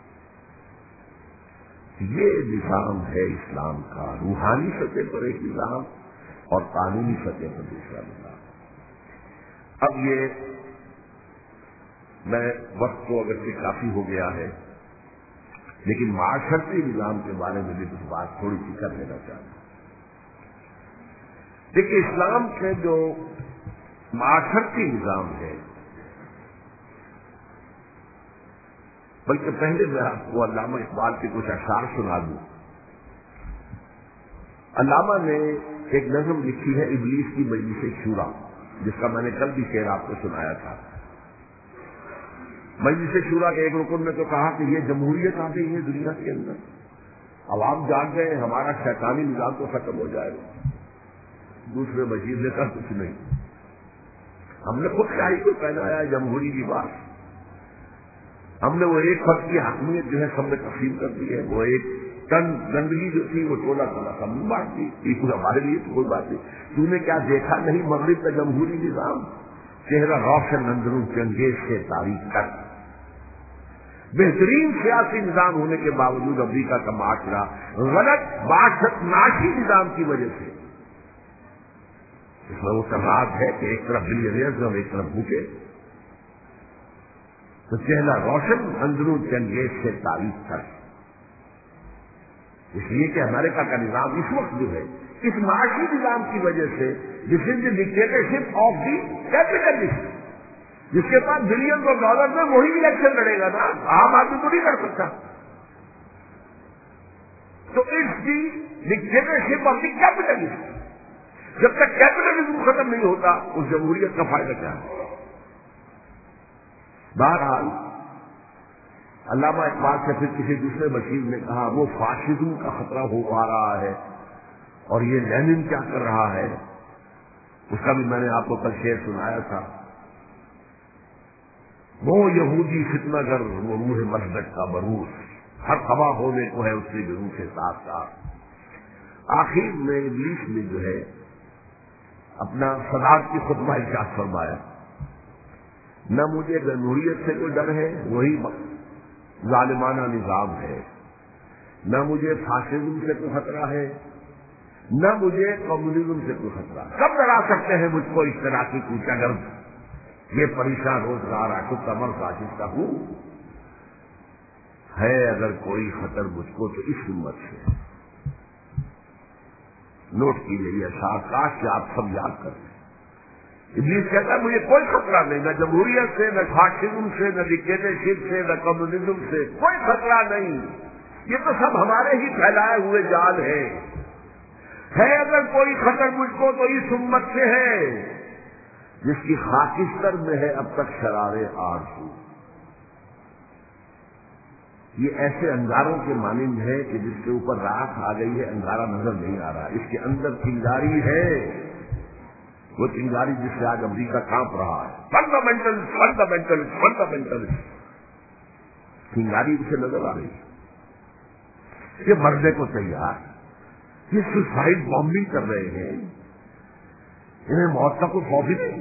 یہ نظام ہے اسلام کا، روحانی سطح پر ایک نظام اور قانونی سطح پر دوسرا نظام۔ اب یہ میں وقت تو اگرچہ کافی ہو گیا ہے، لیکن معاشرتی نظام کے بارے میں بھی کچھ بات تھوڑی سی کر لینا چاہتا ہوں۔ دیکھیے اسلام کے جو معاشرتی نظام ہے، بلکہ پہلے میں آپ کو علامہ اقبال کے کچھ اشعار سنا دوں۔ علامہ نے ایک نظم لکھی ہے ابلیس کی مجلس شورا، جس کا میں نے کل بھی شعر آپ کو سنایا تھا۔ مجلس شورا کے ایک رکن نے تو کہا کہ یہ جمہوریت آ گئی ہے دنیا کے اندر، عوام جان گئے ہمارا شیطانی نظام تو ختم ہو جائے گا۔ دوسرے وزیر نے کہا کچھ نہیں، ہم نے خود شاہی کو پہنایا ہے جمہوری کی بات، ہم نے وہ ایک فرد کی حاکمیت جو ہے سب میں تقسیم کر دی ہے، وہ ایک ٹن گندگی جو تھی وہ ٹولا ٹولا سب میں بانٹ دی، یہ ہمارے لیے تو کوئی بات نہیں۔ تو نے کیا دیکھا نہیں مغرب کا جمہوری نظام، چہرہ روشن اندروں چنگیز سے تاریخ تک، بہترین سیاسی نظام ہونے کے باوجود امریکہ کا معاشرہ غلط معاشرت ناشی نظام کی وجہ سے اس میں وہ تضاد ہے کہ ایک طرف بلینئرز اور ایک طرف بھوکے، تو چہرہ روشن اندروں چنگیز سے تاریخ تک، اس لیے کہ امریکہ کا نظام اس وقت جو ہے اس معاشی نظام کی وجہ سے this is the dictatorship of the capitalist, جس کے پاس بلین ڈالر میں وہی الیکشن لڑے گا نا، عام آدمی تو نہیں کر سکتا۔ تو it's the dictatorship of the capitalist, جب تک کیپٹلزم ختم نہیں ہوتا اس جمہوریت کا فائدہ کیا ہے؟ بہرحال علامہ اقبال سے پھر کسی دوسرے وکیل نے کہا وہ فاشزم کا خطرہ ہو آ رہا ہے اور یہ لینن کیا کر رہا ہے، اس کا بھی میں نے آپ کو کل شعر سنایا تھا۔ وہ یہودی فتنہ گر وہ روح مسجد کا بروس، ہر خبا ہونے کو ہے اس کے روح کے ساتھ ساتھ۔ آخر میں ابلیس نے جو ہے اپنا صدارت کی خطبہ ارشاد فرمایا، نہ مجھے جمہوریت سے کوئی ڈر ہے، وہی ظالمانہ نظام ہے، نہ مجھے فاشزم سے کوئی خطرہ ہے، نہ مجھے کمیونزم سے کوئی خطرہ۔ کب ڈرا سکتے ہیں مجھ کو اس طرح کی کوچہ گرد یہ پریشان روزگار آشفتہ مر فاشستہ ہوں؟ ہے اگر کوئی خطر مجھ کو تو اس امت سے۔ نوٹ کیجیے یہ اشعار، کاش کہ آپ سب یاد کر لیں۔ ابلیس کہتا ہے مجھے کوئی خطرہ نہیں، نہ جمہوریت سے، نہ فاشزم سے، نہ ڈکٹیٹرشپ سے، نہ کمیونزم سے، کوئی خطرہ نہیں، یہ تو سب ہمارے ہی پھیلائے ہوئے جال ہیں۔ ہے اگر کوئی خطر مجھ کو تو اس امت سے ہے جس کی خاکستر میں ہے اب تک شرار آرزو۔ یہ ایسے انگاروں کے مانند ہے کہ جس کے اوپر راکھ آ گئی ہے، انگارہ نظر نہیں آ رہا، اس کے اندر چنگاری ہے، وہ چنگاری جس سے آج امریکہ کانپ رہا ہے۔ فنڈامنٹل چنگاری اسے نظر آ رہی ہے، یہ مرنے کو تیار، یہ سوسائڈ بامبنگ کر رہے ہیں، انہیں موت کا کوئی خوف ہی نہیں۔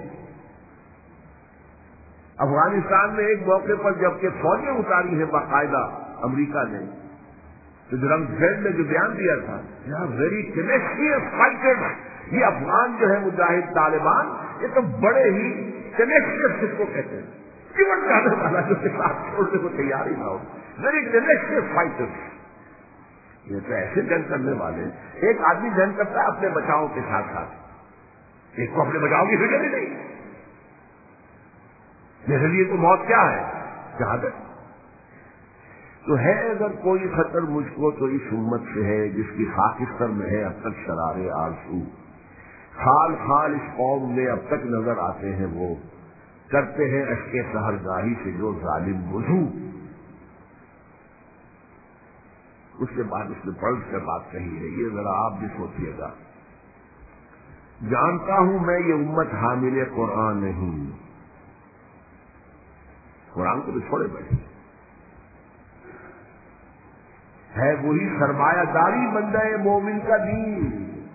افغانستان میں ایک موقع پر جبکہ فوجیں اتاری ہیں باقاعدہ امریکہ نے، تو جرمز نے جو بیان دیا تھا، ویری ٹینیشیس فائٹرز، یہ افغان جو ہے مجاہد طالبان، یہ تو بڑے ہی ٹینیشیس جس کو کہتے ہیں، جیون جانے والا جو کے ساتھ چھوڑنے کو تیار ہی نہ ہو، ویری ٹینیشیس فائٹرز۔ یہ تو ایسے جنگ کرنے والے، ایک آدمی جنگ کرتا ہے اپنے بچاؤ کے ساتھ ساتھ، ایک کو اپنے بچاؤ کی فکر ہی نہیں۔ میرے لیے تو موت کیا ہے؟ شہادت۔ تو ہے اگر کوئی خطر مجھ کو تو اس امت سے ہے جس کی خاکستر میں ہے اب تک شرار آرزو۔ خال خال اس قوم میں اب تک نظر آتے ہیں وہ، کرتے ہیں اشک سحرگاہی سے جو ظالم وضو۔ اس کے بعد اس نے پلٹ کر بات کہی ہے، یہ ذرا آپ بھی سوچیے گا۔ جانتا ہوں میں یہ امت حامل قرآن نہیں، قرآن کو بھی چھوڑے بیٹھے، ہے وہی سرمایہ داری بندہ مومن کا دین،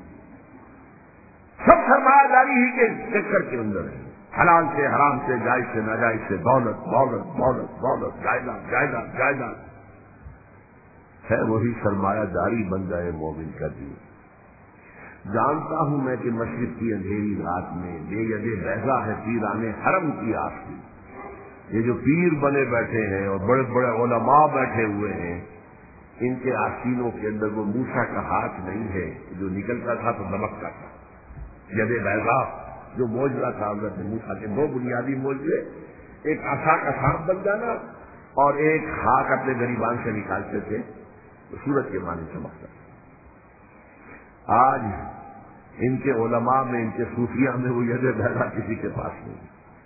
سب سرمایہ داری ہی کے چکر کے اندر ہے، حلال سے حرام سے، جائز سے ناجائز سے، دولت دولت دولت دولت، جائیداد جائیداد جائیداد، ہے وہی سرمایہ داری بندہ مومن کا دین۔ جانتا ہوں میں کہ مشرق کی اندھیری رات میں بے ید بیضا ہے پیرانے حرم کی آستی۔ یہ جو پیر بنے بیٹھے ہیں اور بڑے بڑے علماء بیٹھے ہوئے ہیں، ان کے آستینوں کے اندر وہ موسیٰ کا ہاتھ نہیں ہے جو نکلتا تھا تو دمکتا تھا، ید بیضا جو معجزہ تھا حضرت موسیٰ کے، دو بنیادی معجزے، ایک عصا کا سانپ بن جانا اور ایک خاک اپنے گریبان سے نکالتے تھے تو سورج کے معنی چمکتا تھا۔ آج ان کے علماء میں، ان کے صوفیہ میں وہ ید بیضا کسی کے پاس نہیں۔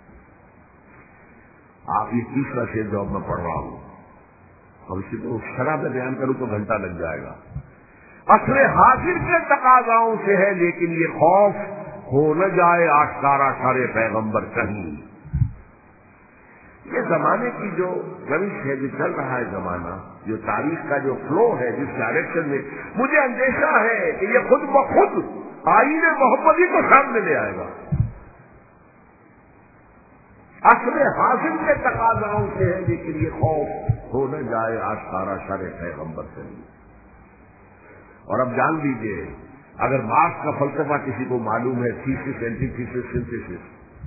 آپ یہ تیسرا شعر جو میں پڑھ رہا ہوں، اور اسی کو شرح میں بیان کروں تو گھنٹہ لگ جائے گا۔ اصل حاضر کے تقاضاؤں سے ہے لیکن یہ خوف ہو نہ جائے آشکارا شر پیغمبر کہیں۔ یہ زمانے کی جو روش ہے، جو چل رہا ہے زمانہ، جو تاریخ کا جو فلو ہے، جس ڈائریکشن میں، مجھے اندیشہ ہے کہ یہ خود بخود آئین محمدی کو سامنے لے آئے گا۔ اصل حاضر کے تقاضاؤں سے ہے لیکن یہ خوف ہو نہ جائے آشکارا شر پیغمبر کہیں۔ اور اب جان لیجیے، اگر مارکس کا فلسفہ کسی کو معلوم ہے، تھیسس، اینٹی تھیسس، سنتھیسس،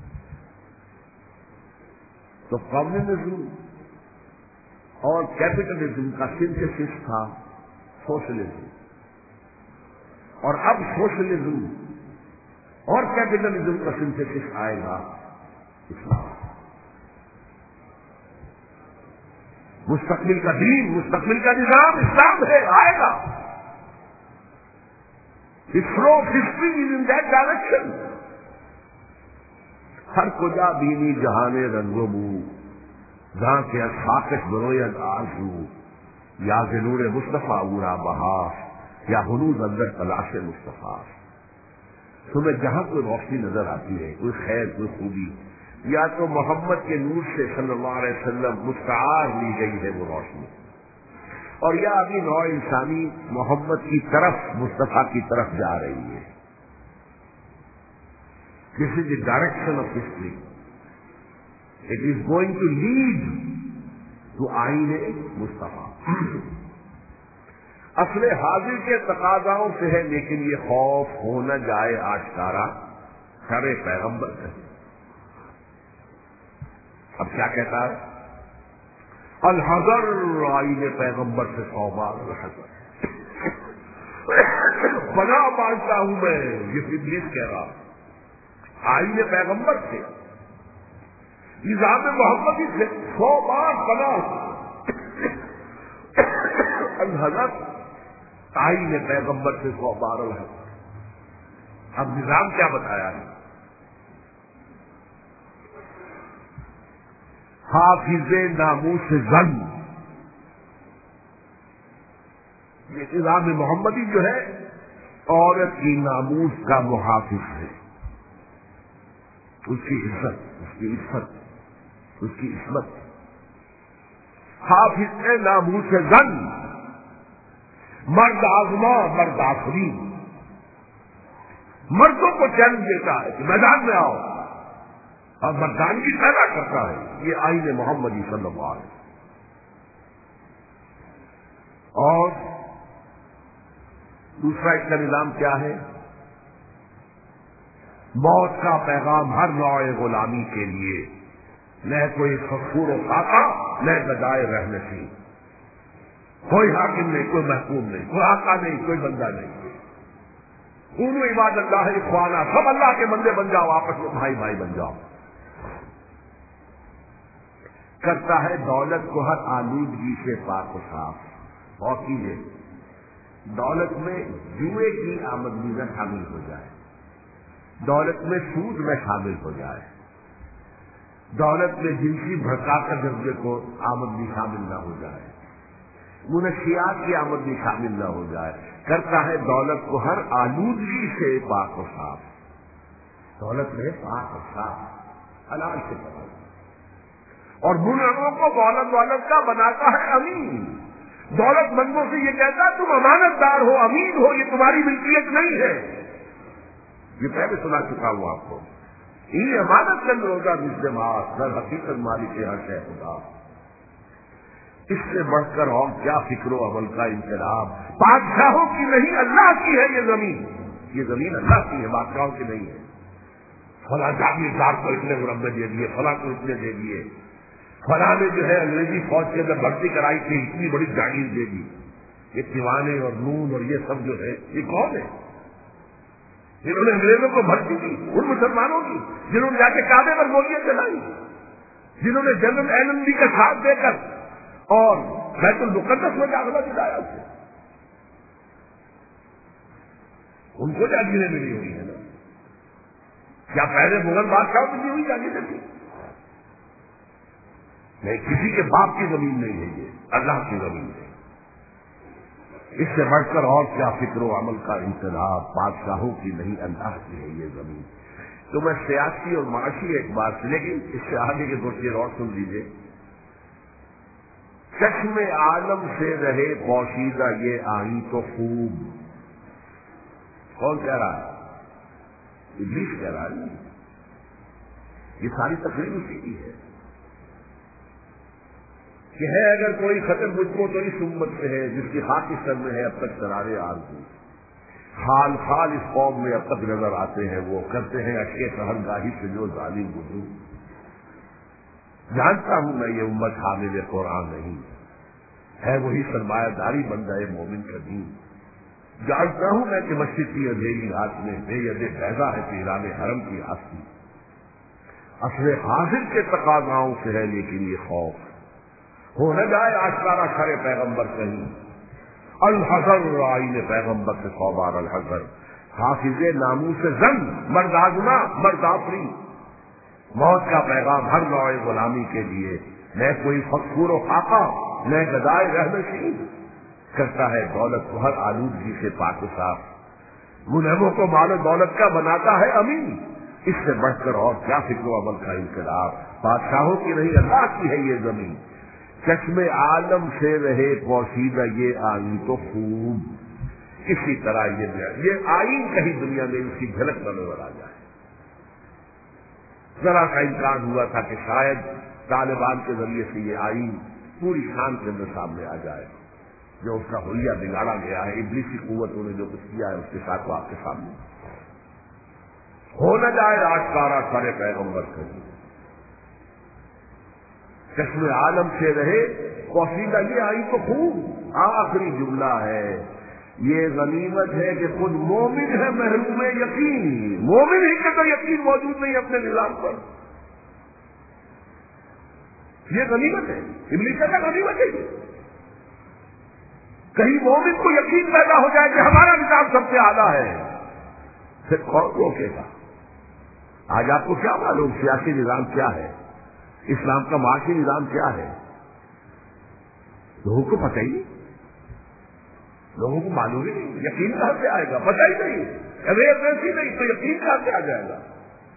تو کمیونزم اور کیپٹلزم کا سنتھیسس تھا سوشلزم، اور اب سوشلزم اور کیپٹلزم کا سنتھیسس آئے گا اسلام۔ مستقبل کا دین، مستقبل کا نظام اسلام ہے، آئے گا۔ The flow of history is in that direction. ہر کجا بینی جہان رنگ و بو، جہاں کے خاکش بروید آرزو، یا ذنور مصطفیٰ اورا بہار، یا ہنوز اندر تلاش مصطفیٰ۔ تمہیں جہاں کوئی روشنی نظر آتی ہے، کوئی خیر، کوئی خوبی، یا تو محمد کے نور سے صلی اللہ علیہ وسلم مستعار لی گئی ہے وہ روشنی، اور یا ابھی نوع انسانی محمد کی طرف، مصطفیٰ کی طرف جا رہی ہے۔ This is the direction of history, it is going to lead to آئین مصطفیٰ۔ اصل حاضر کے تقاضاؤں سے ہے لیکن یہ خوف ہو نہ جائے آشکارا شر پیغمبر کہیں۔ اب کیا کہتا ہے؟ الحذر آئین پیغمبر سے 100 بار الحذر۔ پناہ مانگتا ہوں میں، یہ ابلیس کہہ رہا، آئین پیغمبر سے، نظام محمدی سے 100 بار پناہ۔ الحذر آئین پیغمبر سے 100 بار الحذر۔ اب نظام کیا بتایا ہے؟ حافظ ناموس زن، یہ نظام محمدی جو ہے عورت کی ناموس کا محافظ ہے، اس کی عزت، اس کی عصمت، اس کی عصمت۔ حافظ ناموس زن، مرد آزما، مرد آفرین، مردوں کو چیلنج دیتا ہے کہ میدان میں آؤ، اور مردانگی پیدا کرتا ہے، یہ آئین محمدی صلی اللہ علیہ وسلم۔ اور دوسرا اس کا نظام کیا ہے؟ موت کا پیغام ہر نوع غلامی کے لیے، نہ کوئی فخور و خاکہ، نہ بدائے رحمتی، کوئی حاکم نہیں، کوئی محکوم نہیں، کوئی آقا نہیں، کوئی بندہ نہیں۔ کونوا عباد اللہ اخوانا، سب اللہ کے بندے بن جاؤ، آپس میں بھائی بھائی بن جاؤ۔ کرتا ہے دولت کو ہر آلودگی سے پاک و صاف۔ اور کیجیے، دولت میں جوئے کی آمدنی میں شامل ہو جائے، دولت میں سود میں شامل ہو جائے، دولت میں جنسی بھڑکا کر جذبے کو آمدنی شامل نہ ہو جائے، منشیات کی آمدنی شامل نہ ہو جائے۔ کرتا ہے دولت کو ہر آلودگی سے پاک و صاف، دولت میں پاک و صاف، حلال سے پاک، اور منعموں کو دولت کا بناتا ہے امین۔ دولت مندوں سے یہ کہتا ہے تم امانت دار ہو، امین ہو، یہ تمہاری ملکیت نہیں ہے۔ یہ پہلے سنا چکا ہوں آپ کو، یہ امانت چند روزہ مسلمات در حقیقت مالک ہر شے خدا۔ اس سے بڑھ کر اور کیا فکر و عمل کا انقلاب؟ بادشاہوں کی نہیں، اللہ کی ہے یہ زمین، یہ زمین اللہ کی ہے، بادشاہوں کی نہیں ہے۔ فلاں جاگیردار کو اتنے مربع دے دیے، فلاں کو اتنے دے دیے، فلاں نے جو ہے انگریزی فوج کے اندر بھرتی کرائی تھی، اتنی بڑی جاگیر دے دی۔ یہ دیوانے اور نون اور یہ سب جو ہے، یہ کون ہے؟ جنہوں نے انگریزوں کو بھرتی کی ان مسلمانوں کی، جنہوں نے جا کے کعبے پر گولیاں چلائی، جنہوں نے جنرل ایلنبی کا ساتھ دے کر اور بیت المقدس میں داخلہ دلایا اسے، ان کو جاگیریں ملی ہوئی ہے نا. کیا پہلے مغل بادشاہ کی دی ہوئی جاگیریں تھی؟ نہیں، کسی کے باپ کی زمین نہیں ہے، یہ اللہ کی زمین ہے. اس سے بڑھ کر اور کیا فکر و عمل کا انتظام، بادشاہوں کی نہیں اللہ کی ہے یہ زمین. تو میں سیاسی اور معاشی ایک بات، لیکن اس سے آگے کے دو چیز اور سن لیجیے. چشم عالم سے رہے پوشیدہ یہ آئی تو خوب. کون کہہ رہا ہے؟ ابلیس کہہ رہا ہے. یہ ساری تقریر اسی کی ہے کہ ہے اگر کوئی خطر مجھ کو تو اس امت سے ہے جس کی خاک اس سر میں ہے اب تک سرارے آرزو. خال خال اس قوم میں اب تک نظر آتے ہیں، وہ کرتے ہیں اشکے سحرگاہی سے جو ظالم گزرو. جانتا ہوں میں یہ امت حامل قرآن نہیں ہے، وہی سرمایہ داری بن جائے مومن کا دین. جانتا ہوں میں کہ مسجد کی اندھیری رات میں بے ید بیضا ہے پیران حرم کی آستی. اصل حاضر کے تقاضاؤں سے ہے لیکن یہ خوف ہو نہ جائے آشکارا کرے پیغمبر کہیں. الحذر آئین پیغمبر سے 100 بار الحذر. حافظ ناموس زن مرد آزما مرد آفری. موت کا پیغام ہر نوع غلامی کے لیے، نہ کوئی فخور و خاقہ نہ گدائے رہنشین. کرتا ہے دولت کو ہر آلودگی سے پاک و صاف. منہموں کو مال و دولت کا بناتا ہے امین. اس سے بڑھ کر اور کیا فکر و عمل کا انقلاب. بادشاہوں کی نہیں اللہ کی ہے یہ زمین. چشم عالم سے رہے پوشیدہ یہ آئین تو خوب. اسی طرح یہ آئین کہیں دنیا میں اس کی جھلک نہ نظر آ جائے. ذرا کا امکان ہوا تھا کہ شاید طالبان کے ذریعے سے یہ آئین پوری شان کے اندر سامنے آ جائے. جو اس کا حلیہ بگاڑا گیا ہے، ابلیسی قوتوں نے جو کچھ کیا ہے اس کے ساتھ وہ آپ کے سامنے ہو نہ جائے آشکارا کرے پیغمبر کہیں. چشم عالم سے رہے پوشیدہ یہ آئی تو خوب. آخری جملہ ہے، یہ غنیمت ہے کہ خود مومن ہے محروم یقین. مومن ہی کا تو یقین موجود نہیں اپنے نظام پر. یہ غنیمت ہے، ابلیس کا غنیمت ہے. کہیں مومن کو یقین پیدا ہو جائے کہ ہمارا نظام سب سے اعلیٰ ہے، پھر کون روکے گا؟ آج آپ کو کیا معلوم سیاسی نظام کیا ہے، اسلام کا معاشی نظام کیا ہے؟ لوگوں کو پتہ ہی نہیں، لوگوں کو معلوم ہی نہیں. یقین کہاں سے آئے گا؟ پتہ ہی نہیں، اویئرنیس ہی نہیں، تو یقین کہاں سے آ جائے گا؟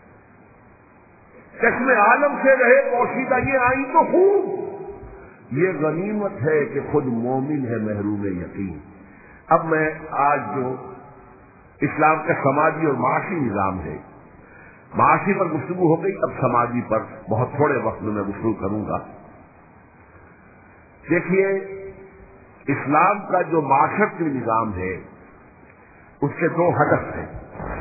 چشم عالم سے رہے پوشیدہ یہ آئی تو خوب. یہ غنیمت ہے کہ خود مومن ہے محروم یقین. اب میں آج جو اسلام کا سماجی اور معاشی نظام ہے، معاشی پر گفتگو ہو گئی، اب سماجی پر بہت تھوڑے وقت میں گفتگو کروں گا. دیکھیے، اسلام کا جو معاشرتی نظام ہے اس کے دو ہدف ہیں.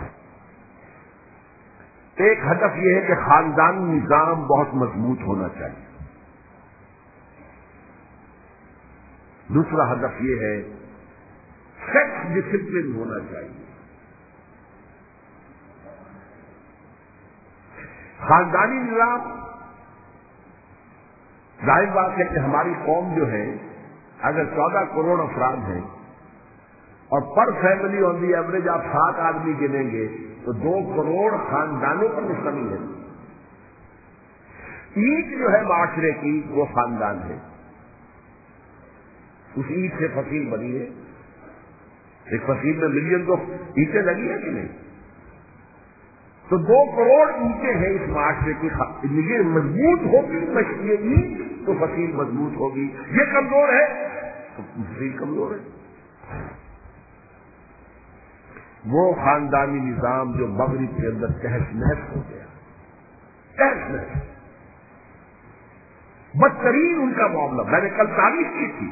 ایک ہدف یہ ہے کہ خاندانی نظام بہت مضبوط ہونا چاہیے. دوسرا ہدف یہ ہے سیکس ڈسپلن ہونا چاہیے. خاندانی نظام ظاہر بات ہے کہ ہماری قوم جو ہے اگر 14 کروڑ افراد ہیں اور پر فیملی آن دی ایوریج آپ 7 آدمی گنیں گے تو 2 کروڑ خاندانوں پر مشتمل ہے. اینٹ جو ہے معاشرے کی وہ خاندان ہے. اس اینٹ سے فصیل بنی ہے. ایک فصیل میں ملین تو اینٹیں لگی ہیں کہ نہیں؟ تو 2 کروڑ اینٹیں ہیں اس معاشرے کی. یہ مضبوط ہوگی یہ اینٹ تو فصیل مضبوط ہوگی. یہ کمزور ہے تو فصیل کمزور ہے. وہ خاندانی نظام جو مغرب کے اندر تہس نہس ہو گیا، تہس نہس، بدترین ان کا معاملہ. میں نے کل تعریف کی تھی.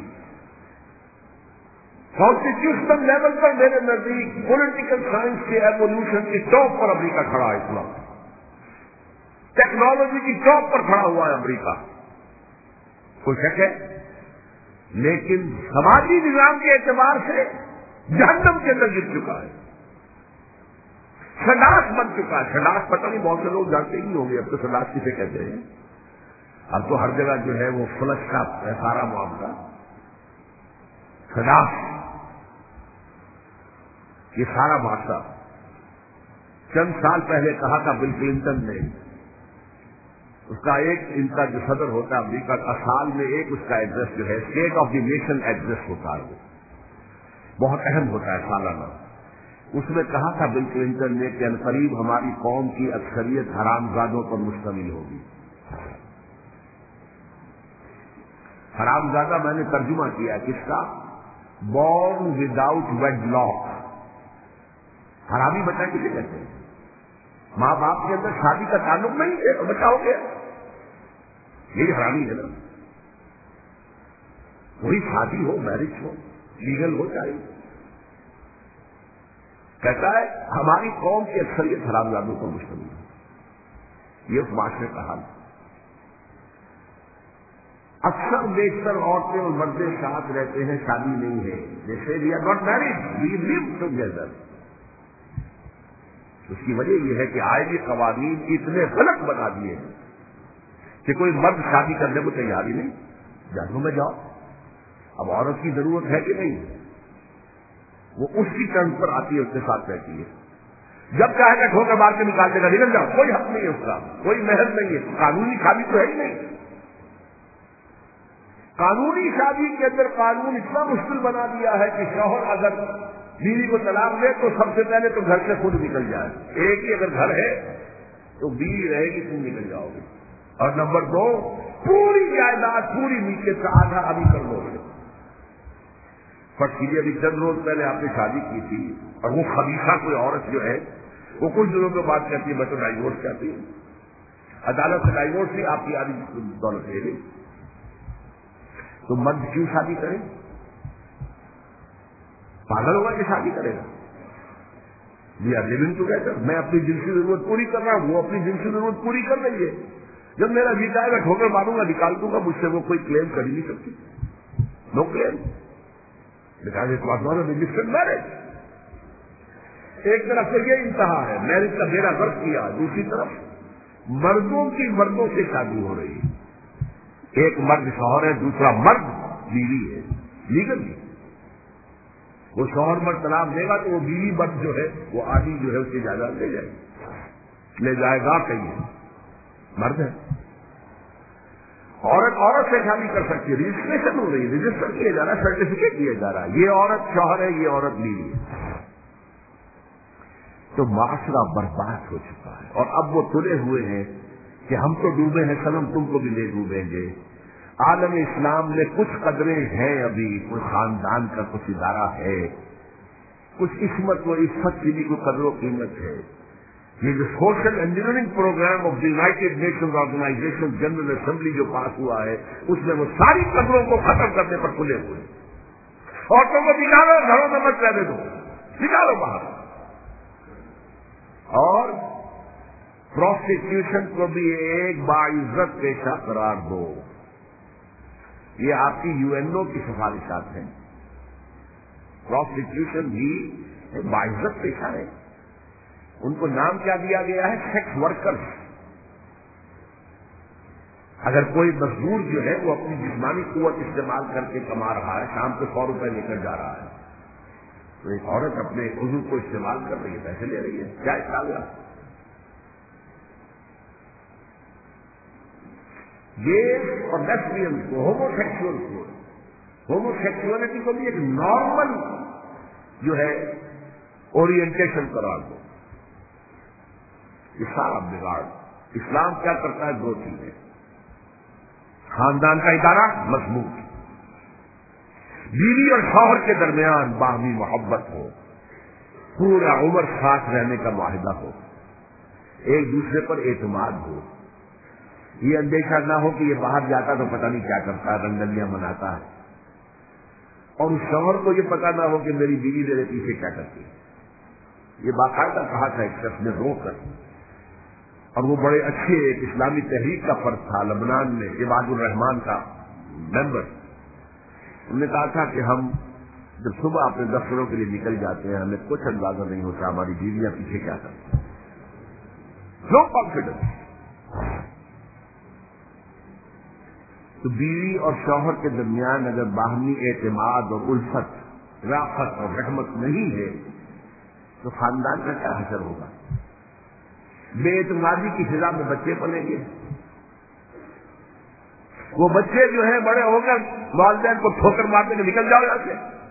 کانسٹیٹیوشنل لیول پر میرے نزدیک پولیٹیکل سائنس کے ایوولوشن کی ٹاپ پر امریکہ کھڑا ہے. اسلام ٹیکنالوجی کی ٹاپ پر کھڑا ہوا ہے امریکہ، کوئی شک ہے. لیکن سماجی نظام کے اعتبار سے جہنم کے اندر گر چکا ہے. سڈاس بن چکا ہے. سڈاس پتہ نہیں بہت سے لوگ جانتے ہی نہیں ہوں گے اب تو سڈاس کسے کہتے ہیں. اب تو ہر جگہ جو ہے وہ فلش کا سارا معاملہ. سڈاس یہ سارا معاملہ چند سال پہلے کہا تھا بل کلنٹن نے. اس کا ایک ان کا جو صدر ہوتا ہے امریکہ کا سال میں ایک اس کا ایڈریس جو ہے state of the nation address ہوتا ہے, وہ بہت اہم ہوتا ہے سالانہ. اس میں کہا تھا بل کلنٹن نے کہ عنقریب ہماری قوم کی اکثریت حرامزادوں پر مشتمل ہوگی. حرامزادہ میں نے ترجمہ کیا کس کا؟ Born without wedlock. حرامی بچہ کسے کہتے ہیں؟ ماں باپ کے اندر شادی کا تعلق نہیں ہے تو بچہ ہو گیا, یہی حرامی ہے نا. وہی شادی ہو, میرج ہو, لیگل ہو چاہیے. کہتا ہے ہماری قوم کی اکثریت حرامزادوں پر مشتمل ہے. یہ اس معاشرے کا حال. اکثر بیشتر عورتیں اور مرد ساتھ رہتے ہیں, شادی نہیں ہے. جیسے we are not married, we live together. اس کی وجہ یہ ہے کہ آئلی قوانین اتنے غلط بنا دیے ہیں کہ کوئی مرد شادی کرنے کو تیار ہی نہیں. جانوں میں جاؤ, اب عورت کی ضرورت ہے کہ نہیں, وہ اس کی ٹرم پر آتی ہے, اس کے ساتھ رہتی ہے. جب چاہے گا ٹھوکر مار کے نکال دے گا, نکل جاؤ, کوئی حق نہیں ہے اس کا, کوئی مہر نہیں ہے. قانونی شادی تو ہے ہی نہیں. قانونی شادی کے اندر قانون اتنا مشکل بنا دیا ہے کہ شوہر اگر بیوی کو طلاق دے تو سب سے پہلے تو گھر سے خود نکل جائے. ایک ہی اگر گھر ہے تو بیوی رہے گی, تم نکل جاؤ گے. اور نمبر 2, پوری جائیداد پوری نیچے سے آدھا ابھی کر لو گے. فرض کیجیے ابھی چند روز پہلے آپ نے شادی کی تھی اور وہ خبیثہ کوئی عورت جو ہے وہ کچھ دنوں کے بعد کہتی ہے میں تو ڈائیورس چاہتی ہوں. عدالت سے ڈائیورس نہیں, آپ کی آدھی دولت لے گئی. تو مرد کیوں شادی کرے؟ پاگل ہوگا کہ شادی کرے گا؟ We are living together. میں اپنی جنسی ضرورت پوری کر رہا ہوں, وہ اپنی جنسی ضرورت پوری کر رہی ہے. جب میرا جی چاہے گا ٹھوکر ماروں گا, نکال دوں گا, مجھ سے وہ کوئی کلیم کر ہی نہیں سکتی. No claim, because it was not a registered marriage. ایک طرف سے یہ انتہا ہے, میرج کا بیڑا غرق کیا. دوسری طرف مردوں کی مردوں سے شادی ہو رہی ہے. ایک مرد شوہر ہے, دوسرا مرد بیوی ہے, لیگل نہیں. وہ شوہر مرد طلاق دے گا تو وہ بیوی مرد جو ہے وہ آدھی جو ہے اس کی جائیداد لے جائے گا. کہیں مرد ہے. عورت سے شادی کر سکتی ہے, رجسٹریشن ہو رہی ہے, رجسٹر کیا جا رہا ہے, سرٹیفکیٹ دیا جا رہا ہے. یہ عورت شوہر ہے, یہ عورت بیوی ہے. تو معاشرہ برباد ہو چکا ہے. اور اب وہ تلے ہوئے ہیں کہ ہم تو ڈوبے ہیں صنم, تم کو بھی لے ڈوبیں گے. عالم اسلام میں کچھ قدریں ہیں, ابھی کوئی خاندان کا کچھ ادارہ ہے, کچھ عصمت و عفت کی بھی کوئی قدر و قیمت ہے. یہ جو social engineering programme of the United Nations Organisation General Assembly جو پاس ہوا ہے, اس میں وہ ساری قدروں کو ختم کرنے پر کھلے ہوئے. عورتوں کو نکالو, گھروں میں مت رہنے دو, نکالو باہر. اور پروسٹیٹیوشن کو بھی ایک باعزت پیشہ قرار دو. یہ آپ کی UN کی سفارشات ہیں. پروسٹیٹیوشن بھی ایک باعزت پیشہ ہے. ان کو نام کیا دیا گیا ہے؟ Sex workers. اگر کوئی مزدور جو ہے وہ اپنی جسمانی قوت استعمال کر کے کما رہا ہے, شام کو 100 روپے لے کر جا رہا ہے, تو ایک عورت اپنے عضو کو استعمال کر رہی ہے, پیسے لے رہی ہے, کیا خیال ہے؟ یہ اور لیسبین کو, ہوموسیکسول کو, ہوموسیکسولیٹی کو بھی ایک نارمل جو ہے اورینٹیشن قرار دو. یہ سارا بگاڑ. اسلام کیا کرتا ہے؟ 2 چیزیں. خاندان کا ادارہ مضبوط, بیوی اور شوہر کے درمیان باہمی محبت ہو, پورا عمر ساتھ رہنے کا معاہدہ ہو, ایک دوسرے پر اعتماد ہو. یہ اندیشہ نہ ہو کہ یہ باہر جاتا تو پتہ نہیں کیا کرتا ہے, رنگلیاں مناتا ہے, اور اس شوہر کو یہ پتہ نہ ہو کہ میری بیوی میرے پیچھے کیا کرتی ہے. یہ باقاعدہ کہا تھا ایک شخص نے رو کر, اور وہ بڑے اچھے ایک اسلامی تحریک کا فرد تھا لبنان میں, عباد الرحمان کا ممبر. انہوں نے کہا تھا کہ ہم جب صبح اپنے دفتروں کے لیے نکل جاتے ہیں ہمیں کچھ اندازہ نہیں ہوتا ہماری بیویاں پیچھے کیا کرتی ہیں. No confidence. تو بیوی اور شوہر کے درمیان اگر باہمی اعتماد اور الفت، رافت اور رحمت نہیں ہے تو خاندان کا کیا اثر ہوگا؟ بے اعتمادی کی فضا میں بچے پلیں گے. وہ بچے جو ہیں بڑے ہو کر والدین کو ٹھوکر مارتے کے نکل جاؤ یہاں سے.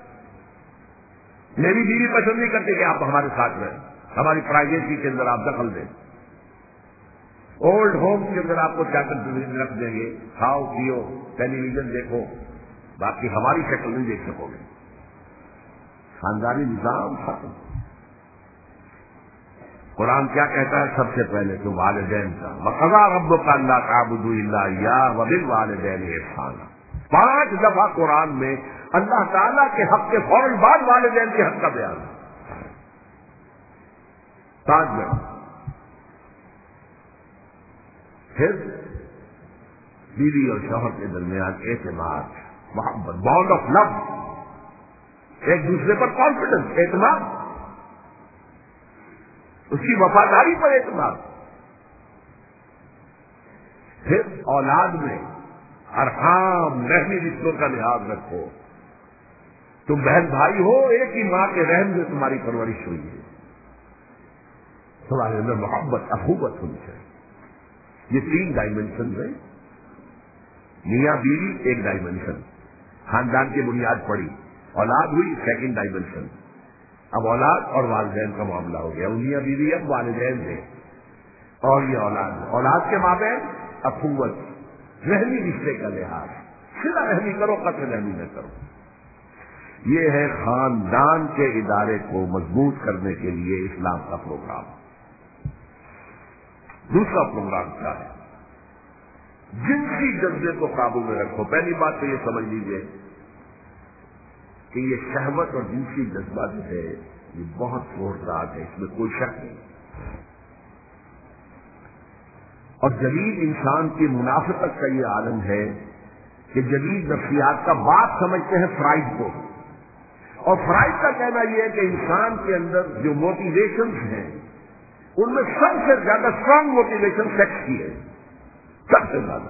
میری بیوی پسند نہیں کرتے کہ آپ ہمارے ساتھ رہیں، ہماری پرائیویسی کے اندر آپ دخل دیں. اولڈ ہوم کے اندر آپ کو چاکر رکھ دیں گے، کھاؤ پیو ٹیلی ویژن دیکھو، باقی ہماری شکل نہیں دیکھ سکو گے. خاندانی نظام ختم. قرآن کیا کہتا ہے؟ سب سے پہلے تو والدین کا، وَقَضَىٰ رَبُّكَ أَلَّا تَعْبُدُوا إِلَّا إِيَّاهُ وَبِالْوَالِدَيْنِ إِحْسَانًا. 5 دفعہ قرآن میں اللہ تعالیٰ کے حق کے فوراً بعد والدین کے حق کا بیان ہے. 5 دفعہ. پھر بیوی اور شوہر کے درمیان اعتماد، محبت، بانڈ آف لو، ایک دوسرے پر کانفیڈنس، اعتماد، اس کی وفاداری پر اعتماد. پھر اولاد میں ارحام، رحمی رشتوں کا لحاظ رکھو. تم بہن بھائی ہو، ایک ہی ماں کے رحم سے تمہاری پرورش ہوئی ہے. تمہارے اندر محبت، اخوت ہونی چاہیے. یہ 3 ڈائمنشن ہیں. میاں بیوی ایک ڈائمنشن، خاندان کی بنیاد پڑی، اولاد ہوئی 2nd ڈائمنشن. اب اولاد اور والدین کا معاملہ ہو گیا. میاں بیوی اب والدین ہیں اور یہ اولاد کے مابین اخوت، رحمی رشتے کا لحاظ، صلہ رحمی کرو، قطع رحمی نہ کرو. یہ ہے خاندان کے ادارے کو مضبوط کرنے کے لیے اسلام کا پروگرام. دوسرا پروگرام کیا ہے؟ جنسی جذبے کو قابو میں رکھو. پہلی بات تو یہ سمجھ لیجیے کہ یہ شہوت اور جنسی جذبہ جو ہے یہ بہت زوردار ہے، اس میں کوئی شک نہیں. اور جدید انسان کی منافقت کا یہ عالم ہے کہ جدید نفسیات کا باپ سمجھتے ہیں فرائڈ کو. اور فرائڈ کا کہنا یہ ہے کہ انسان کے اندر جو موٹیویشنز ہیں ان میں سب سے زیادہ اسٹرانگ موٹیویشن سیکس کی ہے، سب سے زیادہ.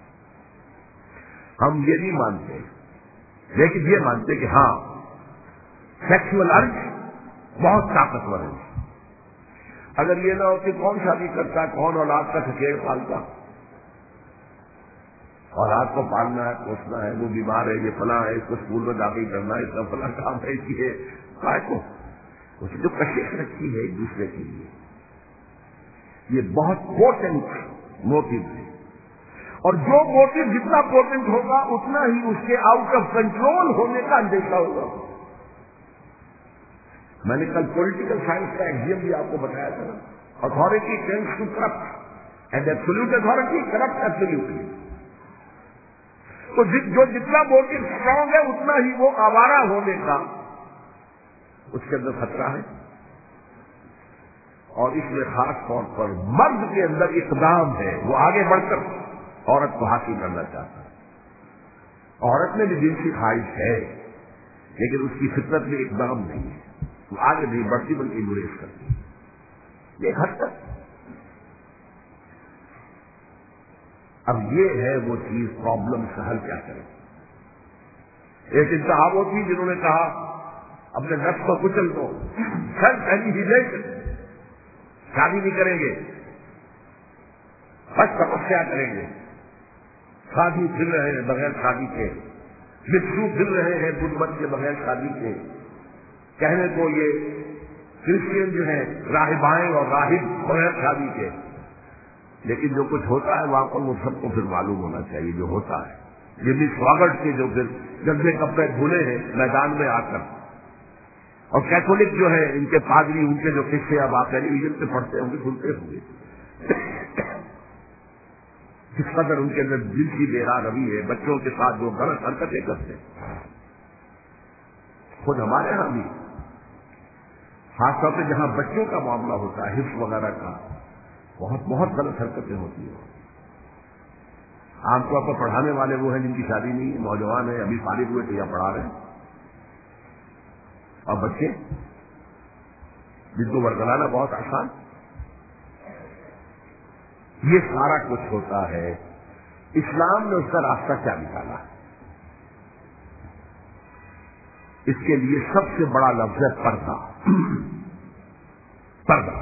ہم یہ نہیں مانتے، لیکن یہ مانتے کہ ہاں سیکسول ارج بہت طاقتور ہے. اگر یہ نہ ہو کہ کون شادی کرتا ہے، کون اولاد کا ٹھکیڑ پالتا. اولاد کو پالنا ہے، پوسنا ہے، وہ بیمار ہے، یہ فلاں ہے، اس کو اسکول میں داخل کرنا ہے، اس کا فلاں کام ہے، اس لیے کو اس جو کشش رکھی ہے ایک دوسرے کے لیے، یہ بہت پورٹنٹ موٹیو ہے. اور جو موٹیو جتنا پورٹنٹ ہوگا اتنا ہی اس کے آؤٹ آف کنٹرول ہونے کا اندیشہ ہوگا. میں نے کل پولیٹیکل سائنس کا ایگزیم بھی آپ کو بتایا تھا. Authority tends to corrupt and absolute authority corrupt absolutely. تو جو جتنا موٹیو اسٹرانگ ہے اتنا ہی وہ آوارہ ہونے کا اس کے اندر خطرہ ہے. اور اس میں خاص طور پر مرد کے اندر اقدام ہے، وہ آگے بڑھ کر عورت کو حاصل کرنا چاہتا ہے. عورت میں بھی جنسی خواہش ہے لیکن اس کی فطرت میں اقدام نہیں ہے، وہ آگے نہیں بڑھتی بلکہ گریز کرتی ہے. ایک حد تک اب یہ ہے وہ چیز، پرابلم کا حل کیا کریں. ایک انتہا وہ تھی جنہوں نے کہا اپنے نفس کو کچل دو، سیلف اینیہیلیشن، شادی نہیں کریں گے، بس تپسیا کریں گے. شادی پھر رہے ہیں بغیر شادی کے، بچھو پھر رہے ہیں بدھ مت کے بغیر شادی کے. کہنے کو یہ کرسچین جو ہیں راہبائیں اور راہب بغیر شادی کے، لیکن جو کچھ ہوتا ہے وہاں پر وہ سب کو پھر معلوم ہونا چاہیے جو ہوتا ہے. یہ بھی سواگت کے جو پھر گندے کپڑے دھلے ہیں میدان میں آ کر. اور کیتھولک جو ہے ان کے پادری، ان کے جو قصے اب آپ ٹیلی ویژن پہ پڑھتے ہوں گے، سنتے ہوں گے، جس قدر ان کے اندر جنسی بے روی ہے، بچوں کے ساتھ جو غلط حرکتیں کرتے ہیں. خود ہمارے یہاں بھی خاص طور پہ جہاں بچوں کا معاملہ ہوتا ہے، حفظ وغیرہ کا، بہت غلط حرکتیں ہوتی ہیں. عام طور پر پڑھانے والے وہ ہیں جن کی شادی نہیں ہے، نوجوان ہیں، ابھی فارغ ہوئے تھے یا پڑھا رہے ہیں. اور بچے جن کو ورگلانا بہت آسان. یہ سارا کچھ ہوتا ہے. اسلام نے اس کا راستہ کیا نکالا؟ اس کے لیے سب سے بڑا لفظ ہے پردہ. پردہ.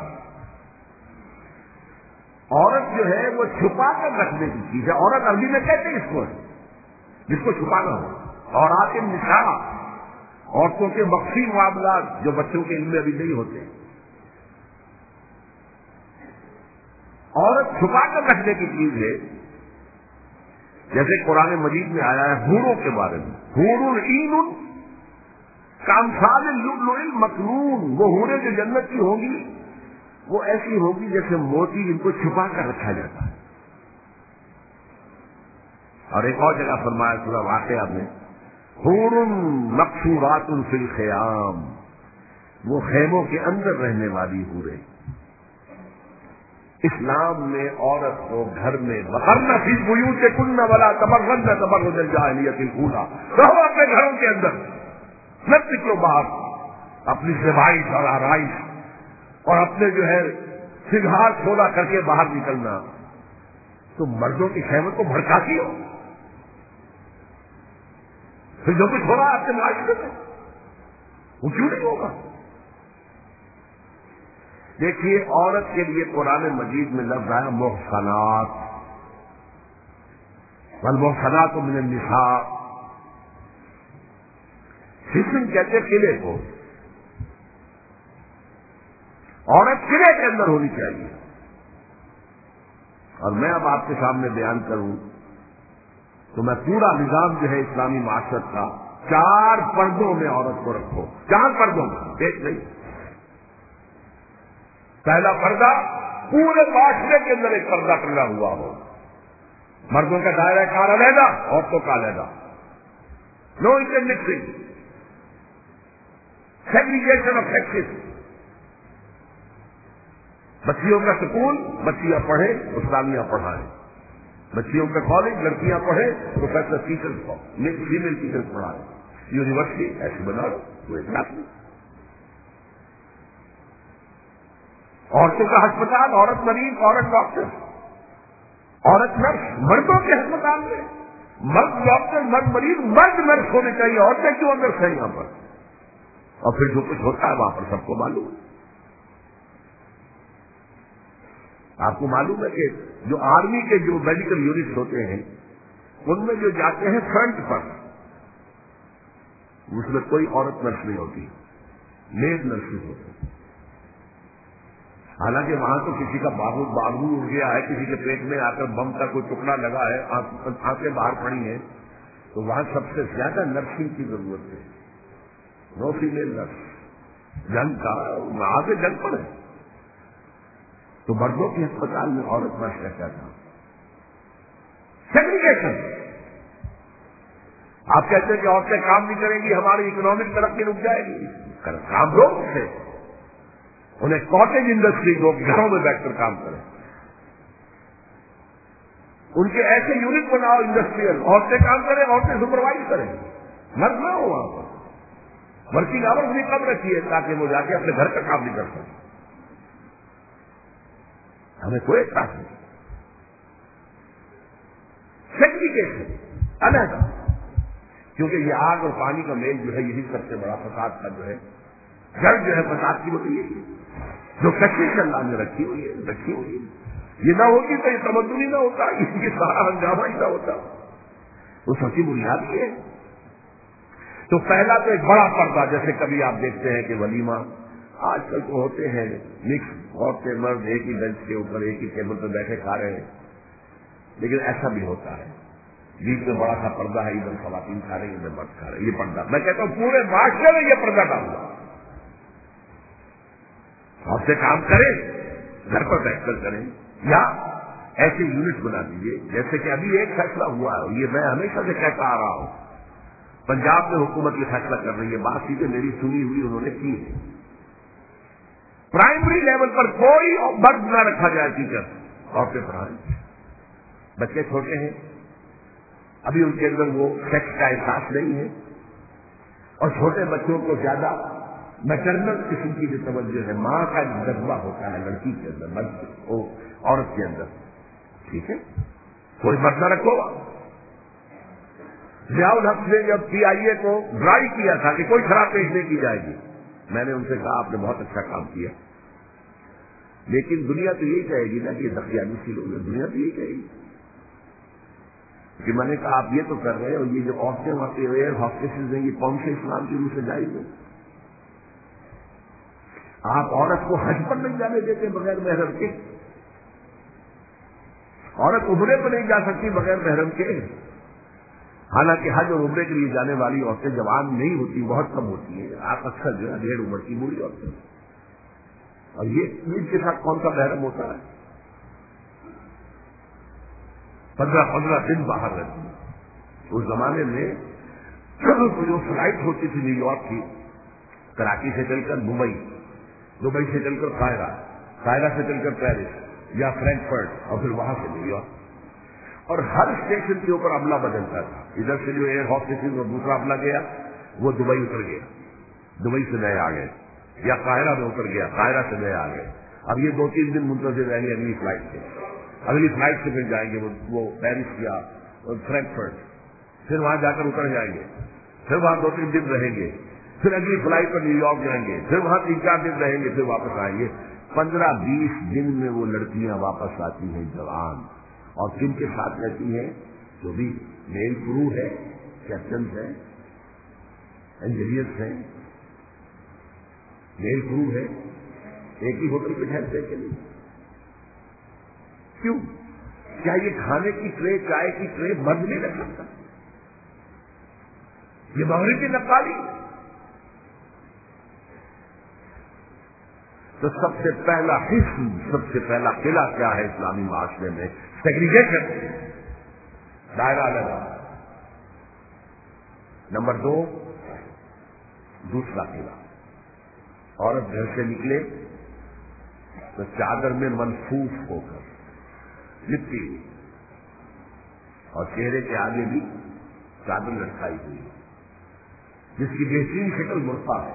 عورت جو ہے وہ چھپا کر رکھنے کی چیز ہے. عورت عربی میں کہتے ہیں اس کو جس کو چھپانا ہو. اور آتے نشان عورتوں کے مخفی معاملات جو بچوں کے علم میں ابھی نہیں ہوتے. عورت چھپا کر رکھنے کی چیز ہے. جیسے قرآن مجید میں آیا ہے حوروں کے بارے میں, حور عین کامثال اللؤلؤ المکنون. وہ حوریں جو جنت کی ہوں گی وہ ایسی ہوگی جیسے موتی جن کو چھپا کر رکھا جاتا ہے. اور ایک اور جگہ فرمایا سورہ واقعہ میں حور مقصورات فی الخیام. وہ خیموں کے اندر رہنے والی حوریں. اسلام نے عورت کو گھر میں وقرن فی بیوتکن ولا تبرجن تبرج الجاہلیۃ الاولی. رہو اپنے گھروں کے اندر, نہ نکلو باہر. اپنی زیبائش اور آرائش اور اپنے جو ہے سنگھار کھولا کر کے باہر نکلنا. تو مردوں کی خیمت کو بھڑکاتی ہو. پھر جو کچھ ہو رہا ہے آپ کے معاشرے میں وہ کیوں نہیں ہوگا؟ دیکھیے عورت کے لیے قرآن مجید میں لفظ آیا محصنات. والمحصنات من النساء. حسن کہتے قلعے کو. عورت قلعے کے اندر ہونی چاہیے. اور میں اب آپ کے سامنے بیان کروں تو میں پورا نظام جو ہے اسلامی معاشرت کا 4 پردوں میں عورت کو رکھو. 4 پردوں میں, ایک نہیں. پہلا پردہ پورے معاشرے کے اندر ایک پردہ ٹنگا ہوا ہو. مردوں کا دائرہ کار علیحدہ, عورتوں کا علیحدہ. No intermixing, segregation of sexes. بچیوں کا سکول بچیاں پڑھیں, اسلامیہ پڑھائیں. بچیوں کا کالج لڑکیاں پڑھیں, پروفیسر ٹیچر فیمل ٹیچر پڑھائیں. یونیورسٹی ایسی بنا لو, کوئی بات نہیں. عورتوں کا ہسپتال, عورت مریض, عورت ڈاکٹر, عورت نرس. مردوں کے ہسپتال میں مرد ڈاکٹر, مرد مریض, مرد نرس ہونے چاہیے. عورتیں کیوں نرس ہیں یہاں پر؟ اور پھر جو کچھ ہوتا ہے وہاں پر سب کو معلوم ہے. آپ کو معلوم ہے کہ جو آرمی کے جو میڈیکل یونٹس ہوتے ہیں ان میں جو جاتے ہیں فرنٹ پر, اس میں کوئی عورت نرس نہیں ہوتی, میڈ نرسز ہوتی. حالانکہ وہاں تو کسی کا بارود اڑ گیا ہے, کسی کے پیٹ میں آ کر بم کا کوئی ٹکڑا لگا ہے, آنکھیں باہر پڑی ہیں, تو وہاں سب سے زیادہ نرسنگ کی ضرورت ہے. No female nurse. جنگ کا وہاں سے جنگ پر ہے. تو مردوں کے ہسپتال میں عورت نرس رہتا تھا. سیگریگیشن. آپ کہتے ہیں کہ عورتیں کام نہیں کریں گی, ہماری اکنامک ترقی رک جائے گی. کام روک سے انہیں کاٹیج انڈسٹری کو گھروں میں بیٹھ کر کام کریں. ان کے ایسے یونٹ بناؤ انڈسٹریل, عورتیں کام کریں, عورتیں سپروائز کریں, مرد نہ ہو وہاں پر. ورکنگ آورز بھی کم رکھیے تاکہ وہ جا کے اپنے گھر کا کام نہیں کر سکیں. ہمیں کوئی اعتراض نہیں. سیگریگیشن علیحدہ, کیونکہ یہ آگ اور پانی کا میل جو ہے یہی سب سے بڑا فساد کا جو ہے جڑ جو ہے فساد کی وجہ یہی ہے. جو کشش اللہ نے رکھی ہوئی ہے. یہ نہ ہوتی تو یہ تمدن ہی نہ ہوتا, یہ سارا ہنگامہ ہی نہ ہوتا. وہ سب کی بنیاد ہی ہے. تو پہلا تو ایک بڑا پردہ, جیسے کبھی آپ دیکھتے ہیں کہ ولیمہ آج کل تو ہوتے ہیں مکس, عورتیں مرد ایک ہی بینچ کے اوپر ایک ہی ٹیبل پہ بیٹھے کھا رہے ہیں, لیکن ایسا بھی ہوتا ہے. بیچ میں بڑا سا پردہ ہے, ادھر خواتین کھا رہے ہیں, ادھر مرد کھا رہے ہیں. یہ پردہ, میں کہتا ہوں پورے معاشرے میں یہ پردہ ڈالنا. عورتیں کام کریں, گھر پر بیٹھ کر کریں, یا ایسے یونٹ بنا دیجیے. جیسے کہ ابھی ایک فیصلہ ہوا ہے, یہ میں ہمیشہ سے کہتا آ رہا ہوں, پنجاب میں حکومت یہ فیصلہ کر رہی ہے, بات سیدھے میری سنی ہوئی انہوں نے کی ہے. پرائمری لیول پر کوئی مرد نہ رکھا جائے ٹیچر, عورتیں پڑھائیں. بچے چھوٹے ہیں, ابھی ان کے اندر وہ سیکس کا احساس نہیں ہے, اور چھوٹے بچوں کو زیادہ میٹرنل قسم کی جو توجہ ہے، ماں کا جذبہ ہوتا ہے لڑکی کے اندر، مرد کو عورت کے اندر، ٹھیک ہے، کوئی مرد نہ رکھو. ضیاء الحق نے جب PIA کو ڈرائی کیا تھا کہ کوئی شراب پیش نہیں کی جائے گی، میں نے ان سے کہا آپ نے بہت اچھا کام کیا، لیکن دنیا تو یہی کہے گی نا کہ دقیانی سی لوگ ہیں، دنیا تو یہی کہے گی کہ میں نے کہا آپ یہ تو کر رہے ہیں، اور یہ جو عورتیں وہاں پہ ایئر ہاسٹسز ہیں، یہ کون سے اسلام کی روح سے جائز ہے؟ آپ عورت کو حج پر نہیں جانے دیتے بغیر محرم کے، عورت عمرے پر نہیں جا سکتی بغیر محرم کے. حالانکہ حج اور عمرے کے لیے جانے والی عورتیں جوان نہیں ہوتی، بہت کم ہوتی ہیں، آپ اکثر جو ہے ڈیڑھ عمر کی بوڑھی عورتیں، اور یہ ان کے ساتھ کون سا محرم ہوتا ہے؟ 15 دن باہر رہتی ہیں. اس زمانے میں جو فلائٹ ہوتی تھی نیو یارک کی، کراچی سے چل کر دبئی سے چل کر قاہرہ سے چل کر پیرس یا فرینکفرٹ، اور پھر وہاں سے نیو یارک، اور ہر اسٹیشن کے اوپر عملہ بدلتا تھا. ادھر سے جو ایئر ہاسٹسز اور دوسرا عملہ گیا وہ دبئی اتر گیا، دبئی سے نئے آ گئے، یا قاہرہ میں اتر گیا، قاہرہ سے نئے آ گئے. اب یہ 2-3 دن منتظر رہیں گے اگلی فلائٹ سے پھر جائیں گے وہ پیرس یا فرینکفرٹ، پھر وہاں جا کر اتر جائیں گے، پھر وہاں 2-3 دن رہیں گے، پھر اگلی فلائٹ پر نیو یارک جائیں گے، پھر وہاں 3-4 دن رہیں گے، پھر واپس آئیں گے. 15-20 دن میں وہ لڑکیاں واپس آتی ہیں جوان، اور کن کے ساتھ رہتی ہیں؟ جو بھی میل کرو ہے، کیپٹنز ہیں، انجینئرس ہیں، میل کرو ہے، ایک ہی ہوٹل پہ ٹھہرتے کے لیے. کیوں؟ کیا یہ کھانے کی ٹرے، چائے کی ٹرے مرد نہیں رکھ سکتا؟ یہ مغرب کی نقالی. تو سب سے پہلا حصن، سب سے پہلا قلعہ کیا ہے اسلامی معاشرے میں؟ سیگریگیشن، دائرہ لگا. نمبر 2، دوسرا قلعہ، عورت گھر سے نکلے تو چادر میں منفوف ہو کر لپٹی، اور چہرے کے آگے بھی چادر لٹکائی ہوئی، جس کی بہترین شکل مرفع ہے.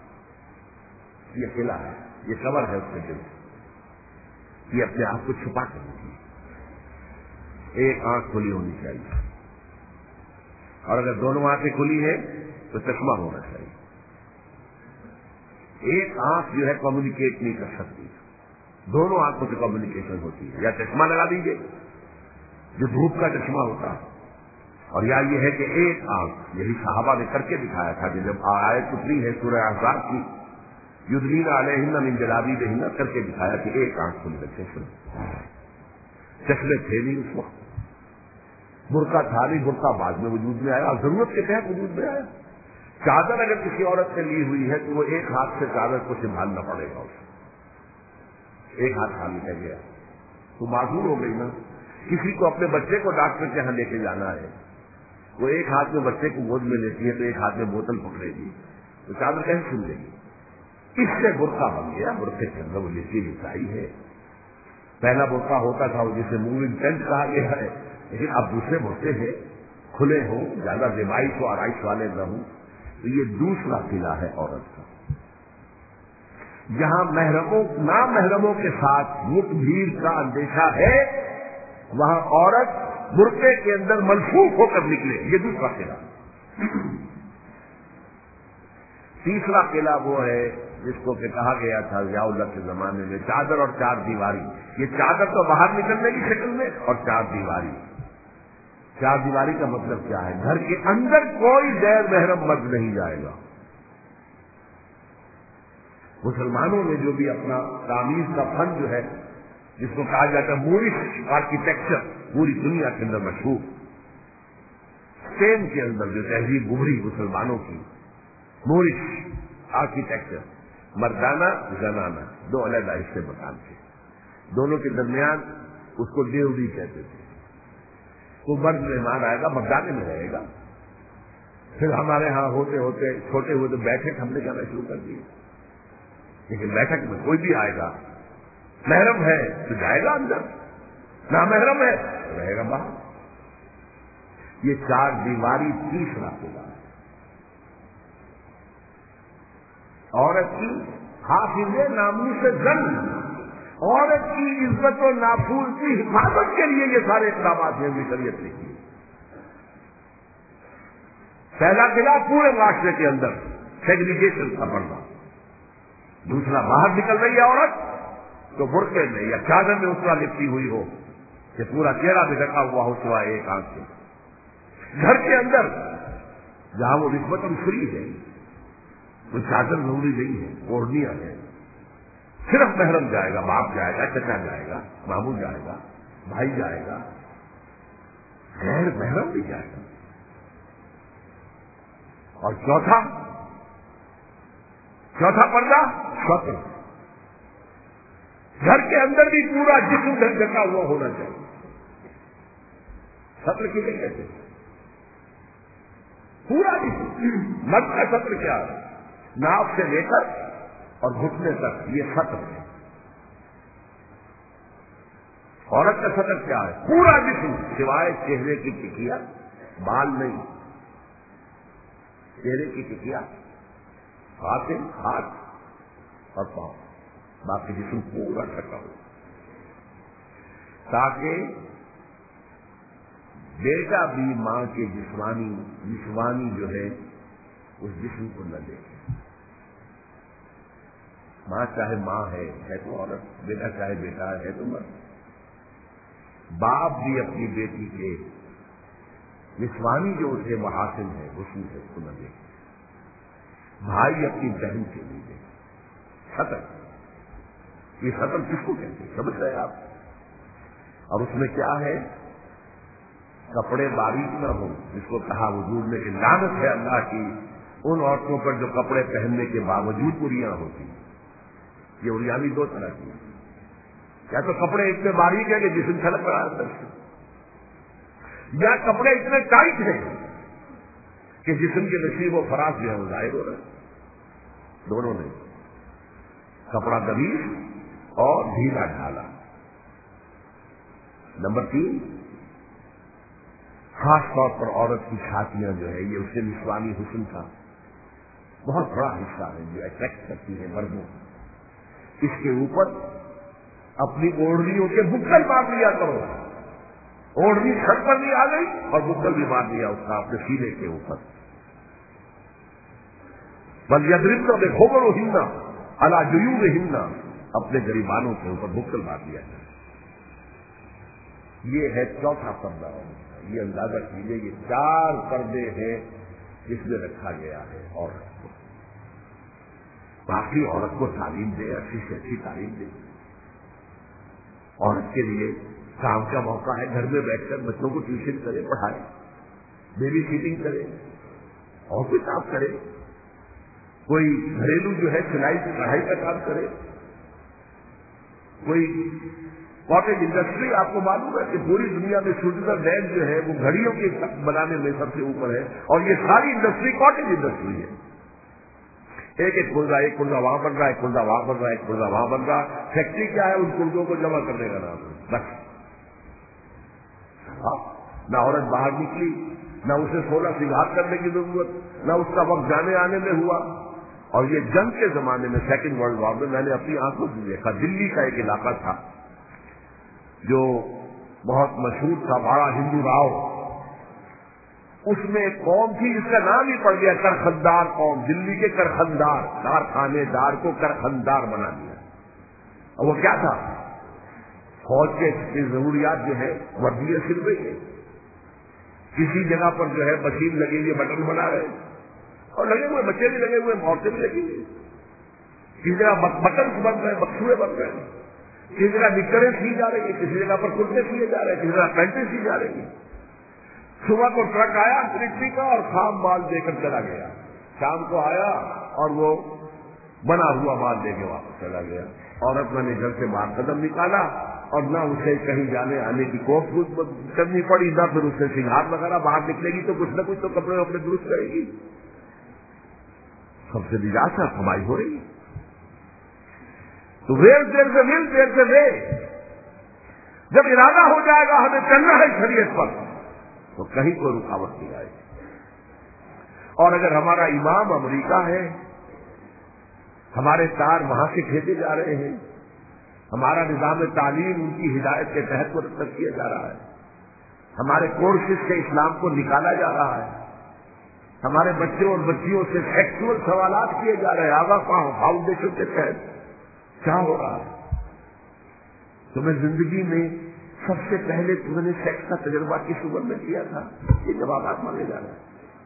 یہ قلعہ ہے، یہ کور ہے اس کے دل، یہ اپنے آپ کو چھپا کر رکھی. ایک آنکھ کھلی ہونی چاہیے، اور اگر دونوں آنکھیں کھلی ہیں تو چشمہ ہونا چاہیے. ایک آنکھ جو ہے کمیونیکیٹ نہیں کر سکتی، دونوں آنکھوں سے کمیونیکیشن ہوتی ہے. یا چشمہ لگا دیجیے جو دھوپ کا چشمہ ہوتا ہے، اور یا یہ ہے کہ ایک آنکھ. یہی صحابہ نے کر کے دکھایا تھا کہ جب آیت اتری ہے سورہ احزاب کی، یدنین علیہن من جلابیبہن، کر کے دکھایا کہ ایک آنکھ کھلی رکھے. چشمے تھے نہیں اس وقت، برقع تھا نہیں، برقع بعد میں وجود میں آیا، ضرورت کے تحت وجود میں آیا. چادر اگر کسی عورت نے لی ہوئی ہے تو وہ ایک ہاتھ سے چادر کو سنبھالنا پڑے گا اسے، ایک ہاتھ خالی رہ گیا تو معذور ہو گئی نا. کسی کو اپنے بچے کو ڈاکٹر کے یہاں لے کے جانا ہے، وہ ایک ہاتھ میں بچے کو گود میں لیتی ہے تو ایک ہاتھ میں بوتل پکڑے گی، تو چادر کیسے سن لے گی؟ اس سے برقع بن گیا. برقعے کے اندر وہ لکھی لکھائی ہے. پہلا برقع ہوتا تھا وہ جسے موونگ ٹینٹ کہا گیا ہے، لیکن اب دوسرے برقعے ہیں، کھلے ہوں، زیادہ دماغی و آرائش والے نہ ہوں. تو یہ دوسرا قلعہ ہے عورت کا، جہاں نامحرموں کے ساتھ مٹ بھیڑ کا اندیشہ ہے، وہاں عورت برقعے کے اندر ملفوف ہو کر نکلے. یہ دوسرا قلعہ. تیسرا قلعہ وہ ہے جس کو کہ کہا گیا تھا ضیاء الحق کے زمانے میں، چادر اور چار دیواری. یہ چادر تو باہر نکلنے کی شکل میں، اور چار دیواری. چار دیواری کا مطلب کیا ہے؟ گھر کے اندر کوئی غیر محرم مرد نہیں جائے گا. مسلمانوں نے جو بھی اپنا تعمیر کا فن جو ہے، جس کو کہا جاتا ہے مورش آرکیٹیکچر، پوری دنیا کے اندر مشہور، اسپین کے اندر جو تہذیب ابھری مسلمانوں کی، مورش آرکیٹیکچر، مردانہ زنانہ، دو علیحدہ حصے مکان تھے، دونوں کے درمیان اس کو دیوڑی کہتے تھے. تو مرد مہمان آئے گا مردانے میں رہے گا. پھر ہمارے ہاں ہوتے ہوتے چھوٹے ہوئے تو بیٹھک ہم نے کہنا شروع کر دی، لیکن بیٹھک میں کوئی بھی آئے گا، محرم ہے تو جائے گا اندر، نامحرم ہے تو رہے گا باہر. یہ چار دیواری تیسرا قلعہ ہے. عورت کی حافظ ناموس زن، عورت کی عزت و نافوذ کی حفاظت کے لیے یہ سارے اقدامات ہیں جو شریعت نے کیے۔ پہلا قلعہ پورے معاشرے کے اندر سیگریگیشن کا پڑنا، دوسرا باہر نکل رہی ہے عورت تو برقعے میں یا چادر میں اس طرح لپٹی ہوئی ہو کہ پورا چہرہ بھی ڈھکا ہوا ہو سوائے ایک آنکھ سے۔ گھر کے اندر جہاں وہ نسبتاً فری ہے، وہ چادر ضروری نہیں ہے، اوڑھنیاں ہے، صرف محرم جائے گا، باپ جائے گا، چچا جائے گا، ماموں جائے گا، بھائی جائے گا، غیر محرم بھی جائے گا۔ اور چوتھا پردہ سطر، گھر کے اندر بھی پورا جسم ڈھکا ہوا ہونا چاہیے۔ سطر کسے کہتے ہیں؟ پورا جسم۔ مرد کا سطر کیا ہے؟ ناف سے لے کر اور گھٹنے تک، یہ سطر ہے۔ عورت کا سطر کیا ہے؟ پورا جسم سوائے چہرے کی ٹکیا، بال نہیں، چہرے کی ٹکیا، ہاتھ اور پاؤں، باقی جسم پورا ڈھکا ہو، تاکہ بیٹا بھی ماں کے جسمانی جو ہے اس جسم کو نہ دیکھے۔ ماں چاہے ماں ہے تو عورت، بیٹا چاہے بیٹا ہے تو مرد۔ باپ بھی اپنی بیٹی کے جسمانی جو اسے محاسن ہے حسن ہے اس کو نہ دیکھے، بھائی اپنی بہن کے لیے سطر۔ یہ سطر کس کو کہتے ہیں سمجھ رہے آپ؟ اور اس میں کیا ہے؟ کپڑے باریک نہ ہوں، جس کو کہا وجود میں کہ لعنت ہے اللہ کی ان عورتوں پر جو کپڑے پہننے کے باوجود اریاں ہوتی ہیں۔ یہ اریانی دو طرح کی، یا تو کپڑے اتنے باریک ہیں کہ جسم چھلک رہا ہے، یا کپڑے اتنے ٹائٹ ہیں کہ جسم کے نشیب و فراز جو ہے وہ ظاہر ہو رہا ہے۔ دونوں نے کپڑا غلیظ اور ڈھیلا ڈھالا۔ نمبر 3، خاص طور پر عورت کی چھاتیاں جو ہے یہ اس کے نسوانی حسن کا بہت بڑا حصہ ہے جو اٹریکٹ کرتی ہے مردوں کو۔ اس کے اوپر اپنی اوڑھنیوں کے بکل مار لیا کرو، اوڑھنی سر پر بھی آ گئی اور بکل بھی مار لیا اس کا اپنے سینے کے اوپر۔ بل یضربن بخمرہن علی جیوبہن، اپنے گریبانوں کے اوپر بکل مار دیا جائے۔ یہ ہے چوتھا پردہ۔ یہ اندازہ کیجیے یہ 4 پردے ہیں جس میں رکھا گیا ہے عورت کو۔ باقی عورت کو تعلیم دے، اچھی سے اچھی تعلیم دے۔ عورت کے لیے کام کا موقع ہے، گھر میں بیٹھ کر بچوں کو ٹیوشن کرے، پڑھائے، بیبی سیٹنگ کرے اور کوئی کام کرے، کوئی گھریلو جو ہے سلائی کی کڑھائی کا کام کرے، کوئی کاٹیج انڈسٹری۔ آپ کو معلوم ہے کہ پوری دنیا میں سوئٹزرلینڈ جو ہے وہ گھڑیوں کے بنانے میں سب سے اوپر ہے، اور یہ ساری انڈسٹری کاٹیج انڈسٹری ہے۔ ایک ایک کلزہ وہاں بن رہا ہے، ایک کلزہ وہاں بن رہا ہے، ایک کلزہ وہاں بن رہا ہے۔ فیکٹری کیا ہے؟ ان کلزوں کو جمع کرنے کا نام ہے بس۔ نہ عورت باہر نکلی، نہ اسے سولہ سنگار کرنے کی ضرورت، نہ اس کا وقت جانے آنے میں ہوا۔ اور یہ جنگ کے زمانے میں، سیکنڈ ورلڈ وار میں، میں نے اپنی آنکھوں سے دیکھا، دلی کا ایک علاقہ تھا جو بہت مشہور تھا، بڑا ہندو راؤ، اس میں ایک قوم تھی جس کا نام ہی پڑ گیا کرخندار قوم، دلی کے کرخندار، کارخانے دار کو کرخندار بنا دیا۔ اور وہ کیا تھا؟ فوج کے ضروریات جو ہے وردیاں سل رہی ہے، کسی جگہ پر جو ہے مشین لگی ہوئی بٹن بنا رہے اور لگے ہوئے بچے بھی لگے ہوئے، عورتیں بھی لگی ہوئی، کسی جگہ بٹن بن رہے، بکسوے بن رہے ہیں، کسی جگہ نکریں سی جا رہی ہے، کسی جگہ پر کرتے سیے جا رہے ہیں، کسی جگہ پینٹیں سی جا رہی ہیں۔ صبح کو ٹرک آیا ملٹری کا اور خام مال دے کر چلا گیا، شام کو آیا اور وہ بنا ہوا مال دے کے واپس چلا گیا۔ عورت میں نے گھر سے باہر قدم نکالا اور نہ اسے کہیں جانے آنے کی کوف کرنی پڑی، نہ پھر اسے سنگار وغیرہ، باہر نکلے گی تو کچھ نہ کچھ تو کپڑے وپڑے درست کرے گی۔ سب سے نجات سے کمائی ہو رہی ہے۔ تو ویئر دیر سے ول دیر سے وے، جب ارادہ ہو جائے گا ہمیں چلنا ہے شریعت پر تو کہیں کوئی رکاوٹ نہیں آئے گی۔ اور اگر ہمارا امام امریکہ ہے ہمارے تار وہاں سے کھینچے جا رہے ہیں، ہمارا نظام تعلیم ان کی ہدایت کے تحت مرتب کیا جا رہا ہے، ہمارے کورسز سے اسلام کو نکالا جا رہا ہے، ہمارے بچوں اور بچیوں سے سیکسول سوالات کیے جا رہے ہیں۔ آگا فاؤنڈیشن کے تحت کیا ہو رہا ہے؟ تمہیں زندگی میں سب سے پہلے تم نے سیکس کا تجربہ کس عمر میں کیا تھا؟ یہ جوابات مانگے جا رہے ہیں۔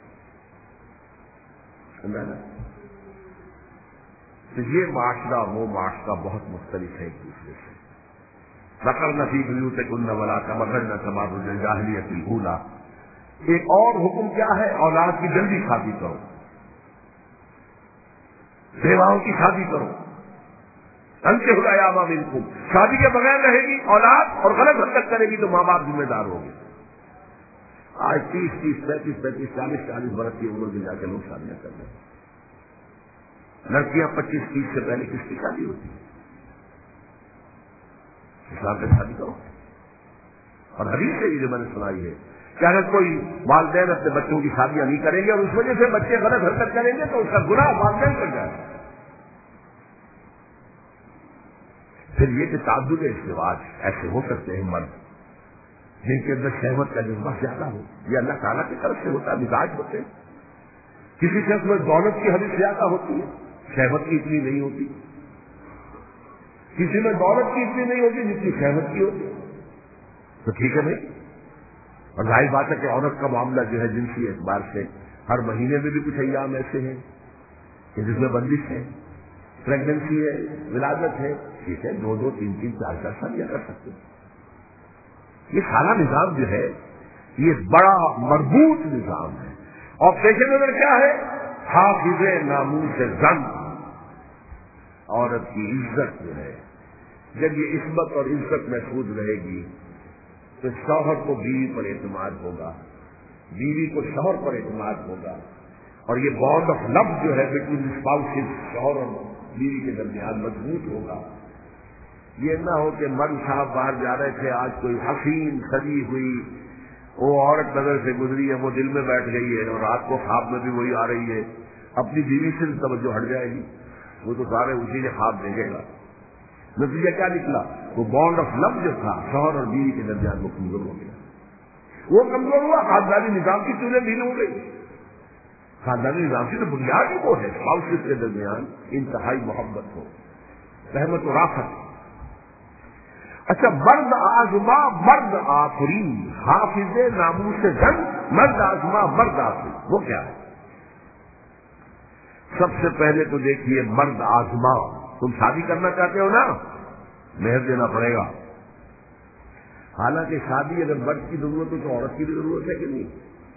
تو یہ معاشرہ وہ معاشرہ بہت مختلف ہے ایک دوسرے سے۔ وَقَرْنَ فِي بُيُوتِكُنَّ وَلَا تَبَرَّجْنَ تَبَرُّجَ الْجَاهِلِيَّةِ الْأُولَىٰ۔ ایک اور حکم کیا ہے؟ اولاد کی جلدی شادی کرو، بیواؤں کی شادی کرو، انکحوا الایام منکم، شادی کے بغیر رہے گی اولاد اور غلط حرکت کرے گی تو ماں باپ ذمہ دار ہوں گے۔ آج 30 35 40 برس کی عمر میں جا کے لوگ شادیاں کر رہے ہیں۔ لڑکیاں 25 سے پہلے کس کی شادی ہوتی ہے؟ اسلام سے شادی کرو۔ اور حدیث سے یہ میں نے سنائی ہے کہ اگر کوئی والدین اپنے بچوں کی شادیاں نہیں کریں گے اور اس وجہ سے بچے غلط حرکت کریں گے تو اس کا گناہ والدین پر جائے گا۔ پھر یہ کہ تعدد ازدواج ایسے ہو سکتے ہیں مرد جن کے اندر شہوت کا جذبہ زیادہ ہو، یہ اللہ تعالیٰ کی طرف سے ہوتا ہے، مزاج ہوتے ہیں۔ کسی شخص میں دولت کی حد زیادہ ہوتی ہے، شہوت کی اتنی نہیں ہوتی، کسی میں دولت کی اتنی نہیں ہوتی جتنی شہوت کی ہوتی، تو ٹھیک ہے بھائی۔ اور ظاہر بات ہے کہ عورت کا معاملہ جو ہے جنسی اعتبار سے ہر مہینے میں بھی کچھ ایام ایسے ہیں کہ جس میں بندش ہے، پریگننسی ہے، ولادت ہے، ٹھیک ہے، 2 3 4 شادیاں کر سکتے ہیں۔ یہ سارا نظام جو ہے یہ بڑا مربوط نظام ہے۔ اور پیش نظر کیا ہے؟ حافظ ناموس زن، عورت کی عزت جو ہے، جب یہ عصمت اور عزت محفوظ رہے گی تو شوہر کو بیوی پر اعتماد ہوگا، بیوی کو شوہر پر اعتماد ہوگا، اور یہ بانڈ آف لو جو ہے بٹوین اسپاؤسز، شوہر اور بیوی کے درمیان مضبوط ہوگا۔ یہ نہ ہو کہ مرد صاحب باہر جا رہے تھے، آج کوئی حسین سجی ہوئی وہ عورت نظر سے گزری ہے، وہ دل میں بیٹھ گئی ہے اور رات کو خواب میں بھی وہی آ رہی ہے، اپنی بیوی سے توجہ ہٹ جائے گی، وہ تو سارے اسی نے خواب دیکھے گا۔ نتیجہ کیا نکلا؟ وہ بانڈ آف لو جو تھا شوہر اور بیوی کے درمیان وہ کمزور ہو گیا، وہ کمزور ہوا، خاندانی نظام کی چولہے ڈھیل ہو گئی۔ خاندانی نظام کی تو بنیاد ہی وہ ہے اسپاؤسز کے درمیان انتہائی محبت ہو، رحمت و رافت۔ اچھا، مرد آزما مرد آفرین، حافظ ناموس زن، مرد آزما مرد آفرین، وہ کیا ہے؟ سب سے پہلے تو دیکھیے مرد آزما، تم شادی کرنا چاہتے ہو نا، مہر دینا پڑے گا۔ حالانکہ شادی اگر مرد کی ضرورت ہو تو عورت کی بھی ضرورت ہے کہ نہیں؟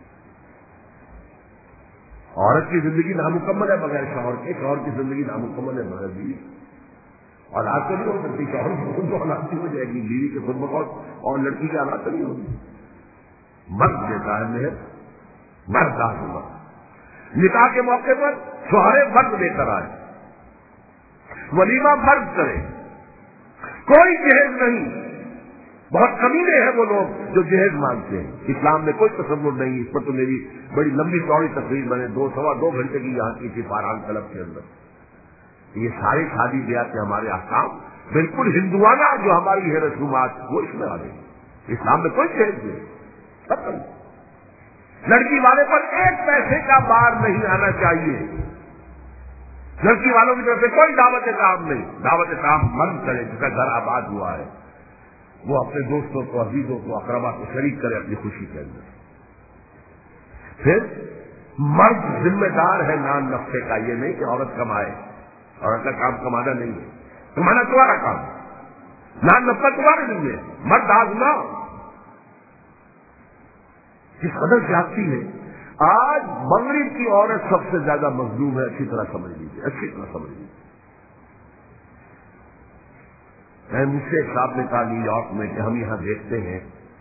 عورت کی زندگی نامکمل ہے بغیر شوہر کے، شوہر کی زندگی نامکمل ہے بغیر بیوی۔ اولاد تو نہیں ہو سکتی، شوہر کی خود اولاد ہو جائے گی، بیوی کے خود بخود اور لڑکی کی اولاد تو نہیں ہوگی۔ مرد دیتا ہے مہر، مرد آزما، نکاح کے موقع پر شوہر مرد لے کر آئے، ولیمہ مرد کرے، کوئی جہیز نہیں۔ بہت کمینے ہیں وہ لوگ جو جہیز مانگتے ہیں، اسلام میں کوئی تصور نہیں۔ اس پر تو میری بڑی لمبی چوڑی تقریر میں نے 2 گھنٹے کی یہاں کی تھی فاران کلب کے اندر۔ یہ ساری شادی بیاہ کے ہمارے احکام بالکل ہندوانہ جو ہماری ہے رسومات، وہ اس میں آ گئی۔ اسلام میں کوئی جہیز نہیں، ختم۔ لڑکی والے پر 1 پیسے کا بار نہیں آنا چاہیے، لڑکی والوں کی طرف سے کوئی دعوت کام نہیں۔ دعوت کام مرد کرے، جس کا گھر آباد ہوا ہے وہ اپنے دوستوں کو، عزیزوں کو، اقربا کو شریک کرے اپنی خوشی کے اندر۔ پھر مرد ذمہ دار ہے نان نفقے کا، یہ نہیں کہ عورت کمائے، عورت کا کام کمانا نہیں ہے، کمانا تمہارا کام، نان نفقہ تمہارے ذمہ ہے۔ مرد آزما جس قدر جاتی ہے، آج مغرب کی عورت سب سے زیادہ مظلوم ہے، اچھی طرح سمجھ لیجیے، اچھی طرح سمجھ لیجیے۔ مجھ سے صاحب نے کہا نیو یارک میں کہ ہم یہاں دیکھتے ہیں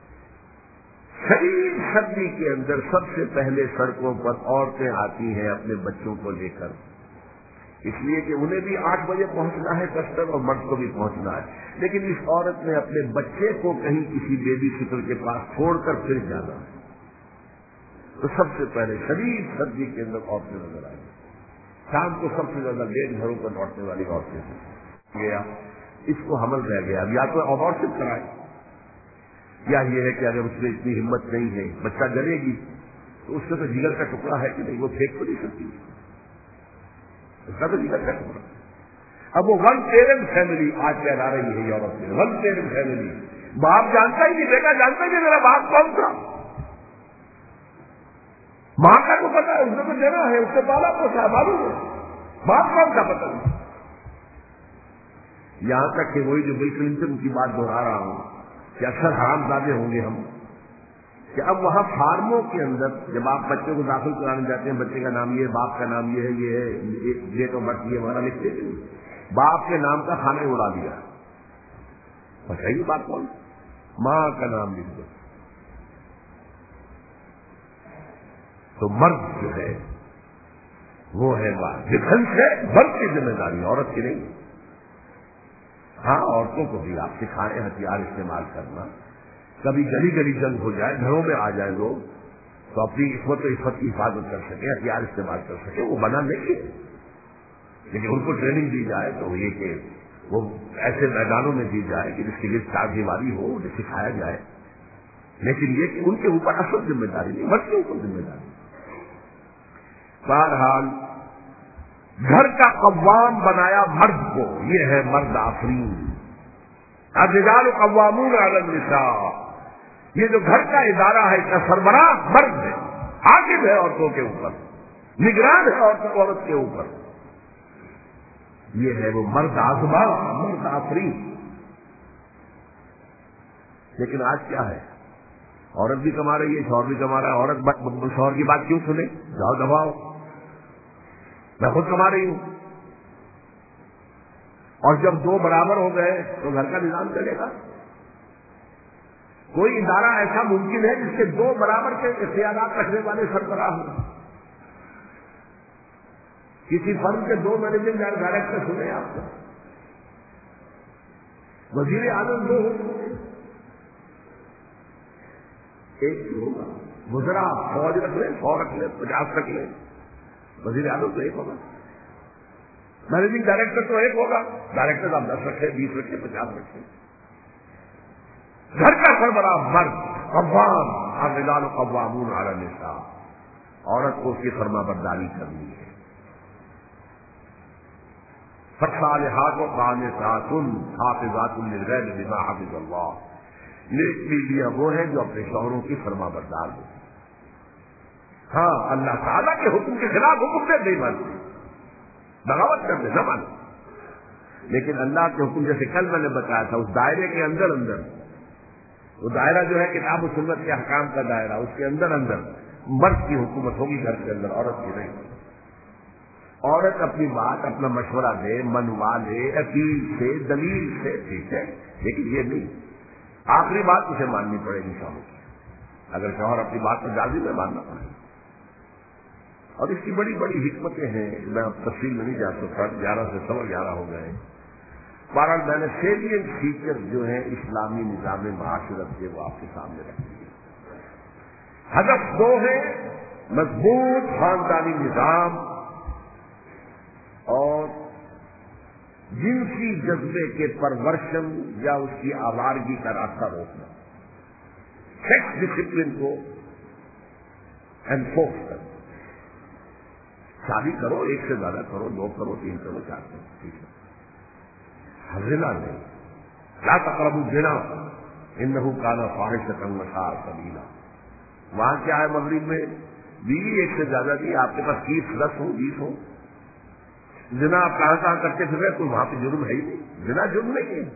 شدید سردی کے اندر سب سے پہلے سڑکوں پر عورتیں آتی ہیں اپنے بچوں کو لے کر، اس لیے کہ انہیں بھی 8 بجے پہنچنا ہے کسٹر اور مرد کو بھی پہنچنا ہے، لیکن اس عورت نے اپنے بچے کو کہیں کسی بیبی سٹر کے پاس چھوڑ کر پھر جانا ہے، تو سب سے پہلے شدید سردی کے اندر عورتیں نظر آئی۔ شام کو سب سے زیادہ دیر گھروں پر لوٹنے والی عورتیں گیا اس کو حمل رہ گیا، اب یا تو ابارشن کرائے یا یہ ہے کہ اگر اس میں اتنی ہمت نہیں ہے بچہ جلے گی تو اس سے تو جگر کا ٹکڑا ہے کہ نہیں، وہ پھینک تو نہیں سکتی، اس کا تو جگر کا ٹکڑا۔ اب وہ ون پیرنٹ فیملی آج کہلا رہی ہے یورپ میں، ون پیرنٹ فیملی، باپ جانتا ہی نہیں، بیٹا جانتا ہی نہیں میرا باپ کون تھا، ماں کا تو پتا ہے، اس نے تو دینا ہے، اس سے پالا پوچھا ہے، معلوم ہے، باپ کون کا پتہ نہیں۔ یہاں تک کہ وہی جو بل کلنٹن کی بات دہرا رہا ہوں کہ اکثر حرام زادے ہوں گے ہم، کہ اب وہاں فارموں کے اندر جب آپ بچے کو داخل کرانے جاتے ہیں، بچے کا نام یہ ہے، باپ کا نام یہ ہے، یہ تو مرضی ہے ہمارا لکھتے ہیں، باپ کے نام کا کھانا اڑا دیا، بتائیے بات کون، ماں کا نام لکھ دو۔ تو مرد جو ہے وہ ہے بات ڈیفنس ہے، مرد کی ذمہ داری، عورت کی نہیں۔ ہاں عورتوں کو بھی آپ سکھائیں ہتھیار استعمال کرنا، کبھی گلی گلی جنگ ہو جائے، گھروں میں آ جائے لوگ تو اپنی عصمت و عفت کی حفاظت کر سکے، ہتھیار استعمال کر سکے، وہ بنا نہیں ہے، لیکن ان کو ٹریننگ دی جائے تو یہ کہ وہ ایسے میدانوں میں دی جائے کہ جس کی لسٹ چار دیواری ہو، انہیں سکھایا جائے، لیکن یہ کہ ان کے اوپر اصل ذمہ داری نہیں، مرد کے اوپر ذمہ داری۔ بہرحال گھر کا قوام بنایا مرد کو، یہ ہے مرد آفرین، الرجال قوامون علی النساء، یہ جو گھر کا ادارہ ہے اس کا سربراہ مرد ہے، حاکم ہے عورتوں کے اوپر، نگران ہے عورت کے اوپر، یہ ہے وہ مرد آزما، مرد آفرین۔ لیکن آج کیا ہے، عورت بھی کما رہی ہے، شوہر بھی کما رہا ہے، عورت شوہر کی بات کیوں سنے، جاؤ دباؤ، میں خود کما رہی ہوں، اور جب دو برابر ہو گئے تو گھر کا نظام چلے گا۔ کوئی ادارہ ایسا ممکن ہے جس کے دو برابر کے اختیارات رکھنے والے سربراہ ہوں؟ کسی فرم کے دو مینیجنگ ڈائریکٹر سنے آپ کو، وزیر اعظم دو ہوں، ایک ہوگا، وزراء 100 رکھ لیں، 100 رکھ لیں، 50 رکھ لیں، وزیر اعظم تو ایک ہوگا، مینیجنگ ڈائریکٹر تو ایک ہوگا، ڈائریکٹر آپ 10 رکھیں، 20 رکھیں، 50 رکھیں۔ گھر کا سربراہ مرد، قوام، الرجال قوامون علی النساء، عورت کو اس کی فرما برداری کرنی ہے۔ فالصالحات قانتات حافظات للغیب بما حفظ اللہ، نیک بیویاں وہ ہیں جو اپنے شوہروں کی فرما بردار ہوں۔ ہاں اللہ تعالیٰ کے حکم کے خلاف حکم سے نہیں مانتے، بغاوت کرتے نہ مانتے، لیکن اللہ کے حکم جیسے کل میں نے بتایا تھا اس دائرے کے اندر اندر، وہ دائرہ جو ہے کتاب و سنت کے احکام کا دائرہ، اس کے اندر اندر مرد کی حکومت ہوگی گھر کے اندر، عورت کی نہیں۔ عورت اپنی بات اپنا مشورہ دے، منوا لے، عقیل سے دلیل سے، ٹھیک ہے، لیکن یہ نہیں آخری بات اسے ماننی پڑے گی شوہر کی، اگر شوہر اپنی بات پر جازی میں ماننا پڑے گا۔ اور اس کی بڑی بڑی حکمتیں ہیں، میں اب تفصیل میں نہیں جا سکتا، 11 سے 11:15 ہو گئے۔ بہرحال میں نے سیلینٹ فیچر جو ہیں اسلامی نظام معاشرت کے وہ آپ کے سامنے رکھ دیے۔ ہدف دو ہیں، مضبوط خاندانی نظام اور جنسی جذبے کے پرورشن یا اس کی آوارگی کا راستہ روکنا، سیکس ڈسپلن کو انفورس کرنا۔ شادی کرو، ایک سے زیادہ کرو، 2 کرو، 3 کرو، 4 کرو، ٹھیک ہے، زنا نہیں، لا تقربوا الزنا انہ کان فاحشۃ وساء سبیلا۔ وہاں کیا ہے مغرب میں، بیوی ایک سے زیادہ دی، آپ کے پاس 30 10 ہو 20 ہو، زنا آپ کہاں کرتے پھر رہے، تو وہاں پہ جرم ہے ہی نہیں، زنا جرم نہیں ہے،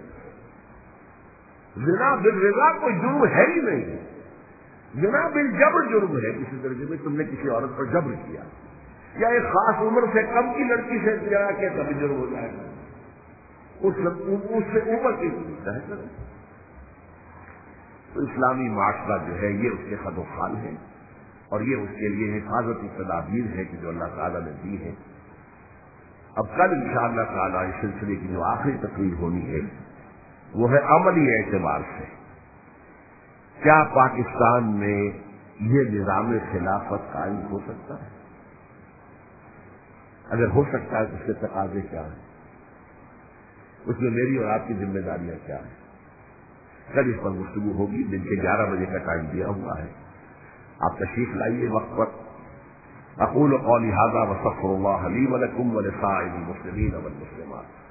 زنا بالرضا کوئی جرم ہے ہی نہیں، زنا بالجبر جرم ہے، کسی درجے میں تم نے کسی عورت پر جبر کیا یا ایک خاص عمر سے کم کی لڑکی سے کیا کہ تبھی جرم ہو جائے گا، اس سے اوپر کی ہے۔ تو اسلامی معاشرہ جو ہے یہ اس کے خد و خال ہے، اور یہ اس کے لیے حفاظتی تدابیر ہے کہ جو اللہ تعالیٰ نے دی ہے۔ اب کل انشاءاللہ تعالیٰ اس سلسلے کی جو آخری تقریر ہونی ہے وہ ہے عملی اعتبار سے کیا پاکستان میں یہ نظام خلافت قائم ہو سکتا ہے؟ اگر ہو سکتا ہے تو اس کے تقاضے کیا ہیں، اس میں میری اور آپ کی ذمہ داریاں کیا ہیں؟ کل اس پر گفتگو ہوگی، دن کے 11 بجے کا ٹائم دیا ہوا ہے، آپ تشریف لائیے وقت پر۔ اقول قولی ھذا واستغفر اللہ لی ولکم ولسائر المسلمین والمسلمات۔